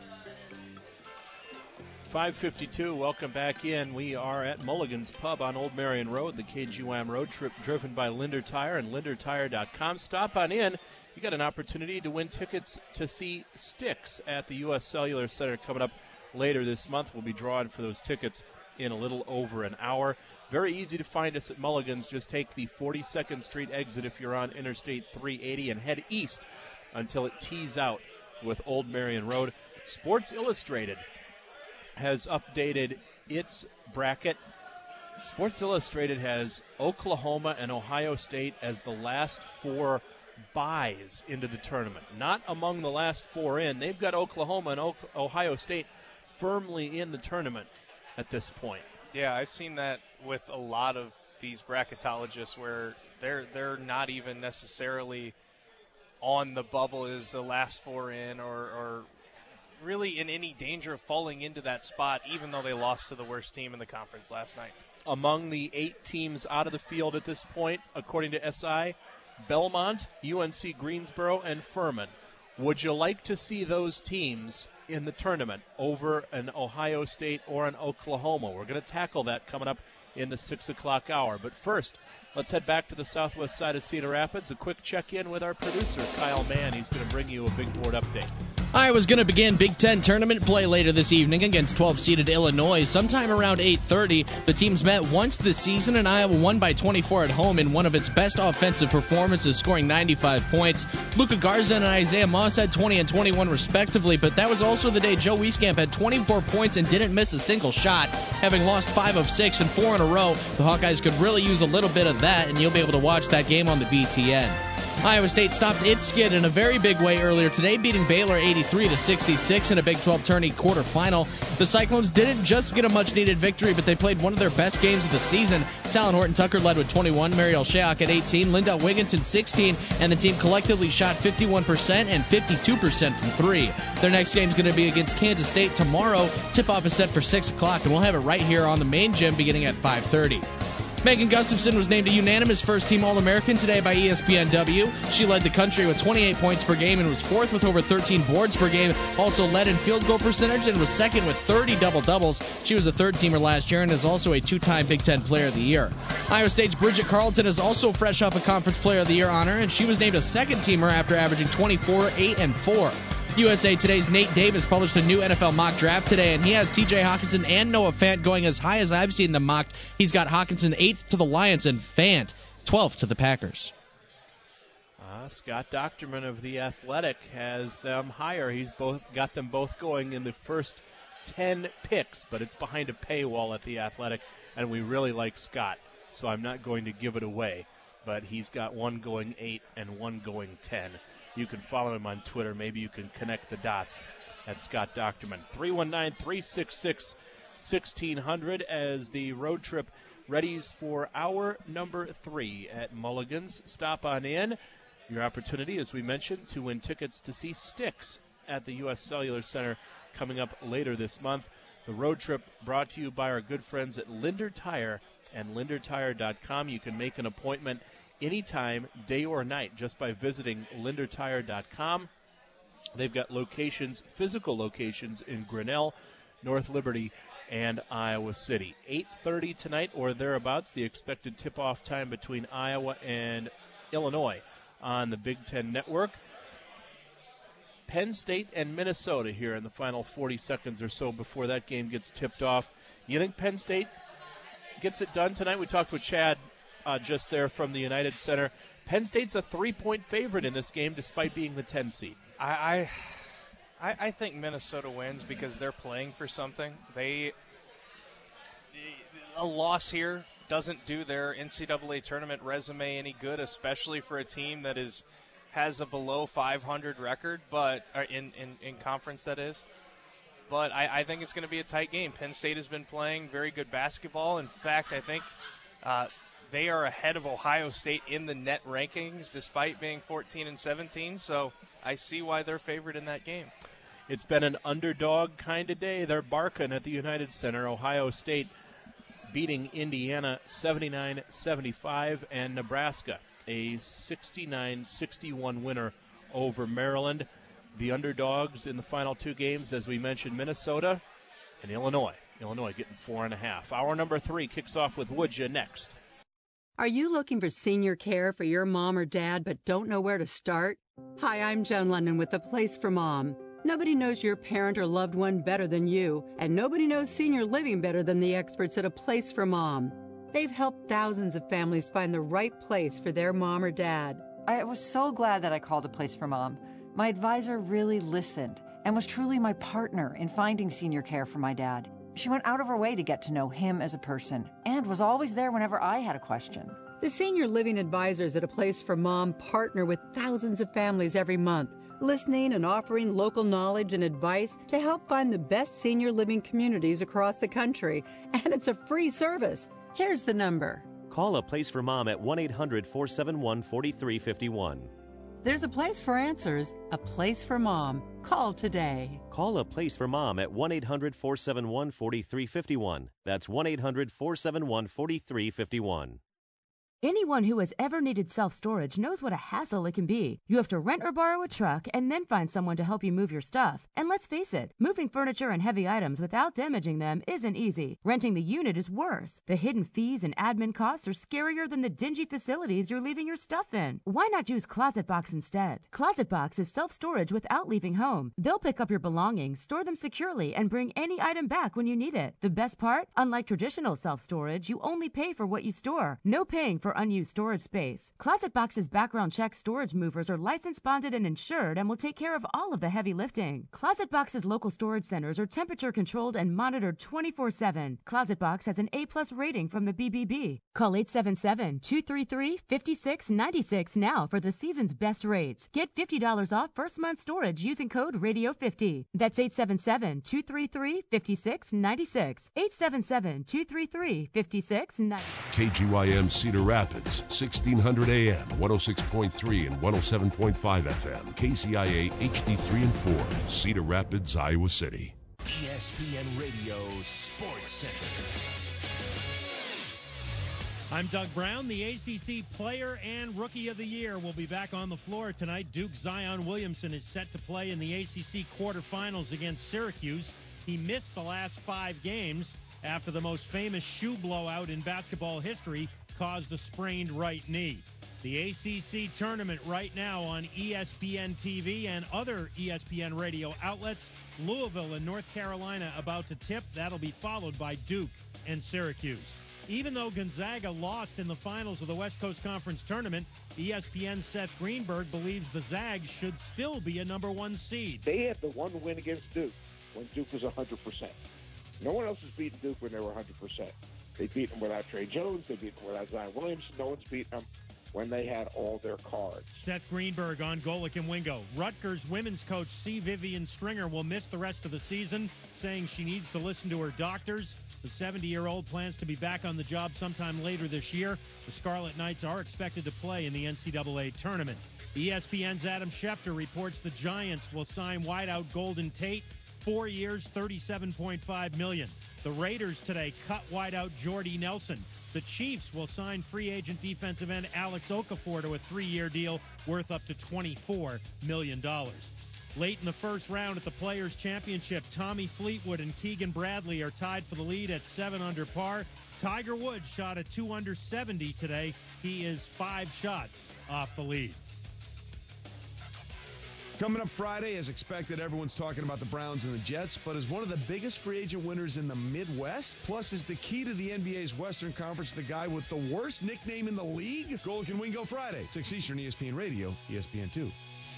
five fifty-two, welcome back in. We are at Mulligan's Pub on Old Marion Road, the K G Y M Road Trip driven by Linder Tire and Linder Tire dot com. Stop on in. You got an opportunity to win tickets to see Styx at the U S Cellular Center coming up later this month. We'll be drawing for those tickets in a little over an hour. Very easy to find us at Mulligan's. Just take the forty-second Street exit if you're on Interstate three eighty and head east until it tees out with Old Marion Road. Sports Illustrated has updated its bracket Sports Illustrated has Oklahoma and Ohio State as the last four buys into the tournament. Not among the last four in. They've got Oklahoma and o- Ohio State firmly in the tournament at this point. Yeah, I've seen that with a lot of these bracketologists where they're they're not even necessarily on the bubble as the last four in or, or really in any danger of falling into that spot, even though they lost to the worst team in the conference last night. Among the eight teams out of the field at this point, according to S I, Belmont, U N C Greensboro, and Furman. Would you like to see those teams in the tournament over an Ohio State or an Oklahoma? We're going to tackle that coming up in the six o'clock hour. But first, let's head back to the southwest side of Cedar Rapids. A quick check-in with our producer, Kyle Mann. He's going to bring you a big board update. Iowa's going to begin Big Ten tournament play later this evening against twelve-seeded Illinois. Sometime around eight thirty, the teams met once this season, and Iowa won by twenty-four at home in one of its best offensive performances, scoring ninety-five points. Luka Garza and Isaiah Moss had twenty and twenty-one respectively, but that was also the day Joe Wieskamp had twenty-four points and didn't miss a single shot. Having lost five of six and four in a row, the Hawkeyes could really use a little bit of that, and you'll be able to watch that game on the B T N. Iowa State stopped its skid in a very big way earlier today, beating Baylor eighty-three to sixty-six in a Big twelve tourney quarterfinal. The Cyclones didn't just get a much-needed victory, but they played one of their best games of the season. Talon Horton-Tucker led with twenty-one, Mariel Shayok at eighteen, Lindell Wigginton sixteen, and the team collectively shot fifty-one percent and fifty-two percent from three. Their next game is going to be against Kansas State tomorrow. Tip-off is set for six o'clock, and we'll have it right here on the main gym beginning at five thirty. Megan Gustafson was named a unanimous first-team All-American today by E S P N W. She led the country with twenty-eight points per game and was fourth with over thirteen boards per game. Also led in field goal percentage and was second with thirty double-doubles. She was a third-teamer last year and is also a two-time Big Ten Player of the Year. Iowa State's Bridget Carlton is also fresh off a Conference Player of the Year honor, and she was named a second-teamer after averaging twenty-four, eight, and four. U S A Today's Nate Davis published a new N F L mock draft today, and he has T J Hawkinson and Noah Fant going as high as I've seen them mocked. He's got Hawkinson eighth to the Lions and Fant twelfth to the Packers. Uh, Scott Docterman of The Athletic has them higher. He's both got them both going in the first ten picks, but it's behind a paywall at The Athletic, and we really like Scott, so I'm not going to give it away. But he's got one going eight and one going ten. You can follow him on Twitter. Maybe you can connect the dots at Scott Docterman. three one nine, three six six, one six zero zero as the road trip readies for hour number three at Mulligan's. Stop on in. Your opportunity, as we mentioned, to win tickets to see Styx at the U S Cellular Center coming up later this month. The road trip brought to you by our good friends at Linder Tire and linder tire dot com. You can make an appointment anytime, day or night, just by visiting linder tire dot com. They've got locations, physical locations in Grinnell, North Liberty, and Iowa City. eight thirty tonight or thereabouts, the expected tip-off time between Iowa and Illinois on the Big Ten Network. Penn State and Minnesota here in the final forty seconds or so before that game gets tipped off. You think Penn State gets it done tonight? We talked with Chad Uh, just there from the United Center. Penn State's a three-point favorite in this game despite being the ten seed. I, I I think Minnesota wins because they're playing for something. They a loss here doesn't do their N C double A tournament resume any good, especially for a team that is has a below five hundred record, but uh, in, in in conference that is. But I, I think it's going to be a tight game. Penn State has been playing very good basketball. In fact, I think uh, they are ahead of Ohio State in the net rankings despite being fourteen and seventeen, so I see why they're favored in that game. It's been an underdog kind of day. They're barking at the United Center. Ohio State beating Indiana seventy-nine seventy-five, and Nebraska a sixty-nine sixty-one winner over Maryland. The underdogs in the final two games, as we mentioned, Minnesota and Illinois. Illinois getting four and a half. Hour number three kicks off with Would Ya next. Are you looking for senior care for your mom or dad but don't know where to start? Hi, I'm Joan London with The Place for Mom. Nobody knows your parent or loved one better than you, and nobody knows senior living better than the experts at A Place for Mom. They've helped thousands of families find the right place for their mom or dad. I was so glad that I called A Place for Mom. My advisor really listened and was truly my partner in finding senior care for my dad. She went out of her way to get to know him as a person and was always there whenever I had a question. The Senior Living Advisors at A Place for Mom partner with thousands of families every month, listening and offering local knowledge and advice to help find the best senior living communities across the country. And it's a free service. Here's the number. Call A Place for Mom at one eight hundred four seven one four three five one. There's a place for answers, a place for mom. Call today. Call A Place for Mom at one eight hundred four seven one four three five one. That's one eight hundred four seven one four three five one. Anyone who has ever needed self-storage knows what a hassle it can be. You have to rent or borrow a truck and then find someone to help you move your stuff. And let's face it, moving furniture and heavy items without damaging them isn't easy. Renting the unit is worse. The hidden fees and admin costs are scarier than the dingy facilities you're leaving your stuff in. Why not use ClosetBox instead? ClosetBox is self-storage without leaving home. They'll pick up your belongings, store them securely, and bring any item back when you need it. The best part? Unlike traditional self-storage, you only pay for what you store. No paying for unused storage space. ClosetBox's background check storage movers are licensed, bonded, and insured and will take care of all of the heavy lifting. ClosetBox's local storage centers are temperature controlled and monitored twenty-four seven. ClosetBox has an A plus rating from the B B B. Call eight seven seven, two three three, five six nine six now for the season's best rates. Get fifty dollars off first month storage using code radio fifty. That's eight seven seven, two three three, five six nine six. eight seven seven, two three three, five six nine six. K G Y M Cedar Rapids, sixteen hundred A M, one oh six point three and one oh seven point five F M. K C I A H D three and four, Cedar Rapids, Iowa City. E S P N Radio Sports Center. I'm Doug Brown. The A C C Player and Rookie of the Year will be back on the floor tonight. Duke's Zion Williamson is set to play in the A C C quarterfinals against Syracuse. He missed the last five games after the most famous shoe blowout in basketball history caused a sprained right knee. The A C C tournament right now on E S P N T V and other E S P N radio outlets. Louisville and North Carolina about to tip. That'll be followed by Duke and Syracuse. Even though Gonzaga lost in the finals of the West Coast Conference Tournament, E S P N's Seth Greenberg believes the Zags should still be a number one seed. They had the one win against Duke when Duke was one hundred percent. No one else has beaten Duke when they were one hundred percent. They beat them without Trey Jones. They beat them without Zion Williamson. No one's beaten them when they had all their cards. Seth Greenberg on Golic and Wingo. Rutgers women's coach C. Vivian Stringer will miss the rest of the season, saying she needs to listen to her doctors. The seventy-year-old plans to be back on the job sometime later this year. The Scarlet Knights are expected to play in the N C double A tournament. E S P N's Adam Schefter reports the Giants will sign wideout Golden Tate, four years, thirty-seven point five million dollars. The Raiders today cut wideout Jordy Nelson. The Chiefs will sign free agent defensive end Alex Okafor to a three-year deal worth up to twenty-four million dollars. Late in the first round at the Players' Championship, Tommy Fleetwood and Keegan Bradley are tied for the lead at seven under par. Tiger Woods shot at two under seventy today. He is five shots off the lead. Coming up Friday, as expected, everyone's talking about the Browns and the Jets, but as one of the biggest free agent winners in the Midwest, plus is the key to the N B A's Western Conference, the guy with the worst nickname in the league? Golic and Wingo Friday, six Eastern, E S P N Radio, E S P N two.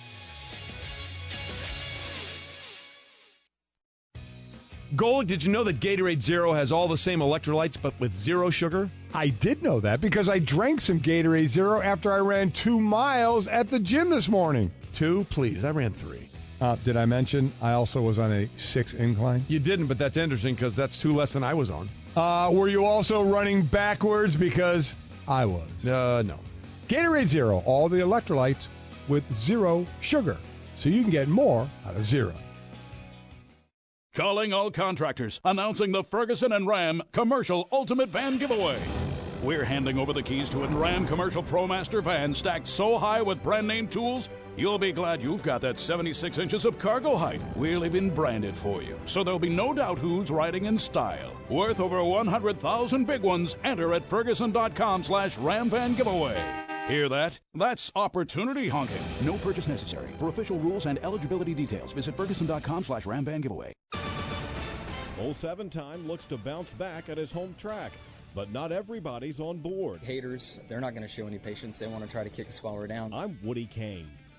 Golic, did you know that Gatorade Zero has all the same electrolytes but with zero sugar? I did know that because I drank some Gatorade Zero after I ran two miles at the gym this morning. Two? Please, I ran three. Uh, did I mention I also was on a six incline? You didn't, but that's interesting because that's two less than I was on. Uh, were you also running backwards because I was? Uh, no. Gatorade Zero, all the electrolytes with zero sugar, so you can get more out of zero. Calling all contractors, announcing the Ferguson and Ram Commercial Ultimate Van Giveaway. We're handing over the keys to a Ram Commercial ProMaster van stacked so high with brand name tools, you'll be glad you've got that seventy-six inches of cargo height. We'll even brand it for you, so there'll be no doubt who's riding in style. Worth over one hundred thousand big ones. Enter at Ferguson.com slash Ram Van Giveaway. Hear that? That's opportunity honking. No purchase necessary. For official rules and eligibility details, visit Ferguson.com slash Ram Van Giveaway. oh seven time looks to bounce back at his home track, but not everybody's on board. Haters, they're not going to show any patience. They want to try to kick us while we're down. I'm Woody Kane.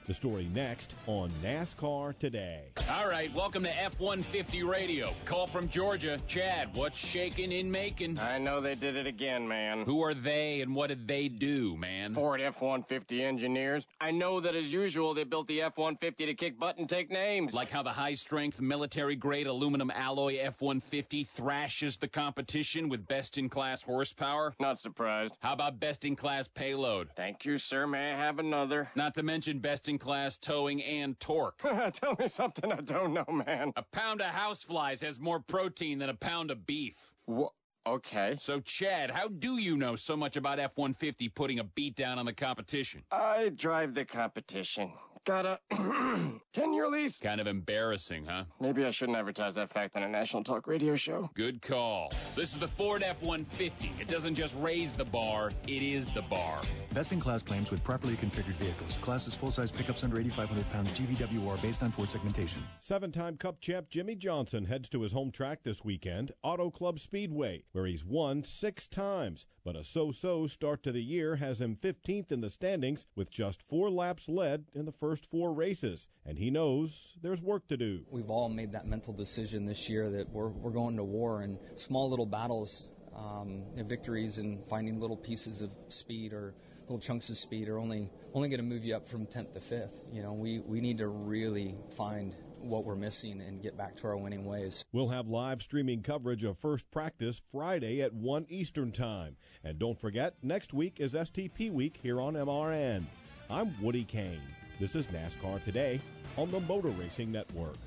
The story next on NASCAR Today. All right, welcome to F one fifty Radio. Call from Georgia. Chad, what's shaking in Macon? I know they did it again, man. Who are they and what did they do, man? Ford F one fifty engineers. I know that as usual they built the F one fifty to kick butt and take names. Like how the high-strength, military-grade aluminum alloy F one fifty thrashes the competition with best-in-class horsepower? Not surprised. How about best-in-class payload? Thank you, sir. May I have another? Not to mention best-in-class towing and torque. Tell me something I don't know, man. A pound of houseflies has more protein than a pound of beef. What? Okay. So, Chad, how do you know so much about F one fifty putting a beat down on the competition? I drive the competition. Got a ten-year lease. Kind of embarrassing, huh? Maybe I shouldn't advertise that fact on a national talk radio show. Good call. This is the Ford F one fifty. It doesn't just raise the bar, it is the bar. Best-in-class claims with properly configured vehicles. Class is full-size pickups under eighty-five hundred pounds G V W R based on Ford segmentation. Seven-time Cup champ Jimmy Johnson heads to his home track this weekend, Auto Club Speedway, where he's won six times. But a so-so start to the year has him fifteenth in the standings with just four laps led in the first four races. And he knows there's work to do. We've all made that mental decision this year that we're, we're going to war, and small little battles, um, and victories and finding little pieces of speed or little chunks of speed are only only going to move you up from tenth to fifth. You know, we, we need to really find what we're missing and get back to our winning ways. We'll have live streaming coverage of first practice Friday at one Eastern Time. And don't forget, next week is S T P Week here on M R N. I'm Woody Kane. This is NASCAR Today on the Motor Racing Network.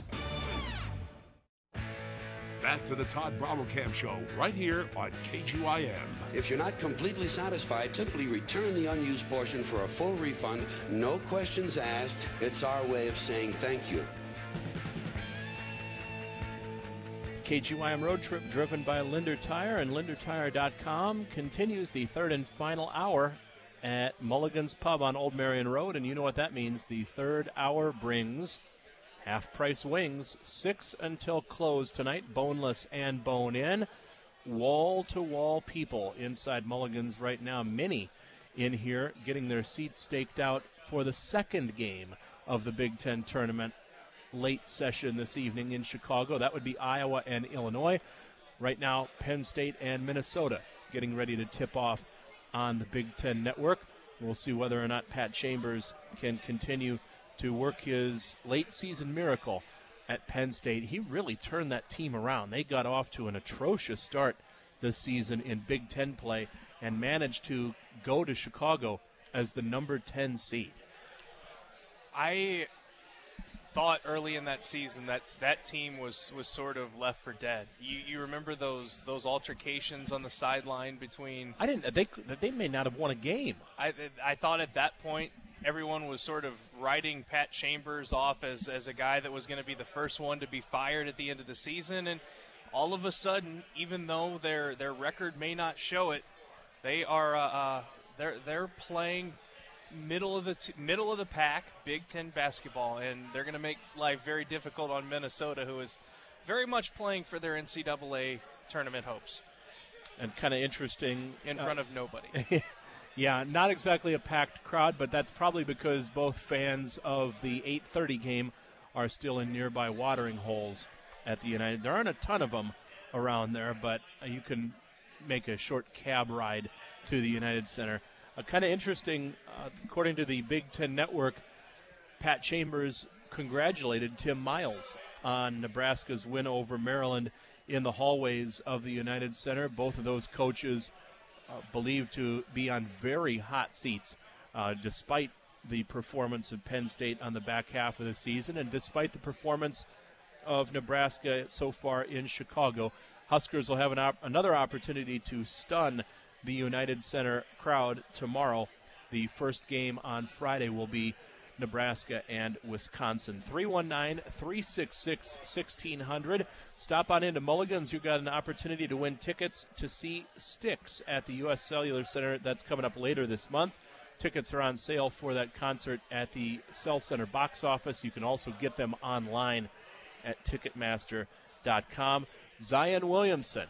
Back to the Todd Bravo-Camp Show right here on K G Y M. If you're not completely satisfied, simply return the unused portion for a full refund. No questions asked. It's our way of saying thank you. K G Y M Road Trip driven by Linder Tire and Linder Tire dot com continues the third and final hour at Mulligan's Pub on Old Marion Road, and you know what that means. The third hour brings half-price wings, six until close tonight, boneless and bone-in. Wall-to-wall people inside Mulligan's right now, many in here getting their seats staked out for the second game of the Big Ten tournament. Late session this evening in Chicago. That would be Iowa and Illinois. Right now, Penn State and Minnesota getting ready to tip off on the Big Ten Network. We'll see whether or not Pat Chambers can continue to work his late season miracle at Penn State. He really turned that team around. They got off to an atrocious start this season in Big Ten play and managed to go to Chicago as the number ten seed. I thought early in that season that that team was, was sort of left for dead. You you remember those those altercations on the sideline between? I didn't. They they may not have won a game. I I thought at that point everyone was sort of writing Pat Chambers off as as a guy that was going to be the first one to be fired at the end of the season, and all of a sudden, even though their their record may not show it, they are uh, uh, they're they're playing middle of the t- middle of the pack Big Ten basketball, and they're going to make life very difficult on Minnesota, who is very much playing for their N C double A tournament hopes. And kind of interesting in uh, front of nobody. Yeah, not exactly a packed crowd, but that's probably because both fans of the eight thirty game are still in nearby watering holes at the United. There aren't a ton of them around there, but you can make a short cab ride to the United Center. Uh, kind of interesting, uh, according to the Big Ten Network, Pat Chambers congratulated Tim Miles on Nebraska's win over Maryland in the hallways of the United Center. Both of those coaches uh, believed to be on very hot seats, uh, despite the performance of Penn State on the back half of the season and despite the performance of Nebraska so far in Chicago. Huskers will have an op- another opportunity to stun the United Center crowd tomorrow. The first game on Friday will be Nebraska and Wisconsin. three one nine, three six six, one six zero zero. Stop on into Mulligan's. You've got an opportunity to win tickets to see Styx at the U S Cellular Center. That's coming up later this month. Tickets are on sale for that concert at the Cell Center box office. You can also get them online at Ticketmaster dot com. Zion Williamson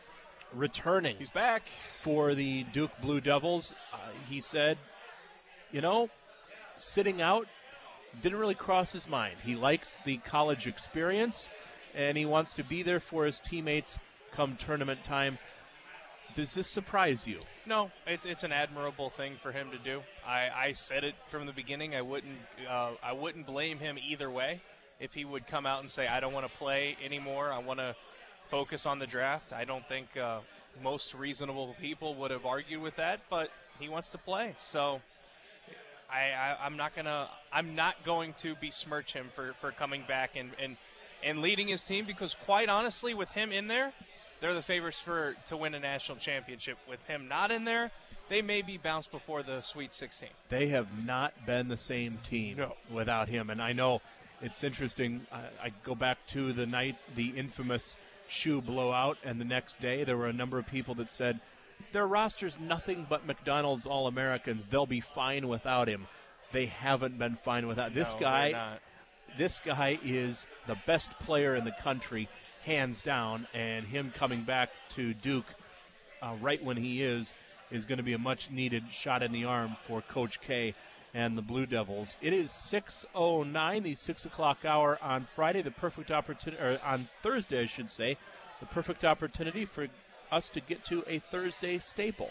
returning. He's back for the Duke Blue Devils. Uh, he said, you know, sitting out didn't really cross his mind. He likes the college experience, and he wants to be there for his teammates come tournament time. Does this surprise you? No, it's it's an admirable thing for him to do. I, I said it from the beginning. I wouldn't uh, I wouldn't blame him either way if he would come out and say, I don't want to play anymore. I want to focus on the draft. I don't think uh, most reasonable people would have argued with that, but he wants to play. So I, I I'm not gonna I'm not going to besmirch him for, for coming back and, and and leading his team, because quite honestly, with him in there, they're the favorites for to win a national championship. With him not in there, they may be bounced before the Sweet sixteen. They have not been the same team no. without him. And I know it's interesting. I, I go back to the night, the infamous shoe blowout, and the next day there were a number of people that said, their roster's nothing but McDonald's All-Americans. They'll be fine without him. They haven't been fine without this no, guy. they're not. This guy is the best player in the country, hands down, and him coming back to Duke uh, right when he is is going to be a much-needed shot in the arm for Coach K and the Blue Devils. It is six oh nine, the six o'clock hour on Friday, the perfect opportunity, or on Thursday, I should say, the perfect opportunity for us to get to a Thursday staple.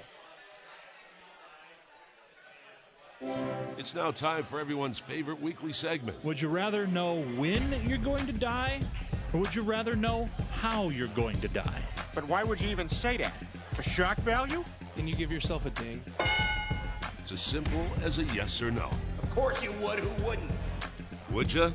It's now time for everyone's favorite weekly segment. Would you rather know when you're going to die, or would you rather know how you're going to die? But why would you even say that? For shock value? Can you give yourself a ding? It's as simple as a yes or no. Of course you would. Who wouldn't? Would you?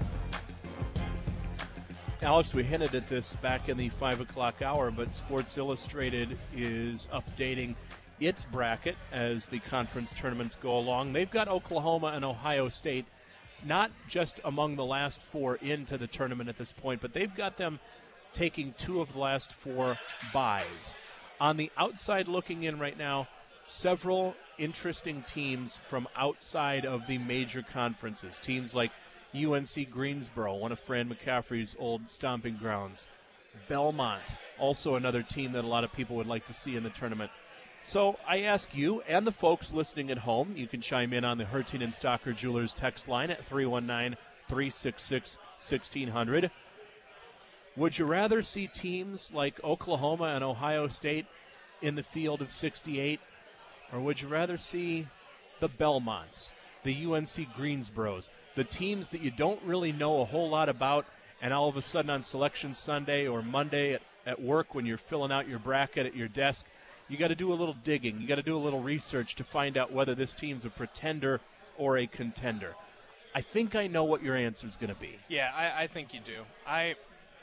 Alex, we hinted at this back in the five o'clock hour, but Sports Illustrated is updating its bracket as the conference tournaments go along. They've got Oklahoma and Ohio State not just among the last four into the tournament at this point, but they've got them taking two of the last four byes. On the outside looking in right now, several interesting teams from outside of the major conferences. Teams like U N C Greensboro, one of Fran McCaffrey's old stomping grounds. Belmont, also another team that a lot of people would like to see in the tournament. So I ask you and the folks listening at home, you can chime in on the Herting and Stocker Jewelers text line at three one nine, three six six, one six zero zero. Would you rather see teams like Oklahoma and Ohio State in the field of sixty-eight, or would you rather see the Belmonts, the U N C Greensboros, the teams that you don't really know a whole lot about, and all of a sudden on Selection Sunday or Monday at, at work when you're filling out your bracket at your desk, you got to do a little digging. You got to do a little research to find out whether this team's a pretender or a contender. I think I know what your answer is going to be. Yeah, I, I think you do. I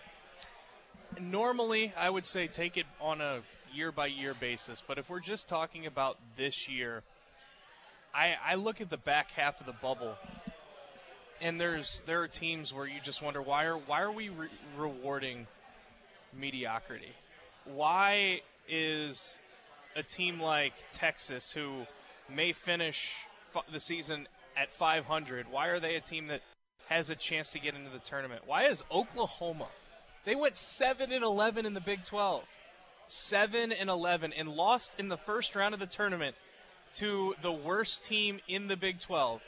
normally I would say take it on a year-by-year basis, but if we're just talking about this year, I, I look at the back half of the bubble, and there's there are teams where you just wonder, why are why are we re- rewarding mediocrity? Why is a team like Texas, who may finish f- the season at five hundred, why are they a team that has a chance to get into the tournament? Why is Oklahoma? They went seven and eleven in the Big twelve. seven and eleven and lost in the first round of the tournament to the worst team in the Big twelve.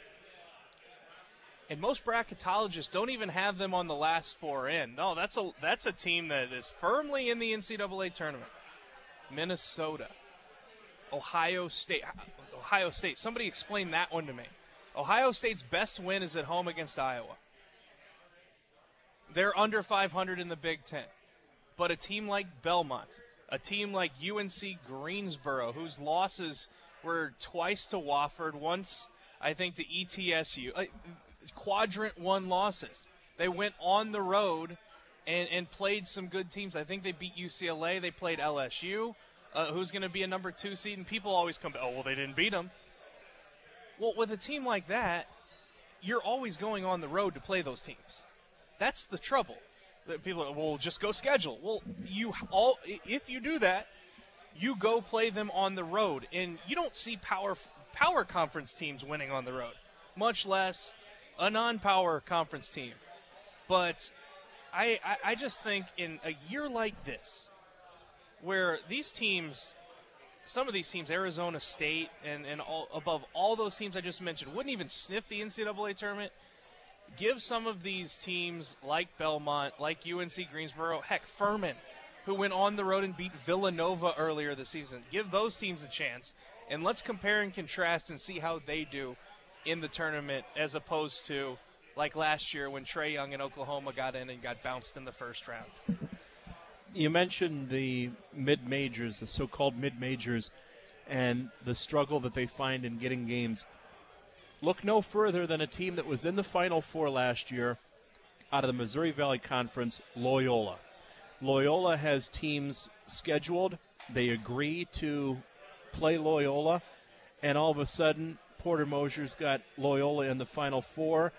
And most bracketologists don't even have them on the last four in. No, that's a that's a team that is firmly in the N C double A tournament. Minnesota, Ohio State. Ohio State. Somebody explain that one to me. Ohio State's best win is at home against Iowa. They're under five hundred in the Big Ten. But a team like Belmont, a team like U N C Greensboro, whose losses were twice to Wofford, once, I think, to E T S U, uh, quadrant one losses. They went on the road and, and played some good teams. I think they beat U C L A. They played L S U, uh, who's going to be a number two seed. And people always come, oh, well, they didn't beat them. Well, with a team like that, you're always going on the road to play those teams. That's the trouble. People are, well, just go schedule. Well, you all if you do that, you go play them on the road, and you don't see power power conference teams winning on the road, much less a non-power conference team. But I, I, I just think in a year like this, where these teams, some of these teams, Arizona State and, and all, above all those teams I just mentioned, wouldn't even sniff the N C double A tournament, give some of these teams like Belmont, like U N C Greensboro, heck, Furman, who went on the road and beat Villanova earlier this season. Give those teams a chance, and let's compare and contrast and see how they do in the tournament as opposed to like last year when Trae Young and Oklahoma got in and got bounced in the first round. You mentioned the mid-majors, the so-called mid-majors, and the struggle that they find in getting games. Look no further than a team that was in the Final Four last year out of the Missouri Valley Conference, Loyola. Loyola has teams scheduled. They agree to play Loyola, and all of a sudden, Porter Mosier's got Loyola in the Final Four,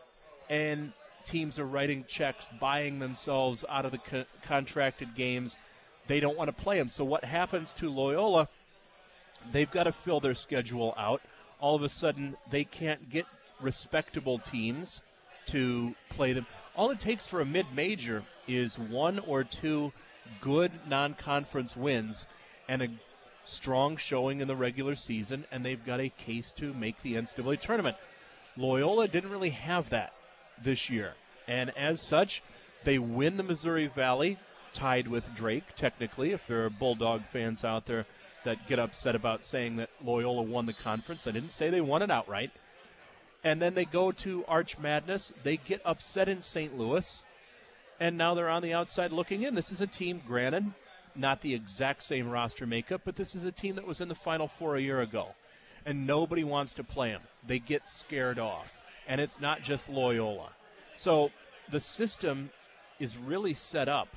and teams are writing checks, buying themselves out of the co- contracted games. They don't want to play them. So what happens to Loyola? They've got to fill their schedule out. All of a sudden, they can't get respectable teams to play them. All it takes for a mid-major is one or two good non-conference wins and a strong showing in the regular season, and they've got a case to make the N C double A tournament. Loyola didn't really have that this year, and as such, they win the Missouri Valley, tied with Drake, technically, if there are Bulldog fans out there that get upset about saying that Loyola won the conference. I didn't say they won it outright. And then they go to Arch Madness. They get upset in Saint Louis, and now they're on the outside looking in. This is a team, granted, not the exact same roster makeup, but this is a team that was in the Final Four a year ago, and nobody wants to play them. They get scared off, and it's not just Loyola. So the system is really set up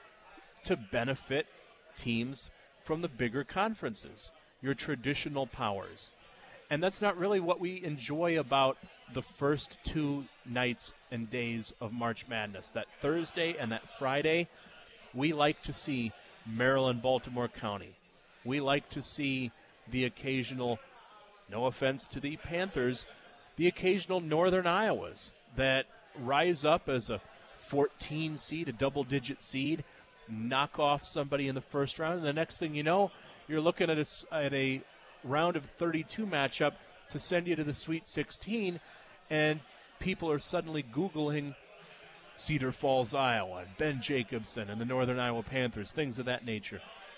to benefit teams from the bigger conferences, your traditional powers. And that's not really what we enjoy about the first two nights and days of March Madness. That Thursday and that Friday, we like to see Maryland, Baltimore County. We like to see the occasional, no offense to the Panthers, the occasional Northern Iowas that rise up as a fourteen seed, a double-digit seed, knock off somebody in the first round, and the next thing you know, you're looking at a, at a round of thirty-two matchup to send you to the Sweet sixteen, and people are suddenly Googling Cedar Falls, Iowa, and Ben Jacobson and the Northern Iowa Panthers, things of that nature.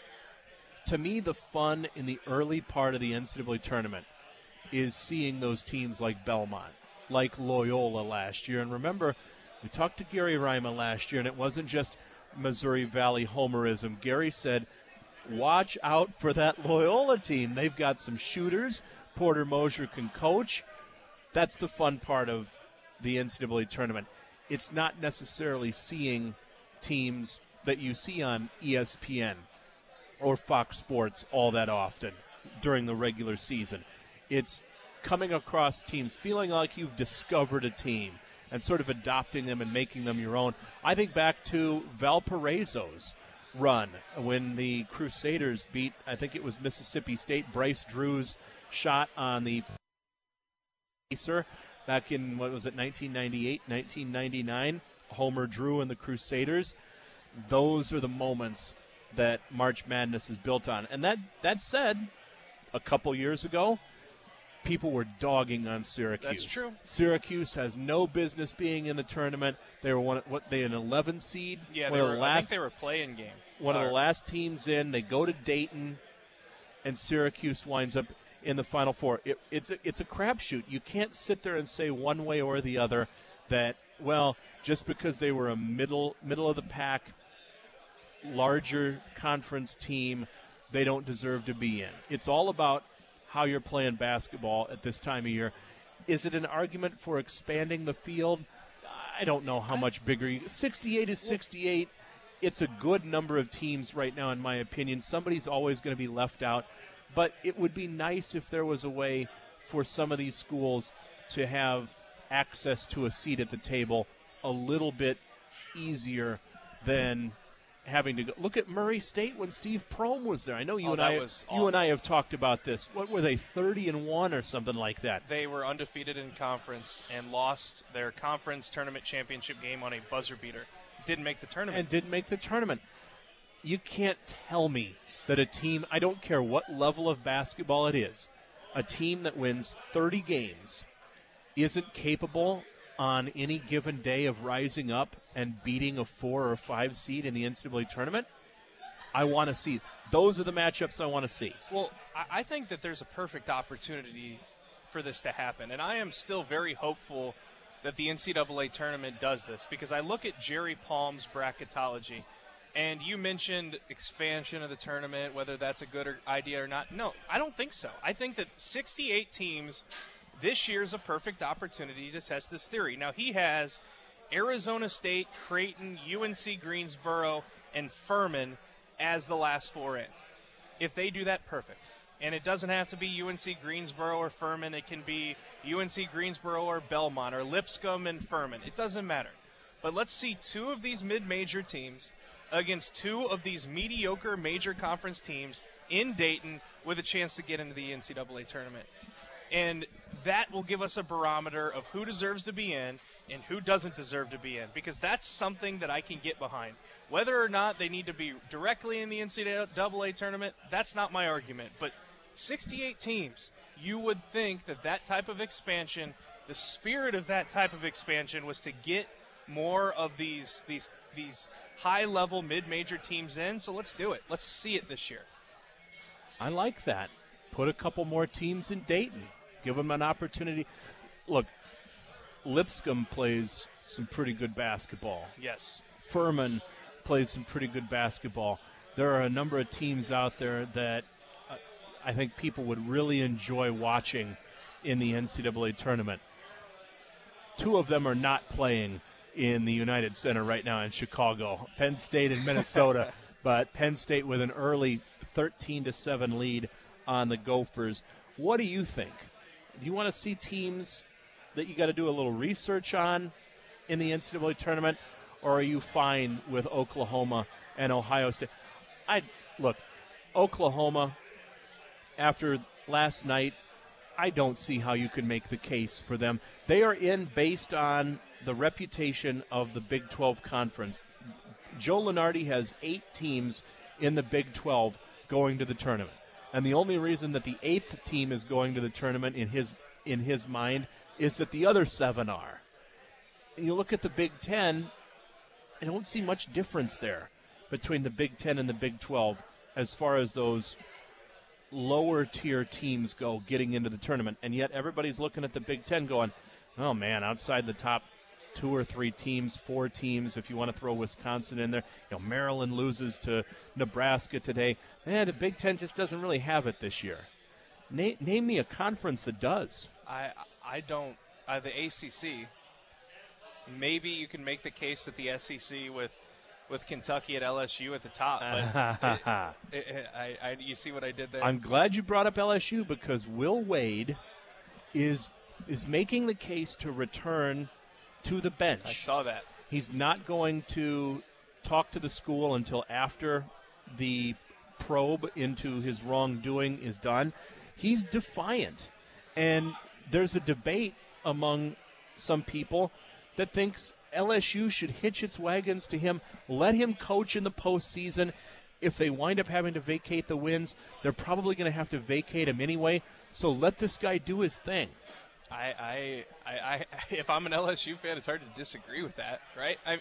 To me, the fun in the early part of the N C double A tournament is seeing those teams like Belmont, like Loyola last year. And remember, we talked to Gary Rima last year, and it wasn't just Missouri Valley homerism. Gary said, watch out for that Loyola team. They've got some shooters. Porter Mosier can coach. That's the fun part of the N C double A tournament. It's not necessarily seeing teams that you see on E S P N or Fox Sports all that often during the regular season. It's coming across teams, feeling like you've discovered a team and sort of adopting them and making them your own. I think back to Valparaiso's run when the Crusaders beat, I think it was Mississippi State, Bryce Drew's shot on the Pacer back in, what was it, nineteen ninety-eight, nineteen ninety-nine, Homer Drew and the Crusaders. Those are the moments that March Madness is built on. And that, that said, a couple years ago, people were dogging on Syracuse. That's true. Syracuse has no business being in the tournament. They were one, what they an eleven seed. Yeah, one they of were, the last, I think they were playing game. One or, of the last teams in. They go to Dayton, and Syracuse winds up in the Final Four. It, it's a, it's a crapshoot. You can't sit there and say one way or the other that, well, just because they were a middle middle of the pack, larger conference team, they don't deserve to be in. It's all about how you're playing basketball at this time of year. Is it an argument for expanding the field? I don't know how much bigger. You, sixty-eight is sixty-eight. It's a good number of teams right now, in my opinion. Somebody's always going to be left out. But it would be nice if there was a way for some of these schools to have access to a seat at the table a little bit easier than having to go. Look at Murray State when Steve Prohm was there. I know you oh, and I was you and I have talked about this. What were they, thirty and one or something like that? They were undefeated in conference and lost their conference tournament championship game on a buzzer beater. Didn't make the tournament. And didn't make the tournament. You can't tell me that a team, I don't care what level of basketball it is, a team that wins thirty games isn't capable on any given day of rising up and beating a four or five seed in the N C double A tournament, I want to see. Those are the matchups I want to see. Well, I think that there's a perfect opportunity for this to happen, and I am still very hopeful that the N C double A tournament does this, because I look at Jerry Palm's bracketology, and you mentioned expansion of the tournament, whether that's a good idea or not. No, I don't think so. I think that sixty-eight teams this year is a perfect opportunity to test this theory. Now, he has Arizona State, Creighton, U N C Greensboro, and Furman as the last four in. If they do that, perfect. And it doesn't have to be U N C Greensboro or Furman. It can be U N C Greensboro or Belmont or Lipscomb and Furman. It doesn't matter. But let's see two of these mid-major teams against two of these mediocre major conference teams in Dayton with a chance to get into the N C double A tournament. And that will give us a barometer of who deserves to be in and who doesn't deserve to be in, because that's something that I can get behind. Whether or not they need to be directly in the N C double A tournament, that's not my argument. But sixty-eight teams, you would think that that type of expansion, the spirit of that type of expansion was to get more of these these these high-level mid-major teams in. So let's do it. Let's see it this year. I like that. Put a couple more teams in Dayton. Give them an opportunity. Look, Lipscomb plays some pretty good basketball. Yes. Furman plays some pretty good basketball. There are a number of teams out there that uh, I think people would really enjoy watching in the N C double A tournament. Two of them are not playing in the United Center right now in Chicago, Penn State and Minnesota, but Penn State with an early thirteen to seven lead on the Gophers. What do you think? Do you want to see teams that you got to do a little research on in the N C double A tournament, or are you fine with Oklahoma and Ohio State? I look, Oklahoma, after last night, I don't see how you can make the case for them. They are in based on the reputation of the Big twelve Conference. Joe Lunardi has eight teams in the Big twelve going to the tournament. And the only reason that the eighth team is going to the tournament in his in his mind is that the other seven are. And you look at the Big Ten, I don't see much difference there between the Big Ten and the Big twelve as far as those lower-tier teams go getting into the tournament. And yet everybody's looking at the Big Ten going, oh, man, outside the top two or three teams, four teams, if you want to throw Wisconsin in there. You know, Maryland loses to Nebraska today. Man, the Big Ten just doesn't really have it this year. Na- name me a conference that does. I I don't. Uh, the A C C. Maybe you can make the case that the S E C with with Kentucky at L S U at the top. But it, it, it, I, I, you see what I did there? I'm glad you brought up L S U, because Will Wade is is making the case to return to the bench. I saw that. He's not going to talk to the school until after the probe into his wrongdoing is done. He's defiant. And there's a debate among some people that thinks L S U should hitch its wagons to him, let him coach in the postseason. If they wind up having to vacate the wins, they're probably going to have to vacate him anyway. So let this guy do his thing. I, I, I, I, if I'm an L S U fan, it's hard to disagree with that, right? I,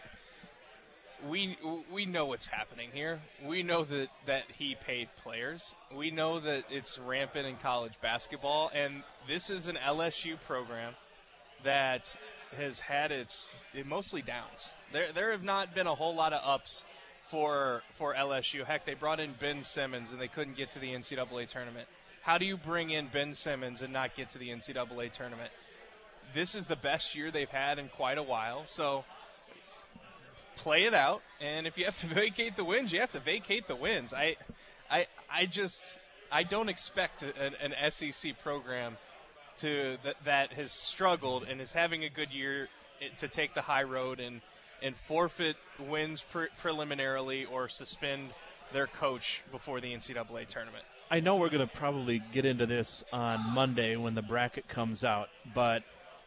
we we know what's happening here. We know that, that he paid players. We know that it's rampant in college basketball, and this is an L S U program that has had its it mostly downs. There there have not been a whole lot of ups for for L S U. Heck, they brought in Ben Simmons, and they couldn't get to the N C double A tournament. How do you bring in Ben Simmons and not get to the N C double A tournament? This is the best year they've had in quite a while, so play it out. And if you have to vacate the wins, you have to vacate the wins. I, I, I just I don't expect an, an S E C program to that, that has struggled and is having a good year to take the high road and and forfeit wins pre- preliminarily or suspend their coach before the N C double A tournament. I know we're going to probably get into this on Monday when the bracket comes out, but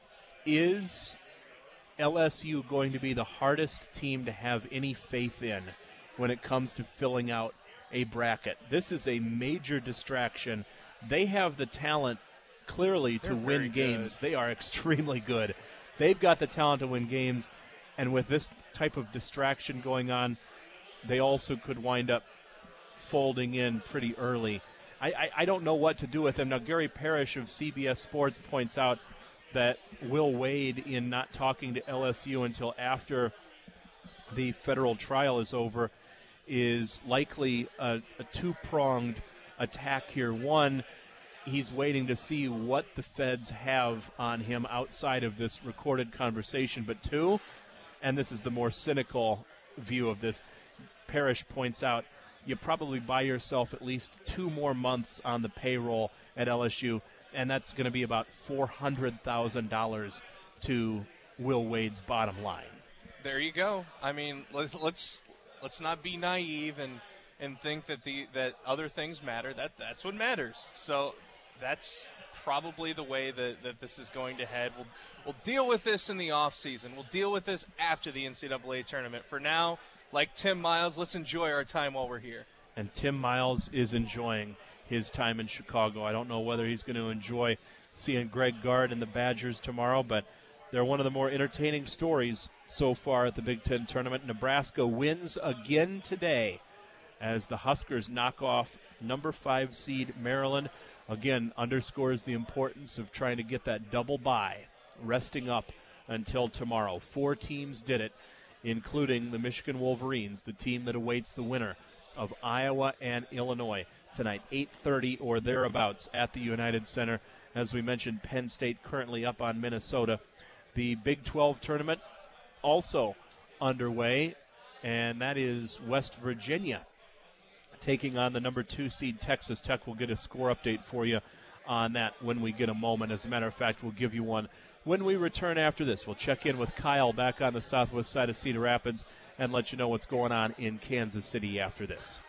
is L S U going to be the hardest team to have any faith in when it comes to filling out a bracket? This is a major distraction. They have the talent clearly to They're win games. good. They are extremely good. they've got the talent to win games, and with this type of distraction going on, they also could wind up folding in pretty early. I, I, I don't know what to do with them. Now, Gary Parrish of C B S Sports points out that Will Wade, in not talking to L S U until after the federal trial is over, is likely a, a two-pronged attack here. One, he's waiting to see what the feds have on him outside of this recorded conversation. But two, and this is the more cynical view of this, Parrish points out, you probably buy yourself at least two more months on the payroll at L S U, and that's going to be about four hundred thousand dollars to Will Wade's bottom line. There you go. I mean, let's let's, let's not be naive and, and think that the that other things matter. That that's what matters. So that's probably the way that, that this is going to head. We'll we'll deal with this in the off season. We'll deal with this after the N C double A tournament. For now, like Tim Miles, let's enjoy our time while we're here. And Tim Miles is enjoying his time in Chicago. I don't know whether he's going to enjoy seeing Greg Gard and the Badgers tomorrow, but they're one of the more entertaining stories so far at the Big Ten tournament. Nebraska wins again today as the Huskers knock off number five seed Maryland. Again, underscores the importance of trying to get that double bye, resting up until tomorrow. Four teams did it, including the Michigan Wolverines, the team that awaits the winner of Iowa and Illinois tonight, eight thirty or thereabouts at the United Center. As we mentioned, Penn State currently up on Minnesota. The Big twelve tournament also underway, and that is West Virginia taking on the number two seed Texas Tech. We'll get a score update for you on that when we get a moment. As a matter of fact, we'll give you one when we return after this. We'll check in with Kyle back on the southwest side of Cedar Rapids and let you know what's going on in Kansas City after this.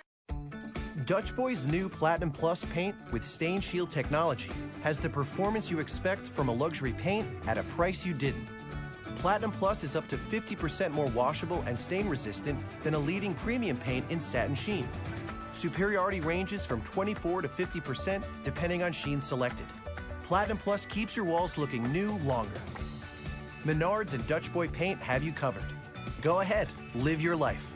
Dutch Boy's new Platinum Plus paint with Stain Shield technology has the performance you expect from a luxury paint at a price you didn't. Platinum Plus is up to fifty percent more washable and stain resistant than a leading premium paint in satin sheen. Superiority ranges from twenty-four to fifty percent depending on sheen selected. Platinum Plus keeps your walls looking new longer. Menards and Dutch Boy Paint have you covered. Go ahead, live your life.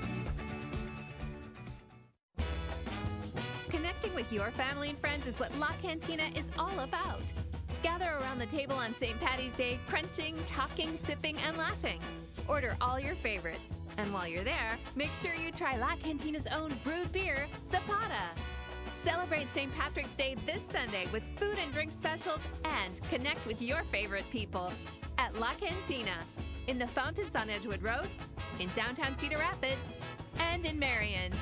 Connecting with your family and friends is what La Cantina is all about. Gather around the table on Saint Patty's Day, crunching, talking, sipping, and laughing. Order all your favorites. And while you're there, make sure you try La Cantina's own brewed beer, Zapata. Celebrate Saint Patrick's Day this Sunday with food and drink specials and connect with your favorite people at La Cantina in the Fountains on Edgewood Road, in downtown Cedar Rapids, and in Marion.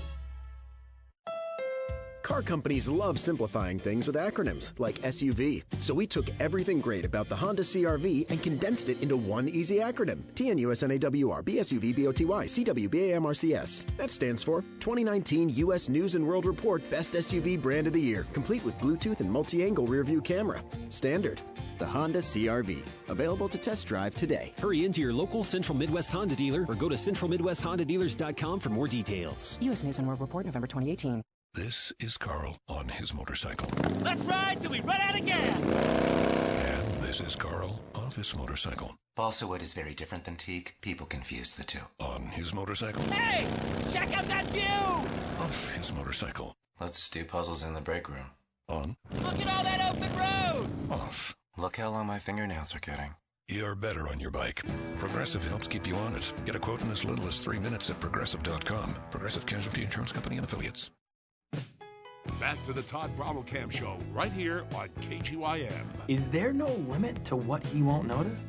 Car companies love simplifying things with acronyms like S U V. So we took everything great about the Honda C R V and condensed it into one easy acronym. T N U S N A W R B S U V B O T Y C W B A M R C S. That stands for twenty nineteen U S News and World Report Best S U V Brand of the Year, complete with Bluetooth and multi-angle rear-view camera. Standard. The Honda C R V. Available to test drive today. Hurry into your local Central Midwest Honda dealer or go to central midwest honda dealers dot com for more details. U S News and World Report, November twenty eighteen. This is Carl on his motorcycle. Let's ride till we run out of gas! And this is Carl off his motorcycle. Balsa wood is very different than teak. People confuse the two. On his motorcycle. Hey! Check out that view! Off his motorcycle. Let's do puzzles in the break room. On. Look at all that open road! Off. Look how long my fingernails are getting. You're better on your bike. Progressive helps keep you on it. Get a quote in as little as three minutes at progressive dot com. Progressive Casualty Insurance Company and Affiliates. Back to the Todd Brattle Cam Show, right here on K G Y M. Is there no limit to what he won't notice?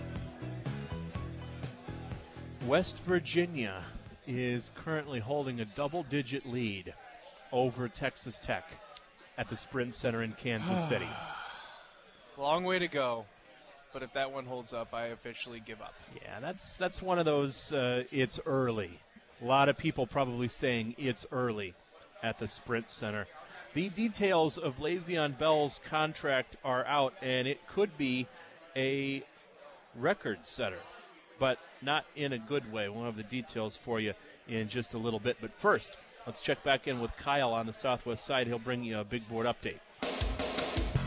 West Virginia is currently holding a double-digit lead over Texas Tech at the Sprint Center in Kansas City. Long way to go, but if that one holds up, I officially give up. Yeah, that's that's one of those, uh, it's early. A lot of people probably saying it's early at the Sprint Center. The details of Le'Veon Bell's contract are out, and it could be a record setter, but not in a good way. We'll have the details for you in just a little bit. But first, let's check back in with Kyle on the southwest side. He'll bring you a big board update.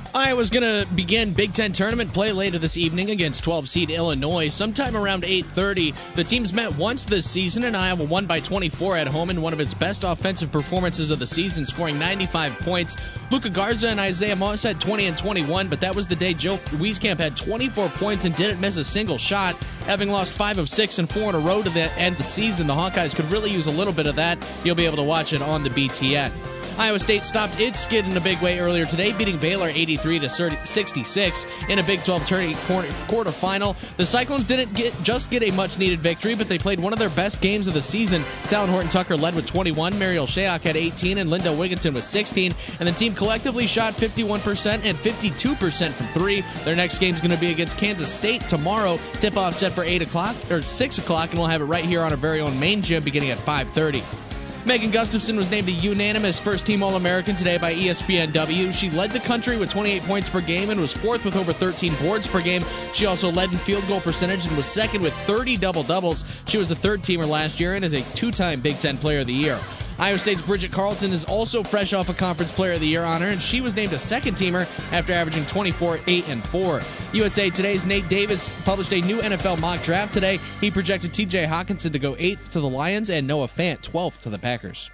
Iowa's going to begin Big Ten tournament play later this evening against twelve seed Illinois. Sometime around eight thirty, the teams met once this season, and Iowa won by twenty-four at home in one of its best offensive performances of the season, scoring ninety-five points. Luka Garza and Isaiah Moss had twenty and twenty-one, but that was the day Joe Wieskamp had twenty-four points and didn't miss a single shot. Having lost five of six and four in a row to the end of the season, the Hawkeyes could really use a little bit of that. You'll be able to watch it on the B T N. Iowa State stopped its skid in a big way earlier today, beating Baylor eighty-three to sixty-six in a Big twelve tourney quarterfinal. The Cyclones didn't get just get a much-needed victory, but they played one of their best games of the season. Talon Horton-Tucker led with twenty-one, Mariel Shayok had eighteen, and Linda Wigginton with sixteen, and the team collectively shot fifty-one percent and fifty-two percent from three. Their next game is going to be against Kansas State tomorrow. Tip-off set for eight o'clock, or six o'clock, and we'll have it right here on our very own main gym beginning at five thirty. Megan Gustafson was named a unanimous first-team All-American today by E S P N W. She led the country with twenty-eight points per game and was fourth with over thirteen boards per game. She also led in field goal percentage and was second with thirty double-doubles. She was the third-teamer last year and is a two-time Big Ten Player of the Year. Iowa State's Bridget Carlton is also fresh off a Conference Player of the Year honor, and she was named a second-teamer after averaging twenty-four, eight, and four. U S A Today's Nate Davis published a new N F L mock draft today. He projected T J Hawkinson to go eighth to the Lions and Noah Fant twelfth to the Packers.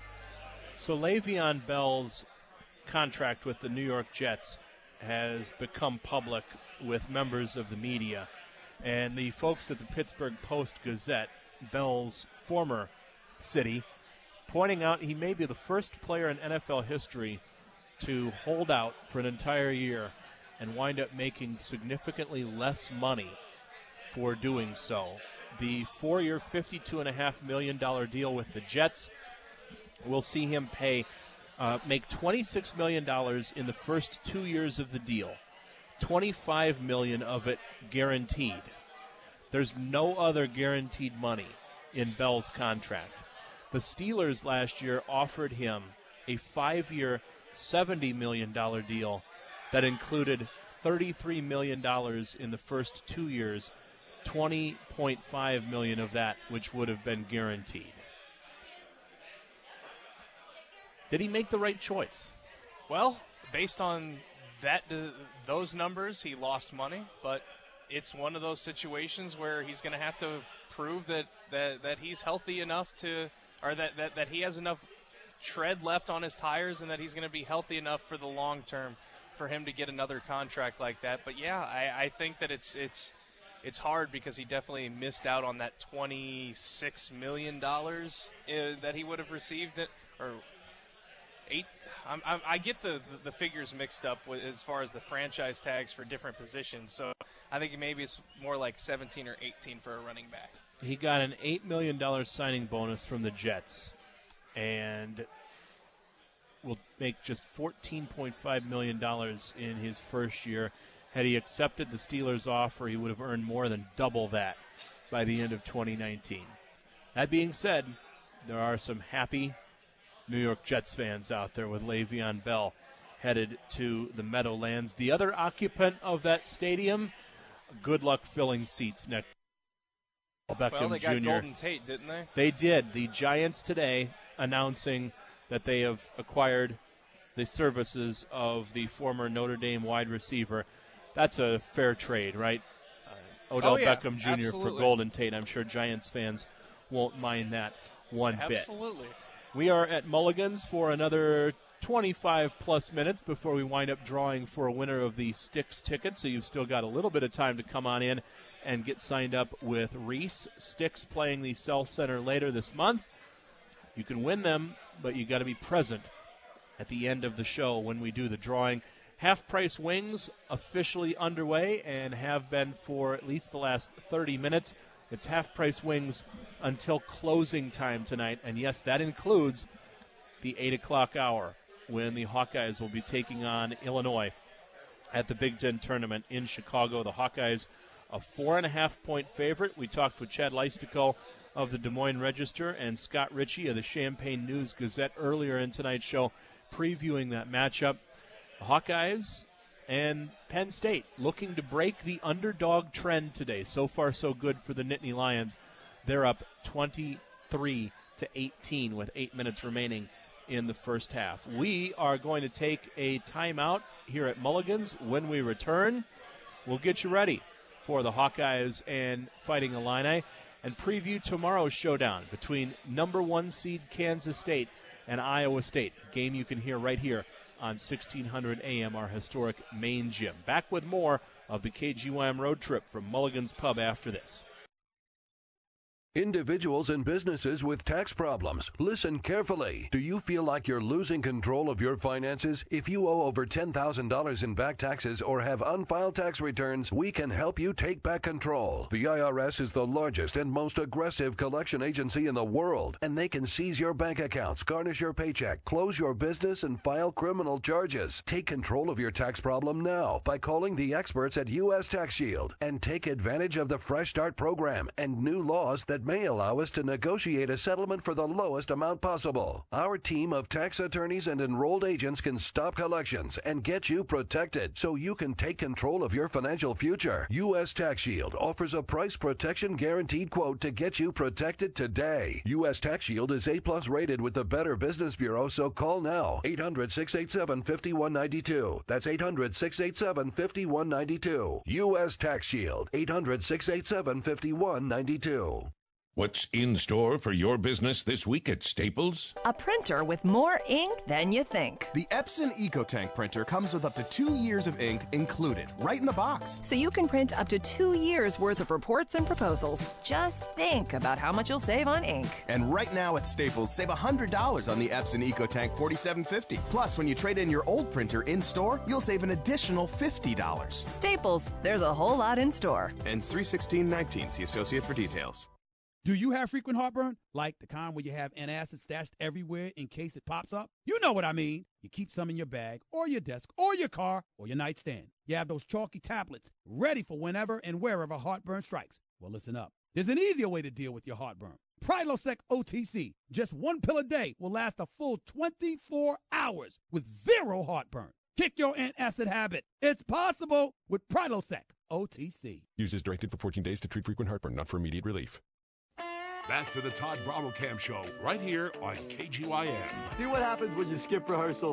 So Le'Veon Bell's contract with the New York Jets has become public with members of the media. And the folks at the Pittsburgh Post-Gazette, Bell's former city, pointing out he may be the first player in N F L history to hold out for an entire year and wind up making significantly less money for doing so. The four-year, fifty-two point five million dollars deal with the Jets will see him pay, uh, make twenty-six million dollars in the first two years of the deal, twenty-five million dollars of it guaranteed. There's no other guaranteed money in Bell's contract. The Steelers last year offered him a five-year, seventy million dollars deal that included thirty-three million dollars in the first two years, twenty point five million dollars of that which would have been guaranteed. Did he make the right choice? Well, based on that, uh, those numbers, he lost money, but it's one of those situations where he's going to have to prove that, that, that he's healthy enough to, or that, that, that he has enough tread left on his tires and that he's going to be healthy enough for the long term for him to get another contract like that. But yeah, I, I think that it's it's it's hard because he definitely missed out on that twenty-six million dollars uh, that he would have received it, or eight. I'm, I'm, I get the, the figures mixed up with, as far as the franchise tags for different positions. So I think maybe it's more like seventeen or eighteen for a running back. He got an eight million dollars signing bonus from the Jets and will make just fourteen point five million dollars in his first year. Had he accepted the Steelers' offer, he would have earned more than double that by the end of twenty nineteen. That being said, there are some happy New York Jets fans out there with Le'Veon Bell headed to the Meadowlands. The other occupant of that stadium, good luck filling seats next. Beckham well, they got Junior Golden Tate, didn't they? They did. The Giants today announcing that they have acquired the services of the former Notre Dame wide receiver. That's a fair trade, right? Uh, Odell oh, yeah, Beckham Junior absolutely. for Golden Tate. I'm sure Giants fans won't mind that one absolutely. bit. Absolutely. We are at Mulligan's for another twenty-five plus minutes before we wind up drawing for a winner of the Styx ticket, so you've still got a little bit of time to come on in and get signed up with Reese. Styx playing the Cell Center later this month. You can win them, but you got to be present at the end of the show when we do the drawing. Half-price wings officially underway and have been for at least the last thirty minutes. It's half-price wings until closing time tonight, and yes, that includes the eight o'clock hour when the Hawkeyes will be taking on Illinois at the Big Ten tournament in Chicago. The Hawkeyes, a four-and-a-half-point favorite. We talked with Chad Leistico of the Des Moines Register and Scott Ritchie of the Champaign News-Gazette earlier in tonight's show, previewing that matchup. The Hawkeyes and Penn State looking to break the underdog trend today. So far, so good for the Nittany Lions. They're up twenty-three to eighteen with eight minutes remaining in the first half. We are going to take a timeout here at Mulligan's. When we return, we'll get you ready for the Hawkeyes and Fighting Illini and preview tomorrow's showdown between number one seed Kansas State and Iowa State, a game you can hear right here on sixteen hundred A M, our historic main gym. Back with more of the K G Y M Road Trip from Mulligan's Pub after this. Individuals and businesses with tax problems, listen carefully. Do you feel like you're losing control of your finances? If you owe over ten thousand dollars in back taxes or have unfiled tax returns, we can help you take back control. The I R S is the largest and most aggressive collection agency in the world, and they can seize your bank accounts, garnish your paycheck, close your business, and file criminal charges. Take control of your tax problem now by calling the experts at U S Tax Shield and take advantage of the Fresh Start program and new laws that may allow us to negotiate a settlement for the lowest amount possible. Our team of tax attorneys and enrolled agents can stop collections and get you protected so you can take control of your financial future. U S Tax Shield offers a price protection guaranteed quote to get you protected today. U S Tax Shield is A plus rated with the Better Business Bureau, so call now. eight hundred, six eight seven, five one nine two. That's eight hundred, six eight seven, five one nine two. U S Tax Shield. eight hundred, six eight seven, five one nine two. What's in store for your business this week at Staples? A printer with more ink than you think. The Epson EcoTank printer comes with up to two years of ink included, right in the box. So you can print up to two years worth of reports and proposals. Just think about how much you'll save on ink. And right now at Staples, save one hundred dollars on the Epson EcoTank forty-seven fifty. Plus, when you trade in your old printer in store, you'll save an additional fifty dollars. Staples, there's a whole lot in store. Ends three sixteen nineteen. See associate for details. Do you have frequent heartburn? Like the kind where you have antacid stashed everywhere in case it pops up? You know what I mean. You keep some in your bag or your desk or your car or your nightstand. You have those chalky tablets ready for whenever and wherever heartburn strikes. Well, listen up. There's an easier way to deal with your heartburn. Prilosec O T C. Just one pill a day will last a full twenty-four hours with zero heartburn. Kick your antacid habit. It's possible with Prilosec O T C. Use as directed for fourteen days to treat frequent heartburn, not for immediate relief. Back to the Todd Bravo-Cam Show, right here on K G Y M. See what happens when you skip rehearsal.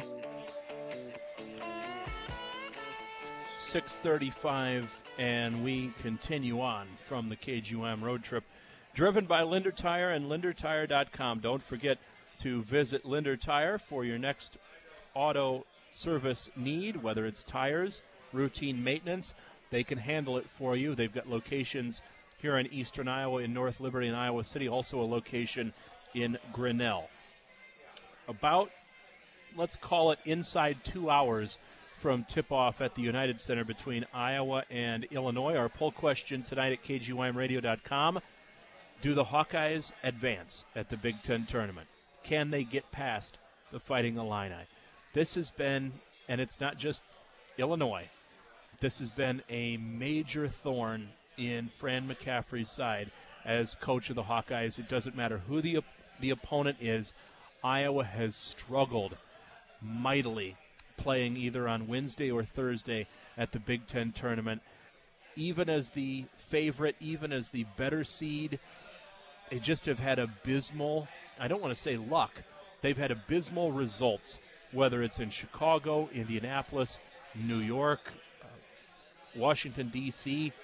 six thirty-five, and we continue on from the K G Y M road trip, driven by Linder Tire and Linder Tire dot com. Don't forget to visit Linder Tire for your next auto service need, whether it's tires, routine maintenance. They can handle it for you. They've got locations here in eastern Iowa, in North Liberty and Iowa City, also a location in Grinnell. About, let's call it inside two hours from tip-off at the United Center between Iowa and Illinois. Our poll question tonight at K G Y M radio dot com, do the Hawkeyes advance at the Big Ten tournament? Can they get past the Fighting Illini? This has been, and it's not just Illinois, this has been a major thorn in Fran McCaffrey's side as coach of the Hawkeyes. It doesn't matter who the the opponent is. Iowa has struggled mightily playing either on Wednesday or Thursday at the Big Ten tournament. Even as the favorite, even as the better seed, they just have had abysmal, I don't want to say luck, they've had abysmal results, whether it's in Chicago, Indianapolis, New York, uh, Washington, D C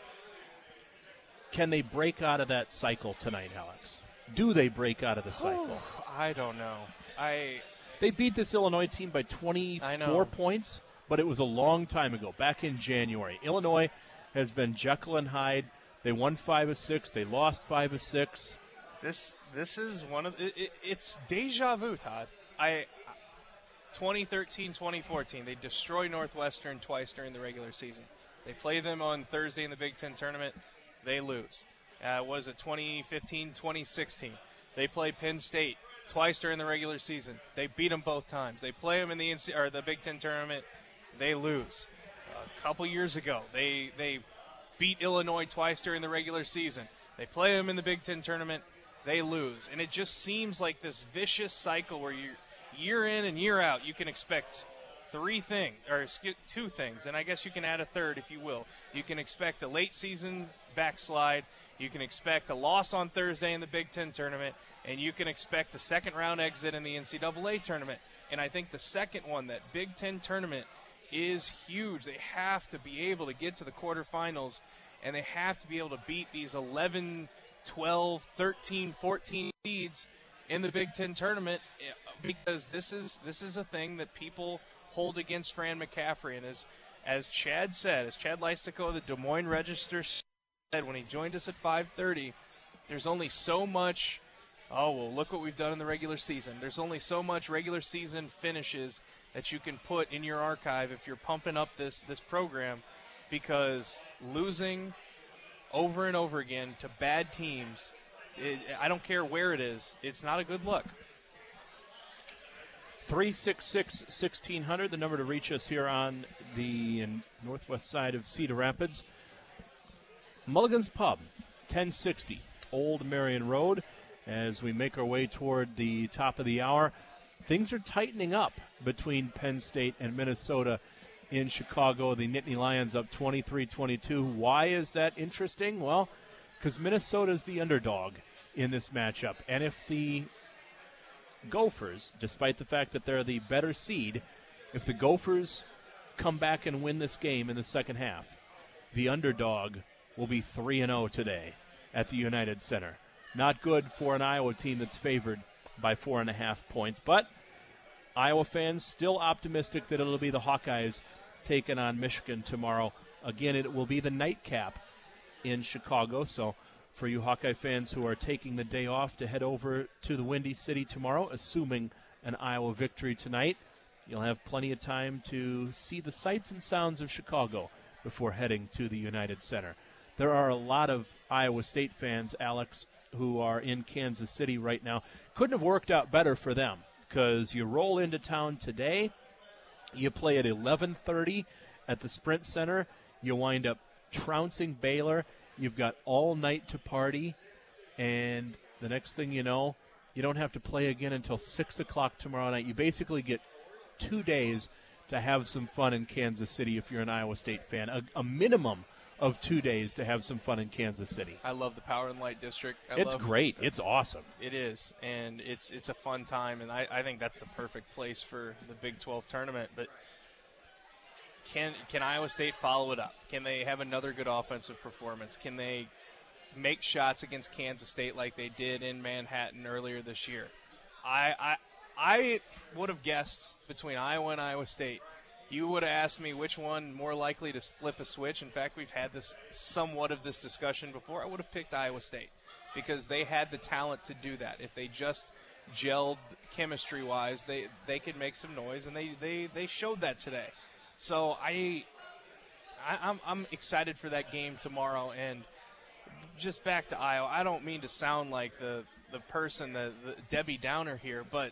Can they break out of that cycle tonight, Alex? Do they break out of the cycle? Oh, I don't know. I They beat this Illinois team by twenty-four points, but it was a long time ago, back in January. Illinois has been Jekyll and Hyde. They won five of six. They lost five of six. This this is one of it, it, it's deja vu, Todd. I twenty thirteen, twenty fourteen. They destroy Northwestern twice during the regular season. They play them on Thursday in the Big Ten tournament. They lose. Uh, was it twenty fifteen, twenty sixteen? They play Penn State twice during the regular season. They beat them both times. They play them in the N C, or the Big Ten tournament. They lose. A couple years ago, they they beat Illinois twice during the regular season. They play them in the Big Ten tournament. They lose. And it just seems like this vicious cycle where you year in and year out, you can expect three things, or two things, and I guess you can add a third if you will. You can expect a late season backslide. You can expect a loss on Thursday in the Big Ten tournament, and you can expect a second round exit in the N C double A tournament. And I think the second one, that Big Ten tournament, is huge. They have to be able to get to the quarterfinals, and they have to be able to beat these eleven, twelve, thirteen, fourteen seeds in the Big Ten tournament, because this is this is a thing that people hold against Fran McCaffrey. And as as Chad said, as Chad Leistikow, the Des Moines Register said when he joined us at five thirty, there's only so much, oh, well, look what we've done in the regular season. There's only so much regular season finishes that you can put in your archive if you're pumping up this, this program, because losing over and over again to bad teams, it, I don't care where it is, it's not a good look. three six six, one six zero zero, the number to reach us here on the northwest side of Cedar Rapids. Mulligan's Pub, ten sixty Old Marion Road. As we make our way toward the top of the hour, things are tightening up between Penn State and Minnesota in Chicago. The Nittany Lions up twenty-three twenty-two. Why is that interesting? Well, because Minnesota is the underdog in this matchup. And if the Gophers, despite the fact that they're the better seed, if the Gophers come back and win this game in the second half, the underdog will be three and oh today at the United Center. Not good for an Iowa team that's favored by four and a half points. But Iowa fans still optimistic that it'll be the Hawkeyes taking on Michigan tomorrow. Again, it will be the nightcap in Chicago. So for you Hawkeye fans who are taking the day off to head over to the Windy City tomorrow, assuming an Iowa victory tonight, you'll have plenty of time to see the sights and sounds of Chicago before heading to the United Center. There are a lot of Iowa State fans, Alex, who are in Kansas City right now. Couldn't have worked out better for them, because you roll into town today, you play at eleven thirty at the Sprint Center, you wind up trouncing Baylor, you've got all night to party, and the next thing you know, you don't have to play again until six o'clock tomorrow night. You basically get two days to have some fun in Kansas City if you're an Iowa State fan, a, a minimum of two days to have some fun in Kansas City. I love the Power and Light District. I it's love, great. It's awesome. It is, and it's it's a fun time, and I, I think that's the perfect place for the Big twelve tournament. But can can Iowa State follow it up? Can they have another good offensive performance? Can they make shots against Kansas State like they did in Manhattan earlier this year? I I, I would have guessed between Iowa and Iowa State, you would have asked me which one more likely to flip a switch. In fact, we've had this somewhat of this discussion before. I would have picked Iowa State because they had the talent to do that. If they just gelled chemistry-wise, they, they could make some noise, and they, they, they showed that today. So I, I I'm I'm excited for that game tomorrow. And just back to Iowa, I don't mean to sound like the the person, the, the Debbie Downer here, but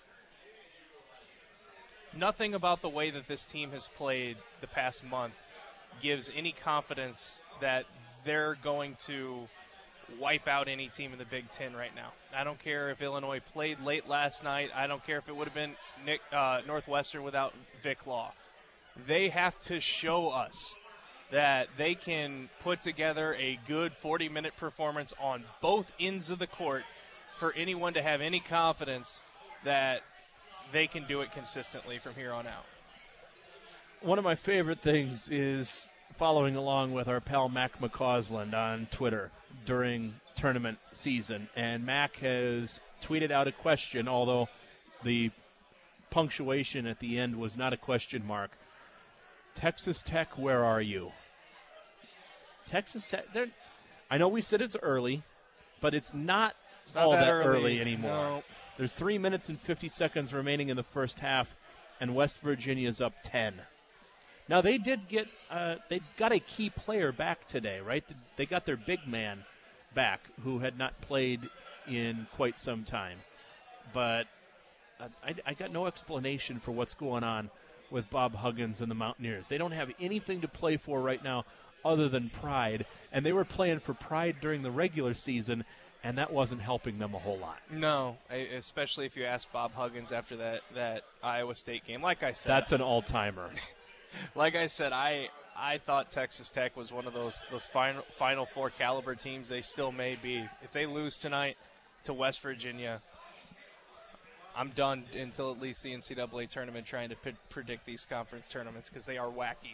nothing about the way that this team has played the past month gives any confidence that they're going to wipe out any team in the Big Ten right now. I don't care if Illinois played late last night. I don't care if it would have been Nick, uh, Northwestern without Vic Law. They have to show us that they can put together a good forty-minute performance on both ends of the court for anyone to have any confidence that they can do it consistently from here on out. One of my favorite things is following along with our pal Mac McCausland on Twitter during tournament season. And Mac has tweeted out a question, although the punctuation at the end was not a question mark. Texas Tech, where are you? Texas Tech, I know we said it's early, but it's not, it's not all that, that early, early anymore. No. There's three minutes and fifty seconds remaining in the first half, and West Virginia's up ten. Now, they did get uh, – they got a key player back today, right? They got their big man back who had not played in quite some time. But I, I got no explanation for what's going on with Bob Huggins and the Mountaineers. They don't have anything to play for right now other than pride, and they were playing for pride during the regular season, and that wasn't helping them a whole lot. No, especially if you ask Bob Huggins after that, that Iowa State game. Like I said, that's an all-timer. Like I said, I I thought Texas Tech was one of those those final Final Four caliber teams. They still may be. If they lose tonight to West Virginia, I'm done until at least the N C double A tournament trying to p- predict these conference tournaments because they are wacky.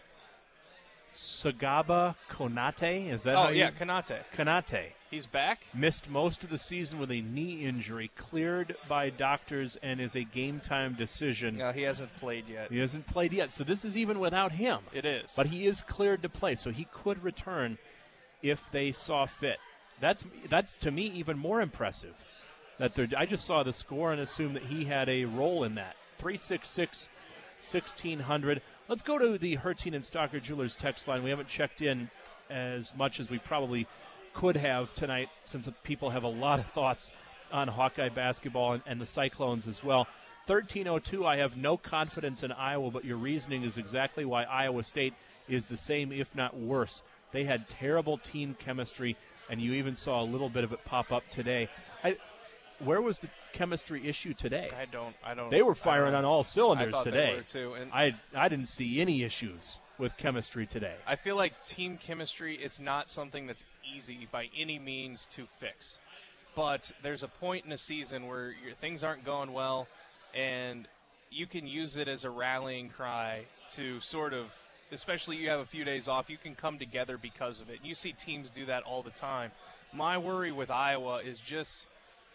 Sagaba Konate, is that Oh, how you... yeah, Konate. Konate. He's back? Missed most of the season with a knee injury, cleared by doctors, and is a game-time decision. No, he hasn't played yet. He hasn't played yet, so this is even without him. It is. But he is cleared to play, so he could return if they saw fit. That's, that's to me, even more impressive. That they're, I just saw the score and assumed that he had a role in that. three six six, sixteen hundred. Let's go to the Hertzing and Stocker Jewelers text line. We haven't checked in as much as we probably could have tonight since people have a lot of thoughts on Hawkeye basketball and, and the Cyclones as well. thirteen oh two, I have no confidence in Iowa, but your reasoning is exactly why Iowa State is the same, if not worse. They had terrible team chemistry, and you even saw a little bit of it pop up today. I, where was the chemistry issue today? I don't. I don't. They were firing on all cylinders I thought today. They were too, and I I didn't see any issues with chemistry today. I feel like team chemistry, it's not something that's easy by any means to fix. But there's a point in a season where your, things aren't going well, and you can use it as a rallying cry to sort of, especially you have a few days off, you can come together because of it. You see teams do that all the time. My worry with Iowa is just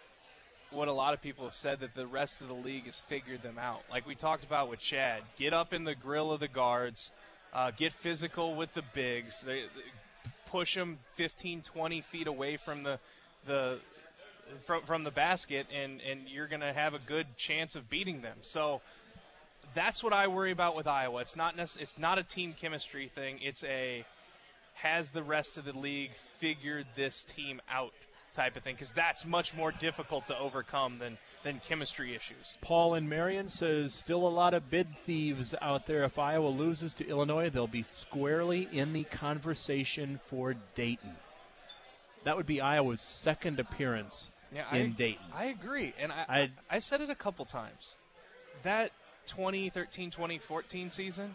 what a lot of people have said, that the rest of the league has figured them out. Like we talked about with Chad, get up in the grill of the guards, uh, get physical with the bigs, they, they push them fifteen, twenty feet away from the the from, from the basket, and, and you're going to have a good chance of beating them. So that's what I worry about with Iowa. It's not nec- it's not a team chemistry thing. It's a has the rest of the league figured this team out type of thing, because that's much more difficult to overcome than, than chemistry issues. Paul in Marion says, still a lot of bid thieves out there. If Iowa loses to Illinois, they'll be squarely in the conversation for Dayton. That would be Iowa's second appearance yeah, in I, Dayton. I agree, and I, I, I, I said it a couple times. That twenty thirteen twenty fourteen season,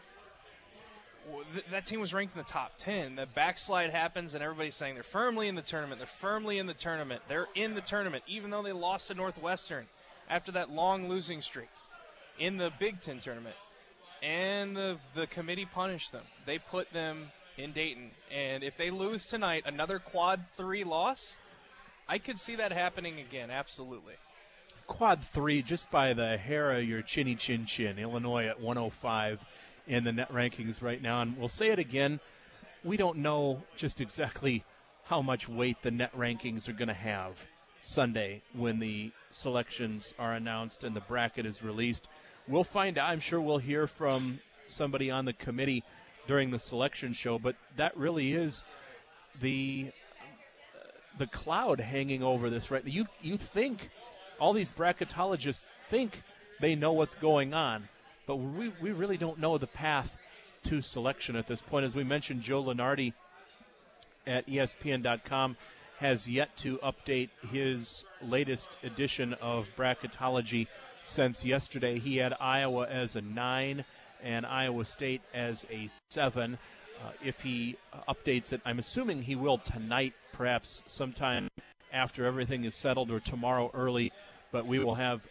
that team was ranked in the top ten. The backslide happens, and everybody's saying they're firmly in the tournament. They're firmly in the tournament. They're in the tournament, even though they lost to Northwestern after that long losing streak in the Big Ten tournament. And the, the committee punished them. They put them in Dayton. And if they lose tonight, another quad three loss, I could see that happening again, absolutely. Quad three, just by the hair of your chinny chin chin. Illinois at one oh five. In the net rankings right now, and we'll say it again, we don't know just exactly how much weight the net rankings are going to have Sunday when the selections are announced and the bracket is released. We'll find out. I'm sure we'll hear from somebody on the committee during the selection show, but that really is the the cloud hanging over this right now. You, you think, all these bracketologists think they know what's going on, but we we really don't know the path to selection at this point. As we mentioned, Joe Lunardi at E S P N dot com has yet to update his latest edition of bracketology since yesterday. He had Iowa as a nine and Iowa State as a seven. Uh, if he uh, updates it, I'm assuming he will tonight, perhaps sometime after everything is settled, or tomorrow early, but we will have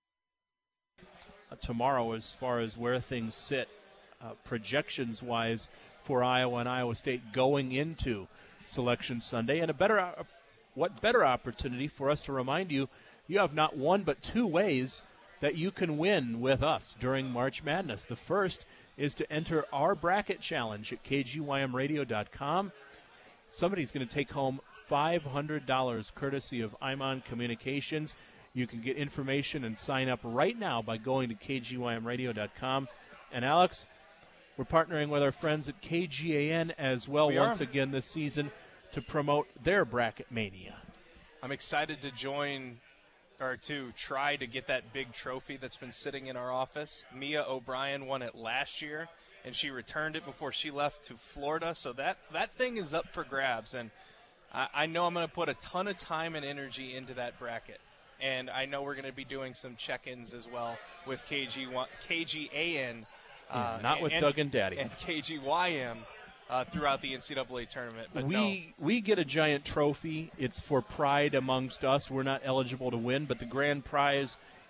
tomorrow as far as where things sit uh, projections-wise for Iowa and Iowa State going into Selection Sunday. And a better, uh, what better opportunity for us to remind you, you have not one but two ways that you can win with us during March Madness. The first is to enter our bracket challenge at K G Y M radio dot com. Somebody's going to take home five hundred dollars courtesy of Imon Communications. You can get information and sign up right now by going to K G Y M radio dot com. And, Alex, we're partnering with our friends at K G A N as well we once are. again this season to promote their Bracket Mania. I'm excited to join, or to try to get that big trophy that's been sitting in our office. Mia O'Brien won it last year, and she returned it before she left to Florida. So that, that thing is up for grabs, and I, I know I'm going to put a ton of time and energy into that bracket. And I know we're going to be doing some check-ins as well with K G, K G A N. Yeah, uh, not with and, Doug and Daddy. And K G Y M uh, throughout the N C double A tournament. But we no. we get a giant trophy. It's for pride amongst us. We're not eligible to win, but the grand prize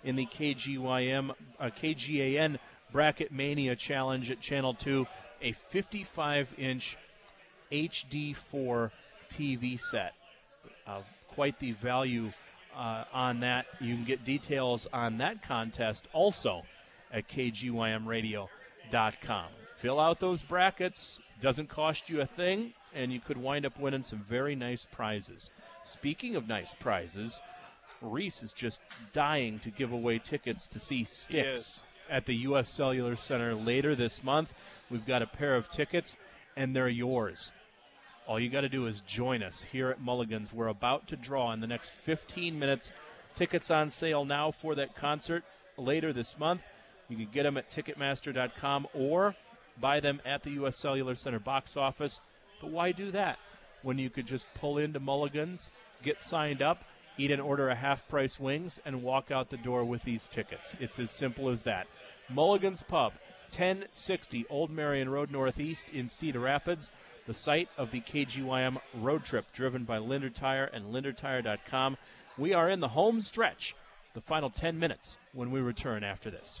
in the K G Y M, uh, K G A N Bracket Mania Challenge at Channel two, a fifty-five inch H D four T V set. Uh, quite the value uh, on that. You can get details on that contest also at K G Y M radio dot com. Fill out those brackets. Doesn't cost you a thing, and you could wind up winning some very nice prizes. Speaking of nice prizes, Reese is just dying to give away tickets to see Styx at the U S Cellular Center later this month. We've got a pair of tickets, and they're yours. All you got to do is join us here at Mulligan's. We're about to draw in the next fifteen minutes. Tickets on sale now for that concert later this month. You can get them at Ticketmaster dot com or buy them at the U S Cellular Center box office. But why do that when you could just pull into Mulligan's, get signed up, eat and order a half-price wings, and walk out the door with these tickets? It's as simple as that. Mulligan's Pub, ten sixty Old Marion Road Northeast in Cedar Rapids, the site of the K G Y M road trip driven by Linder Tire and Linder Tire dot com. We are in the home stretch, the final ten minutes when we return after this.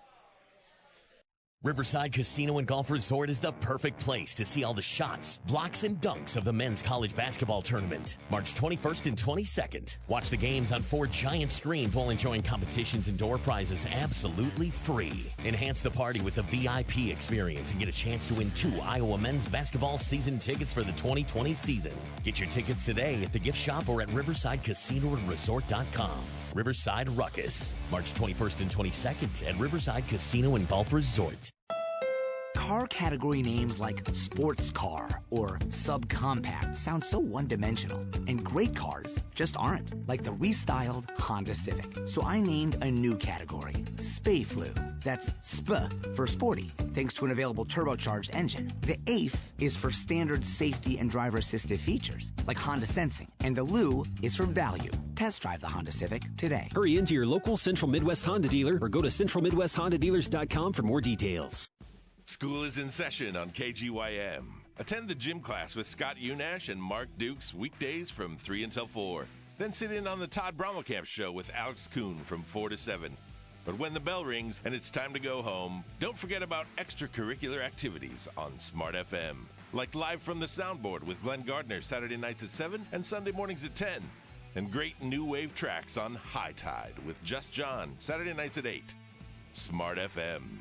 Riverside Casino and Golf Resort is the perfect place to see all the shots, blocks, and dunks of the men's college basketball tournament. March twenty-first and twenty-second. Watch the games on four giant screens while enjoying competitions and door prizes absolutely free. Enhance the party with the V I P experience and get a chance to win two Iowa men's basketball season tickets for the twenty twenty season. Get your tickets today at the gift shop or at Riverside Casino and Resort dot com. Riverside Ruckus, March twenty-first and twenty-second at Riverside Casino and Golf Resort. Car category names like sports car or subcompact sound so one-dimensional, and great cars just aren't, like the restyled Honda Civic. So I named a new category, Spayflu. That's S P for sporty, thanks to an available turbocharged engine. The A F is for standard safety and driver assistive features, like Honda Sensing. And the L U is for value. Test drive the Honda Civic today. Hurry into your local Central Midwest Honda dealer or go to Central Midwest Honda Dealers dot com for more details. School is in session on K G Y M. Attend the gym class with Scott Unash and Mark Dukes weekdays from three until four. Then sit in on the Todd Brommelkamp Show with Alex Kuhn from four to seven. But when the bell rings and it's time to go home, don't forget about extracurricular activities on Smart F M. Like Live from the Soundboard with Glenn Gardner Saturday nights at seven and Sunday mornings at ten. And great new wave tracks on High Tide with Just John Saturday nights at eight. Smart F M.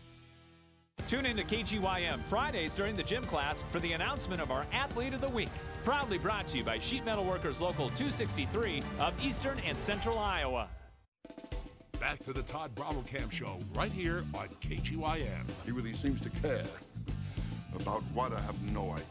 Tune in to K G Y M Fridays during the gym class for the announcement of our Athlete of the Week. Proudly brought to you by Sheet Metal Workers Local two sixty-three of Eastern and Central Iowa. Back to the Todd Brommelkamp Show right here on K G Y M. He really seems to care about what I have no idea.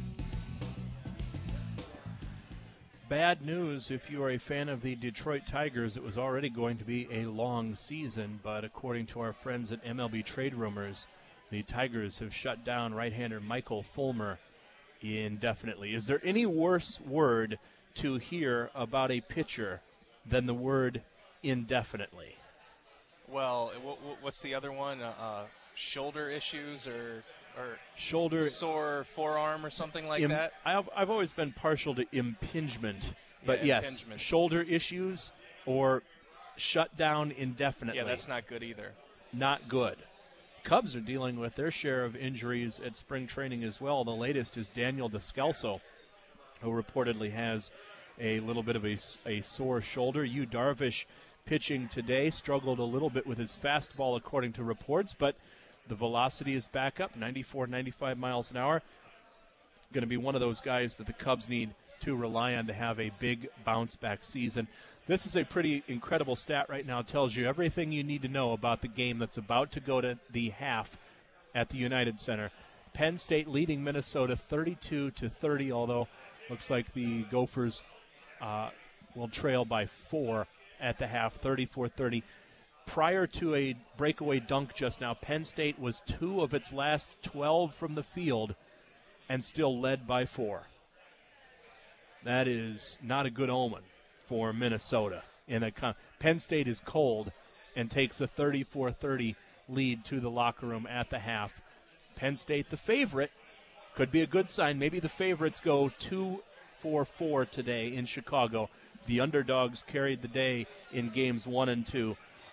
Bad news if you are a fan of the Detroit Tigers. It was already going to be a long season, but according to our friends at M L B Trade Rumors, the Tigers have shut down right-hander Michael Fulmer indefinitely. Is there any worse word to hear about a pitcher than the word indefinitely? Well, w- w- what's the other one? Uh, uh, shoulder issues or or shoulder sore forearm or something like Im- that? I've, I've always been partial to impingement, but yeah, yes, impingement. Shoulder issues or shut down indefinitely. Yeah, that's not good either. Not good. Cubs are dealing with their share of injuries at spring training as well. The latest is Daniel Descalso, who reportedly has a little bit of a, a sore shoulder. Yu Darvish pitching today struggled a little bit with his fastball according to reports, but the velocity is back up, ninety-four, ninety-five miles an hour. Going to be one of those guys that the Cubs need to rely on to have a big bounce-back season. This is a pretty incredible stat right now. It tells you everything you need to know about the game that's about to go to the half at the United Center. Penn State leading Minnesota thirty-two to thirty, although looks like the Gophers uh, will trail by four at the half, thirty-four thirty. Prior to a breakaway dunk just now, Penn State was two of its last twelve from the field and still led by four. That is not a good omen for Minnesota. In a con- Penn State is cold and takes a thirty-four thirty lead to the locker room at the half. Penn State, the favorite, could be a good sign. Maybe the favorites go two four four today in Chicago. The underdogs carried the day in games one and two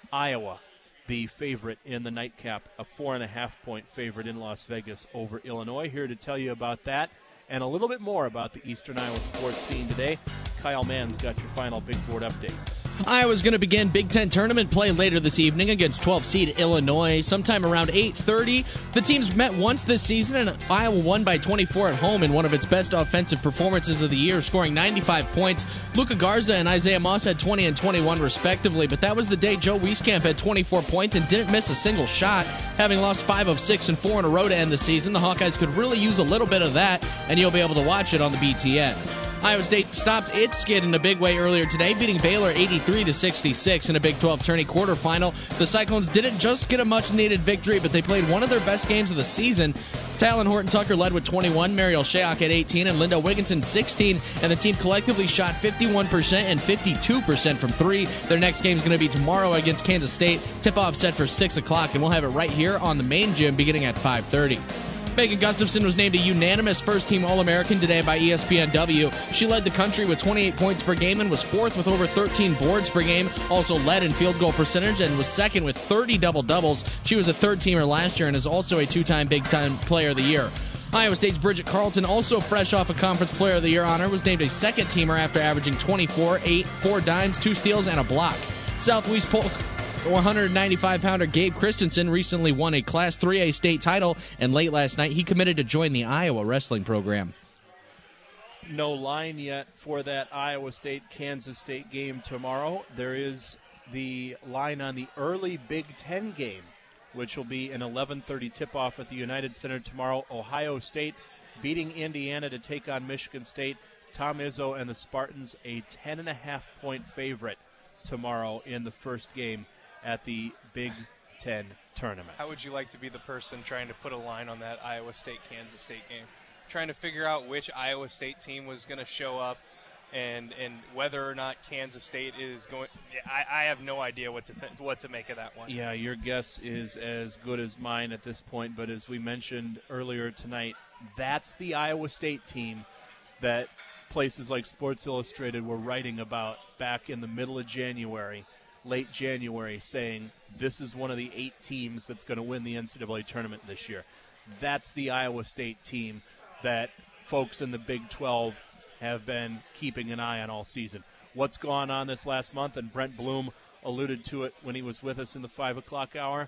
Iowa, the favorite in the nightcap, a four and a half point favorite in Las Vegas over Illinois. Here to tell you about that and a little bit more about the Eastern Iowa sports scene today, Kyle Mann's got your final big board update. Iowa's going to begin Big Ten tournament play later this evening against twelve seed Illinois, sometime around eight thirty. The teams met once this season, and Iowa won by twenty-four at home in one of its best offensive performances of the year, scoring ninety-five points. Luka Garza and Isaiah Moss had twenty and twenty-one respectively, but that was the day Joe Wieskamp had twenty-four points and didn't miss a single shot, having lost five of six and four in a row to end the season. The Hawkeyes could really use a little bit of that, and you'll be able to watch it on the B T N. Iowa State stopped its skid in a big way earlier today, beating Baylor eighty-three to sixty-six in a Big twelve tourney quarterfinal. The Cyclones didn't just get a much-needed victory, but they played one of their best games of the season. Talon Horton-Tucker led with twenty-one, Mariel Shayok at eighteen, and Linda Wigginton sixteen, and the team collectively shot fifty-one percent and fifty-two percent from three. Their next game is going to be tomorrow against Kansas State. Tip-off set for six o'clock, and we'll have it right here on the main gym beginning at five thirty. Megan Gustafson was named a unanimous first-team All-American today by E S P N W. She led the country with twenty-eight points per game and was fourth with over thirteen boards per game, also led in field goal percentage and was second with thirty double-doubles. She was a third-teamer last year and is also a two-time Big Ten Player of the Year. Iowa State's Bridget Carlton, also fresh off a Conference Player of the Year honor, was named a second-teamer after averaging twenty-four, eight, four dimes, two steals, and a block. Southwest Polk one ninety-five pounder Gabe Christensen recently won a Class three A state title, and late last night he committed to join the Iowa wrestling program. No line yet for that Iowa State-Kansas State game tomorrow. There is the line on the early Big Ten game, which will be an eleven thirty tip-off at the United Center tomorrow. Ohio State beating Indiana to take on Michigan State. Tom Izzo and the Spartans a ten and a half point favorite tomorrow in the first game at the Big Ten tournament. How would you like to be the person trying to put a line on that Iowa State-Kansas State game? Trying to figure out which Iowa State team was going to show up and and whether or not Kansas State is going. I, I have no idea what to th- what to make of that one. Yeah, your guess is as good as mine at this point, but as we mentioned earlier tonight, that's the Iowa State team that places like Sports Illustrated were writing about back in the middle of January, late January, saying this is one of the eight teams that's going to win the N C double A tournament this year. That's the Iowa State team that folks in the Big twelve have been keeping an eye on all season. What's gone on this last month, and Brent Bloom alluded to it when he was with us in the five o'clock hour,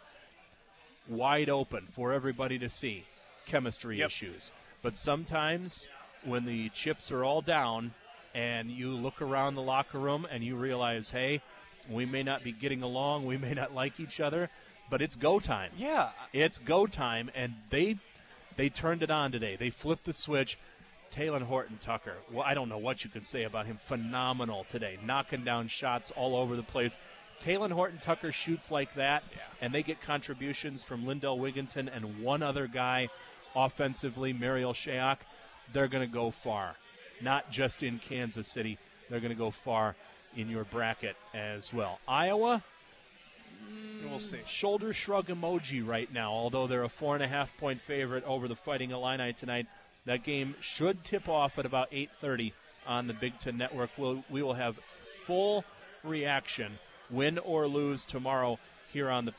wide open for everybody to see. Chemistry yep. issues. But sometimes when the chips are all down and you look around the locker room and you realize, hey, we may not be getting along, we may not like each other, but it's go time. Yeah. It's go time, and they they turned it on today. They flipped the switch. Talon Horton-Tucker, well, I don't know what you could say about him. Phenomenal today, knocking down shots all over the place. Talon Horton-Tucker shoots like that, yeah. and they get contributions from Lindell Wigginton and one other guy offensively, Mariel Shayok. They're going to go far, not just in Kansas City. They're going to go far in your bracket as well. Iowa, mm, we'll see. Shoulder shrug emoji right now, although they're a four and a half point favorite over the Fighting Illini tonight. That game should tip off at about eight thirty on the Big Ten Network. We'll, we will have full reaction, win or lose, tomorrow here on the